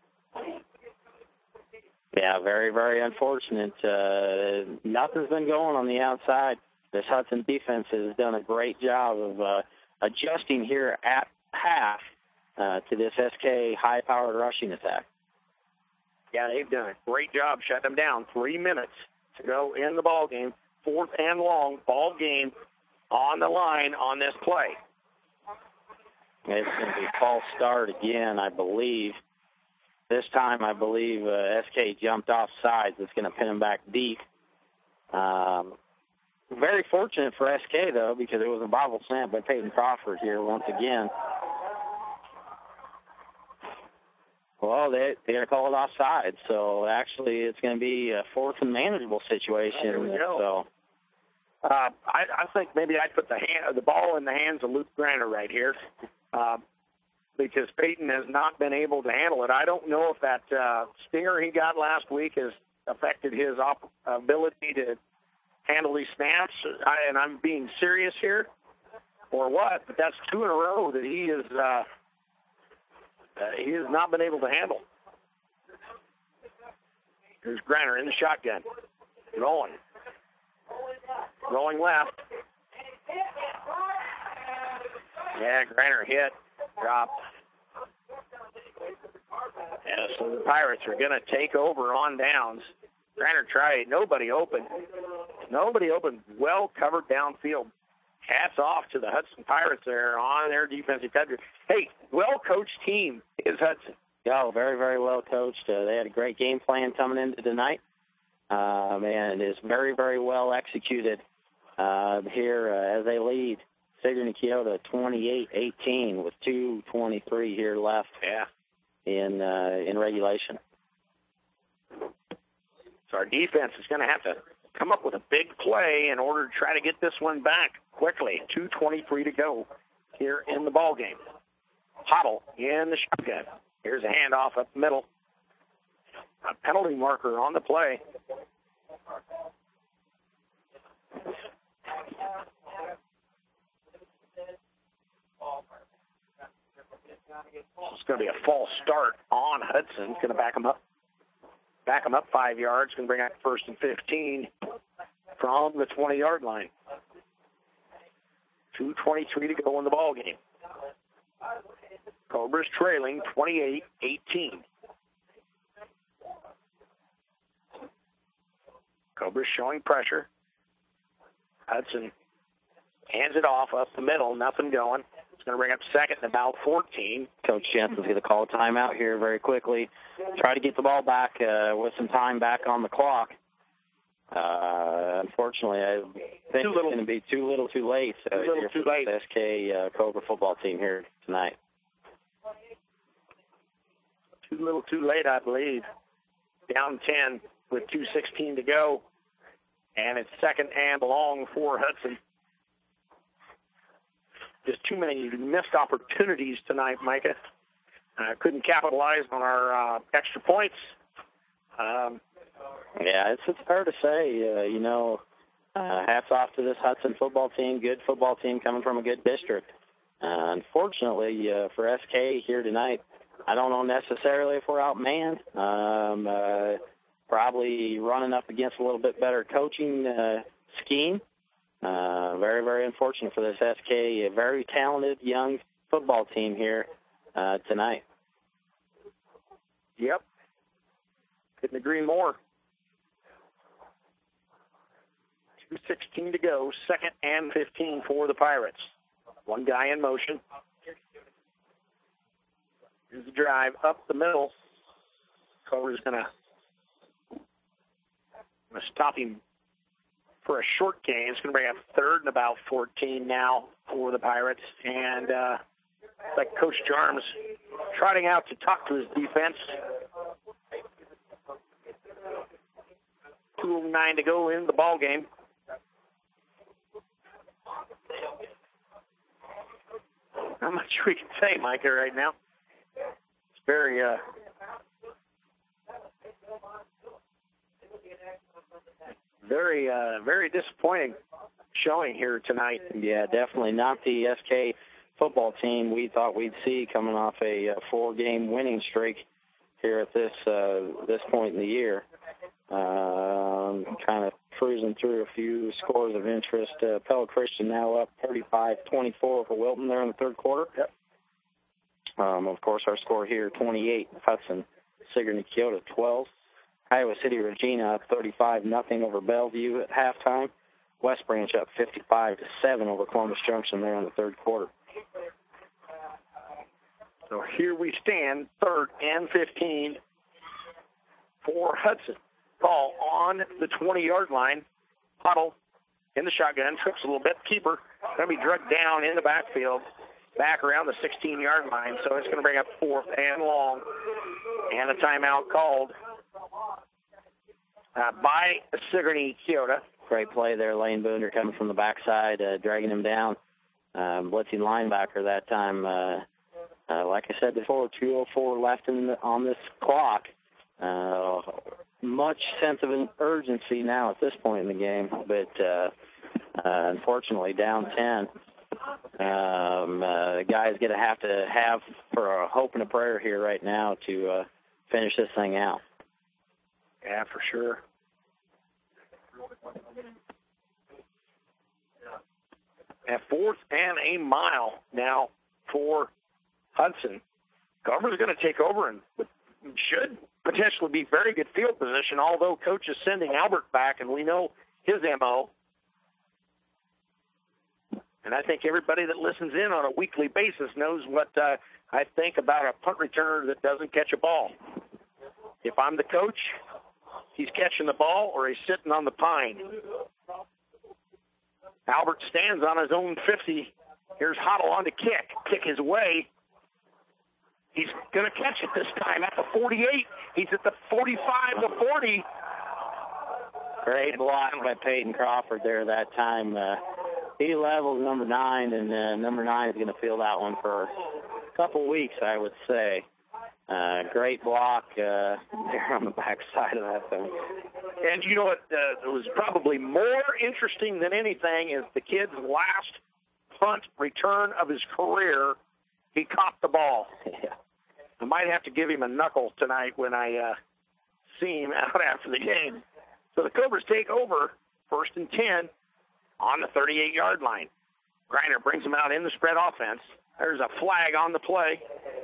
Yeah, very, very unfortunate. Nothing's been going on the outside. This Hudson defense has done a great job of adjusting here at half to this SK high-powered rushing attack. Yeah, they've done a great job shutting them down. 3 minutes to go in the ball game. 4th and long, ball game on the line on this play. It's going to be a false start again, I believe. This time, I believe SK jumped off sides. It's going to pin him back deep. Very fortunate for SK, though, because it was a bobble snap by Peyton Crawford here once again. Well, they're going to call it offside, so actually it's going to be a 4th and manageable situation. So, I think maybe I'd put the ball in the hands of Luke Greiner right here, because Peyton has not been able to handle it. I don't know if that stinger he got last week has affected his ability to handle these snaps, and I'm being serious here, or what, but that's 2 in a row that he has not been able to handle. Here's Greiner in the shotgun. Rolling left. Yeah, Greiner hit. Dropped. Yeah, so the Pirates are going to take over on downs. Greiner tried. Nobody open. Well covered downfield. Hats off to the Hudson Pirates there on their defensive coverage. Hey, well-coached team is Hudson. Yeah, very, very well coached. They had a great game plan coming into tonight, and it is very, very well executed here as they lead Sigourney Keota 28-18 with 2:23 here left. Yeah. In regulation. So our defense is going to have to come up with a big play in order to try to get this one back quickly. 2:23 to go here in the ball game. Hottle in the shotgun. Here's a handoff up the middle. A penalty marker on the play. It's going to be a false start on Hudson. It's going to back him up 5 yards. Going to bring out first and 15 from the 20-yard line. 2:23 to go in the ball game. Cobras trailing 28-18. Cobras showing pressure. Hudson hands it off up the middle. Nothing going. It's going to bring up second and about 14. Coach Jensen's going to call a timeout here very quickly. Try to get the ball back with some time back on the clock. Unfortunately, I think it's going to be too little too late. Too late. The SK Cobra football team here tonight. Too little too late, I believe. Down 10 with 2:16 to go. And it's second and long for Hudson. Just too many missed opportunities tonight, Micah. Couldn't capitalize on our extra points. Yeah, it's fair to say, hats off to this Hudson football team, good football team coming from a good district. Unfortunately, for SK here tonight, I don't know necessarily if we're outmanned. Probably running up against a little bit better coaching scheme. Very, very unfortunate for this SK, a very talented young football team here tonight. Yep. Couldn't agree more. 2:16 to go, second and 15 for the Pirates. One guy in motion. Here's the drive up the middle. Cobra's going to stop him for a short gain. It's going to bring up third and about 14 now for the Pirates. And like Coach Jarms trotting out to talk to his defense. 2:09 to go in the ball game. Not much we can say, Micah, right now. It's very, very disappointing showing here tonight. Yeah, definitely not the SK football team we thought we'd see coming off a 4-game winning streak here at this point in the year. Kind of cruising through a few scores of interest. Pella Christian now up 35-24 for Wilton there in the third quarter. Yep. Of course, our score here, 28, Hudson, Sigourney Keota, 12. Iowa City Regina up 35-0 over Bellevue at halftime. West Branch up 55-7 over Columbus Junction there in the third quarter. So here we stand, third and 15 for Hudson. Ball on the 20-yard line. Huddle in the shotgun, trips a little bit. Keeper going to be drugged down in the backfield, back around the 16-yard line. So it's going to bring up fourth and long. And a timeout called by Sigourney Keota. Great play there. Lane Booner coming from the backside, dragging him down. Blitzing linebacker that time. Like I said before, 2:04 left on this clock. Much sense of an urgency now at this point in the game, but unfortunately down 10. The guy's going to have for a hope and a prayer here right now to finish this thing out. Yeah, for sure. At fourth and a mile now for Hudson. Governor's going to take over and should potentially be very good field position, although Coach is sending Albert back, and we know his MO. And I think everybody that listens in on a weekly basis knows what I think about a punt returner that doesn't catch a ball. If I'm the coach, he's catching the ball or he's sitting on the pine. Albert stands on his own 50 Here's Hoddle on to kick. Kick his way. He's going to catch it this time at the 48. He's at the 45, the 40. Great block by Peyton Crawford there that time. He levels number 9, and number 9 is going to feel that one for a couple weeks, I would say. Great block there on the backside of that thing. And you know what was probably more interesting than anything is the kid's last punt return of his career, he caught the ball. Yeah. I might have to give him a knuckle tonight when I see him out after the game. So the Cobras take over, 1st and 10 on the 38-yard line. Greiner brings them out in the spread offense. There's a flag on the play.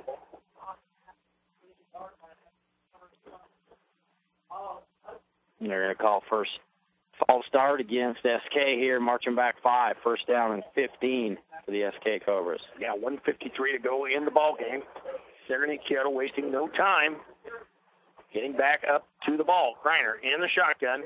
They're going to call first false start against SK here, marching back 5, 1st down and 15 for the SK Cobras. Yeah, 1:53 to go in the ball game. Sigourney Kyoto wasting no time getting back up to the ball. Greiner in the shotgun.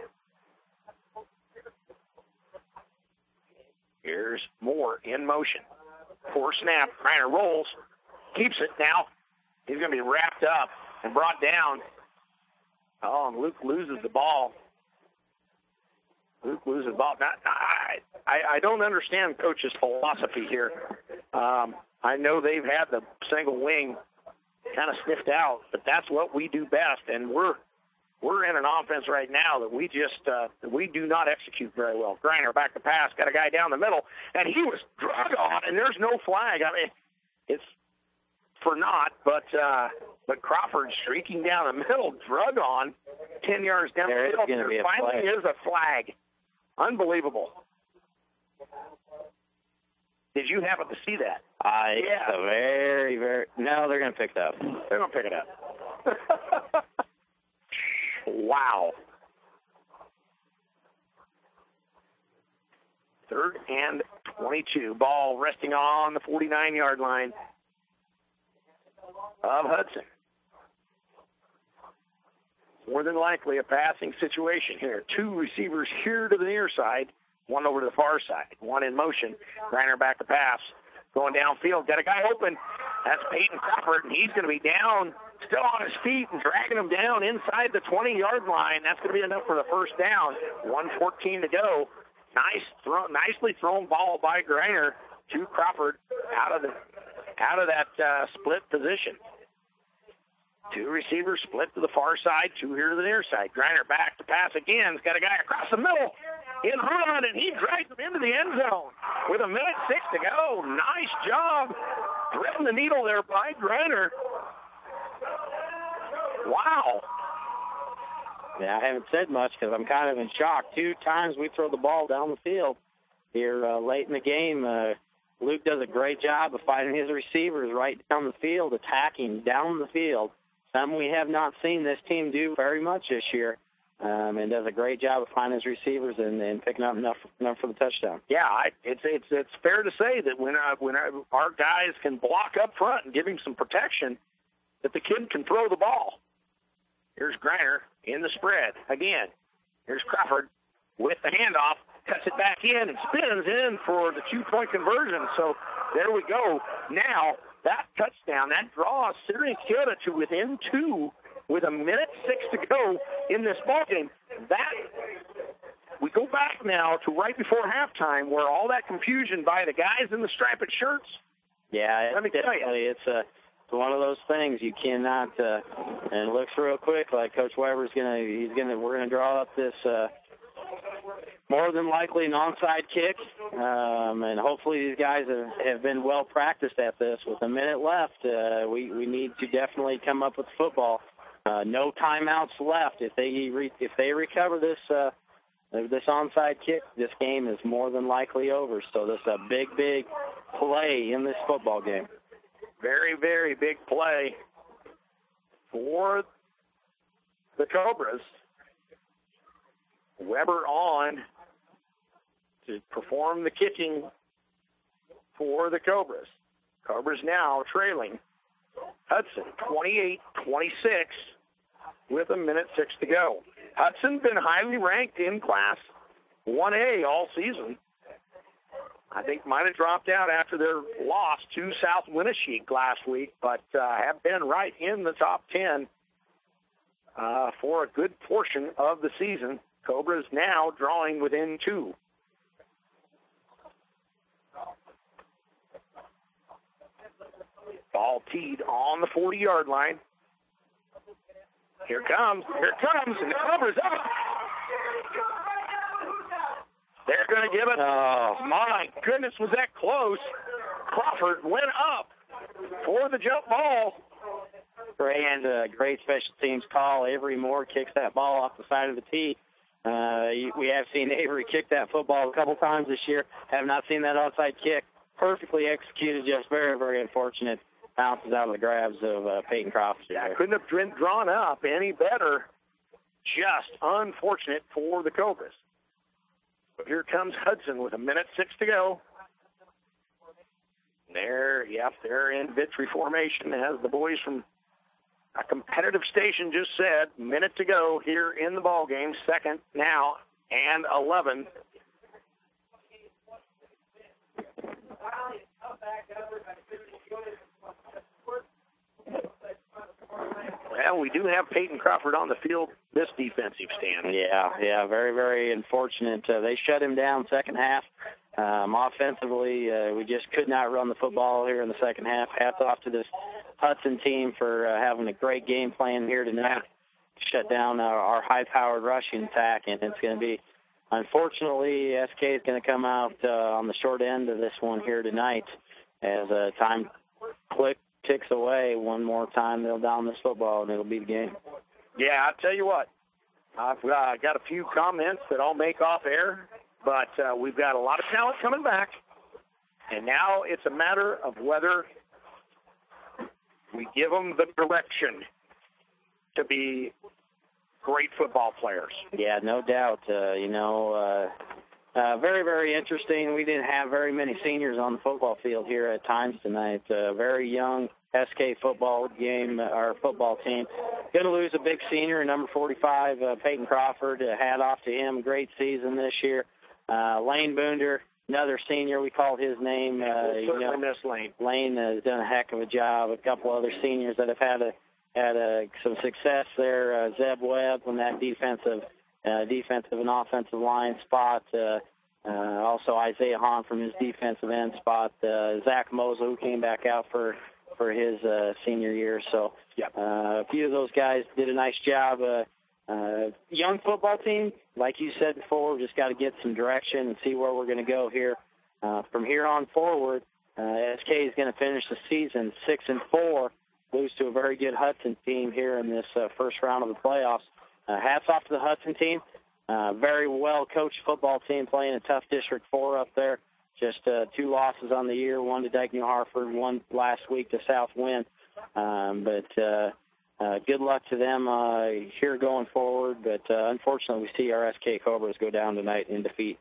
Here's Moore in motion. 4 snap. Greiner rolls. Keeps it now. He's going to be wrapped up and brought down. Oh, and Luke loses the ball. Luke loses the ball. I don't understand Coach's philosophy here. I know they've had the single wing kind of sniffed out, but that's what we do best, and we're in an offense right now that we just we do not execute very well. Greiner back to pass, got a guy down the middle, and he was drug on, and there's no flag. I mean, it's for naught, but Crawford streaking down the middle, drug on, 10 yards down the field. There finally is a flag. Unbelievable. Did you happen to see that? It's a very, very... No, they're going to pick it up. They're going to pick it up. Wow. 3rd and 22. Ball resting on the 49-yard line of Hudson. More than likely a passing situation here. 2 receivers here to the near side, 1 over to the far side, 1 in motion. Greiner back to pass. Going downfield, got a guy open. That's Peyton Crawford, and he's going to be down, still on his feet, and dragging him down inside the 20-yard line. That's going to be enough for the 1st down. 1:14 to go. Nicely thrown ball by Greiner to Crawford out of that split position. 2 receivers split to the far side, 2 here to the near side. Greiner back to pass again. He's got a guy across the middle in front, and he drags him into the end zone with 1:06 to go. Nice job threading the needle there by Greiner. Wow. Yeah, I haven't said much because I'm kind of in shock. 2 times we throw the ball down the field here late in the game. Luke does a great job of finding his receivers right down the field, attacking down the field. Something we have not seen this team do very much this year, and does a great job of finding his receivers and picking up enough for the touchdown. Yeah, it's fair to say that when our guys can block up front and give him some protection, that the kid can throw the ball. Here's Greiner in the spread again. Here's Crawford with the handoff, cuts it back in and spins in for the 2-point conversion. So there we go. Now that touchdown, that draws Sigourney Kyoto to within 2 with 1:06 to go in this ballgame. That we go back now to right before halftime, where all that confusion by the guys in the striped shirts. Yeah, let me tell you, it's one of those things you cannot. And it looks real quick like Coach Weber's we're gonna draw up this. More than likely an onside kick, and hopefully these guys have been well practiced at this. With 1 minute left, we need to definitely come up with football. No timeouts left. If they recover this onside kick, this game is more than likely over. So this is a big play in this football game. Very, very big play for the Cobras. Weber on to perform the kicking for the Cobras. Cobras now trailing Hudson 28-26 with 1:06 to go. Hudson been highly ranked in Class 1A all season. I think might have dropped out after their loss to South Winneshiek last week, but have been right in the top 10 for a good portion of the season. Cobras now drawing within 2. Ball teed on the 40-yard line. Here it comes, and the Cobras up. They're going to give it. Oh, my goodness, was that close. Crawford went up for the jump ball. Great special teams call. Avery Moore kicks that ball off the side of the tee. We have seen Avery kick that football a couple times this year. Have not seen that onside kick. Perfectly executed, just very, very unfortunate. Bounces out of the grabs of Peyton Crawford. Yeah, couldn't have been drawn up any better. Just unfortunate for the Cobras. But here comes Hudson with 1:06 to go. They're in victory formation, as the boys from a competitive station just said. Minute to go here in the ball game. Second now and 11. Well, we do have Peyton Crawford on the field this defensive stand. Yeah, very, very unfortunate. They shut him down second half. Offensively, we just could not run the football here in the second half. Hats off to this Hudson team for having a great game plan here tonight. Shut down our high-powered rushing attack, and it's going to be, unfortunately, SK is going to come out on the short end of this one here tonight as time ticks away. One more time, they'll down this football, and it'll be the game. Yeah, I'll tell you what. I've got a few comments that I'll make off air, but we've got a lot of talent coming back, and now it's a matter of whether we give them the direction to be great football players. Yeah, no doubt. Very, very interesting. We didn't have very many seniors on the football field here at times tonight. Very young SK football game, our football team. Going to lose a big senior, number 45, Peyton Crawford. Hat off to him. Great season this year. Lane Boonder, another senior. We called his name. Certainly miss Lane. Lane has done a heck of a job. A couple other seniors that have had some success there. Zeb Webb on that defensive and offensive line spot. Also Isaiah Hahn from his defensive end spot. Zach Mosley, who came back out for his senior year. So a few of those guys did a nice job. Young football team, like you said before, we just got to get some direction and see where we're going to go here. From here on forward, SK is going to finish the season 6-4, lose to a very good Hudson team here in this first round of the playoffs. Hats off to the Hudson team. Very well-coached football team playing a tough District 4 up there. Just 2 losses on the year, one to Dyke New Hartford, one last week to South Wind. But good luck to them here going forward. But unfortunately, we see our SK Cobras go down tonight in defeat.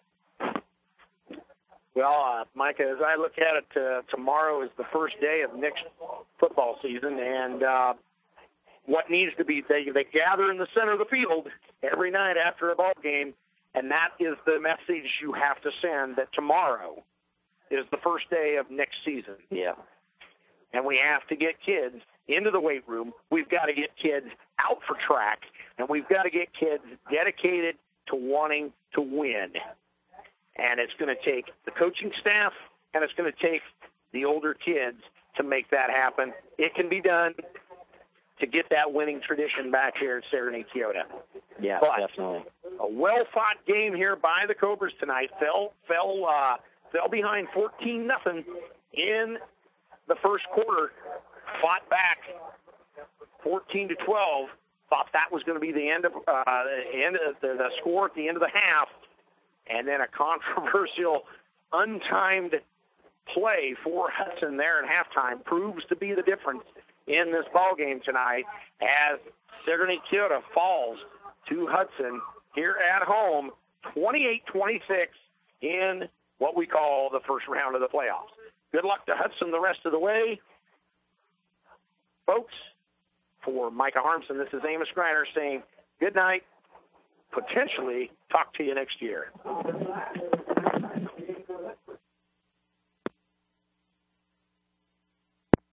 Well, Micah, as I look at it, tomorrow is the first day of next football season, and what needs to be, they gather in the center of the field every night after a ball game, and that is the message you have to send, that tomorrow is the first day of next season. Yeah. And we have to get kids into the weight room. We've got to get kids out for track, and we've got to get kids dedicated to wanting to win. And it's going to take the coaching staff, and it's going to take the older kids to make that happen. It can be done to get that winning tradition back here at Saguenay-Keota. Yeah, but definitely. A well-fought game here by the Cobras tonight. Fell behind 14-0 in the first quarter. Fought back 14-12. Thought that was going to be the end of the score at the end of the half, and then a controversial, untimed play for Hudson there at halftime proves to be the difference in this ball game tonight as Saguenay-Keota falls to Hudson here at home, 28-26 in what we call the first round of the playoffs. Good luck to Hudson the rest of the way. Folks, for Micah Harmson, this is Amos Greiner saying good night. Potentially talk to you next year.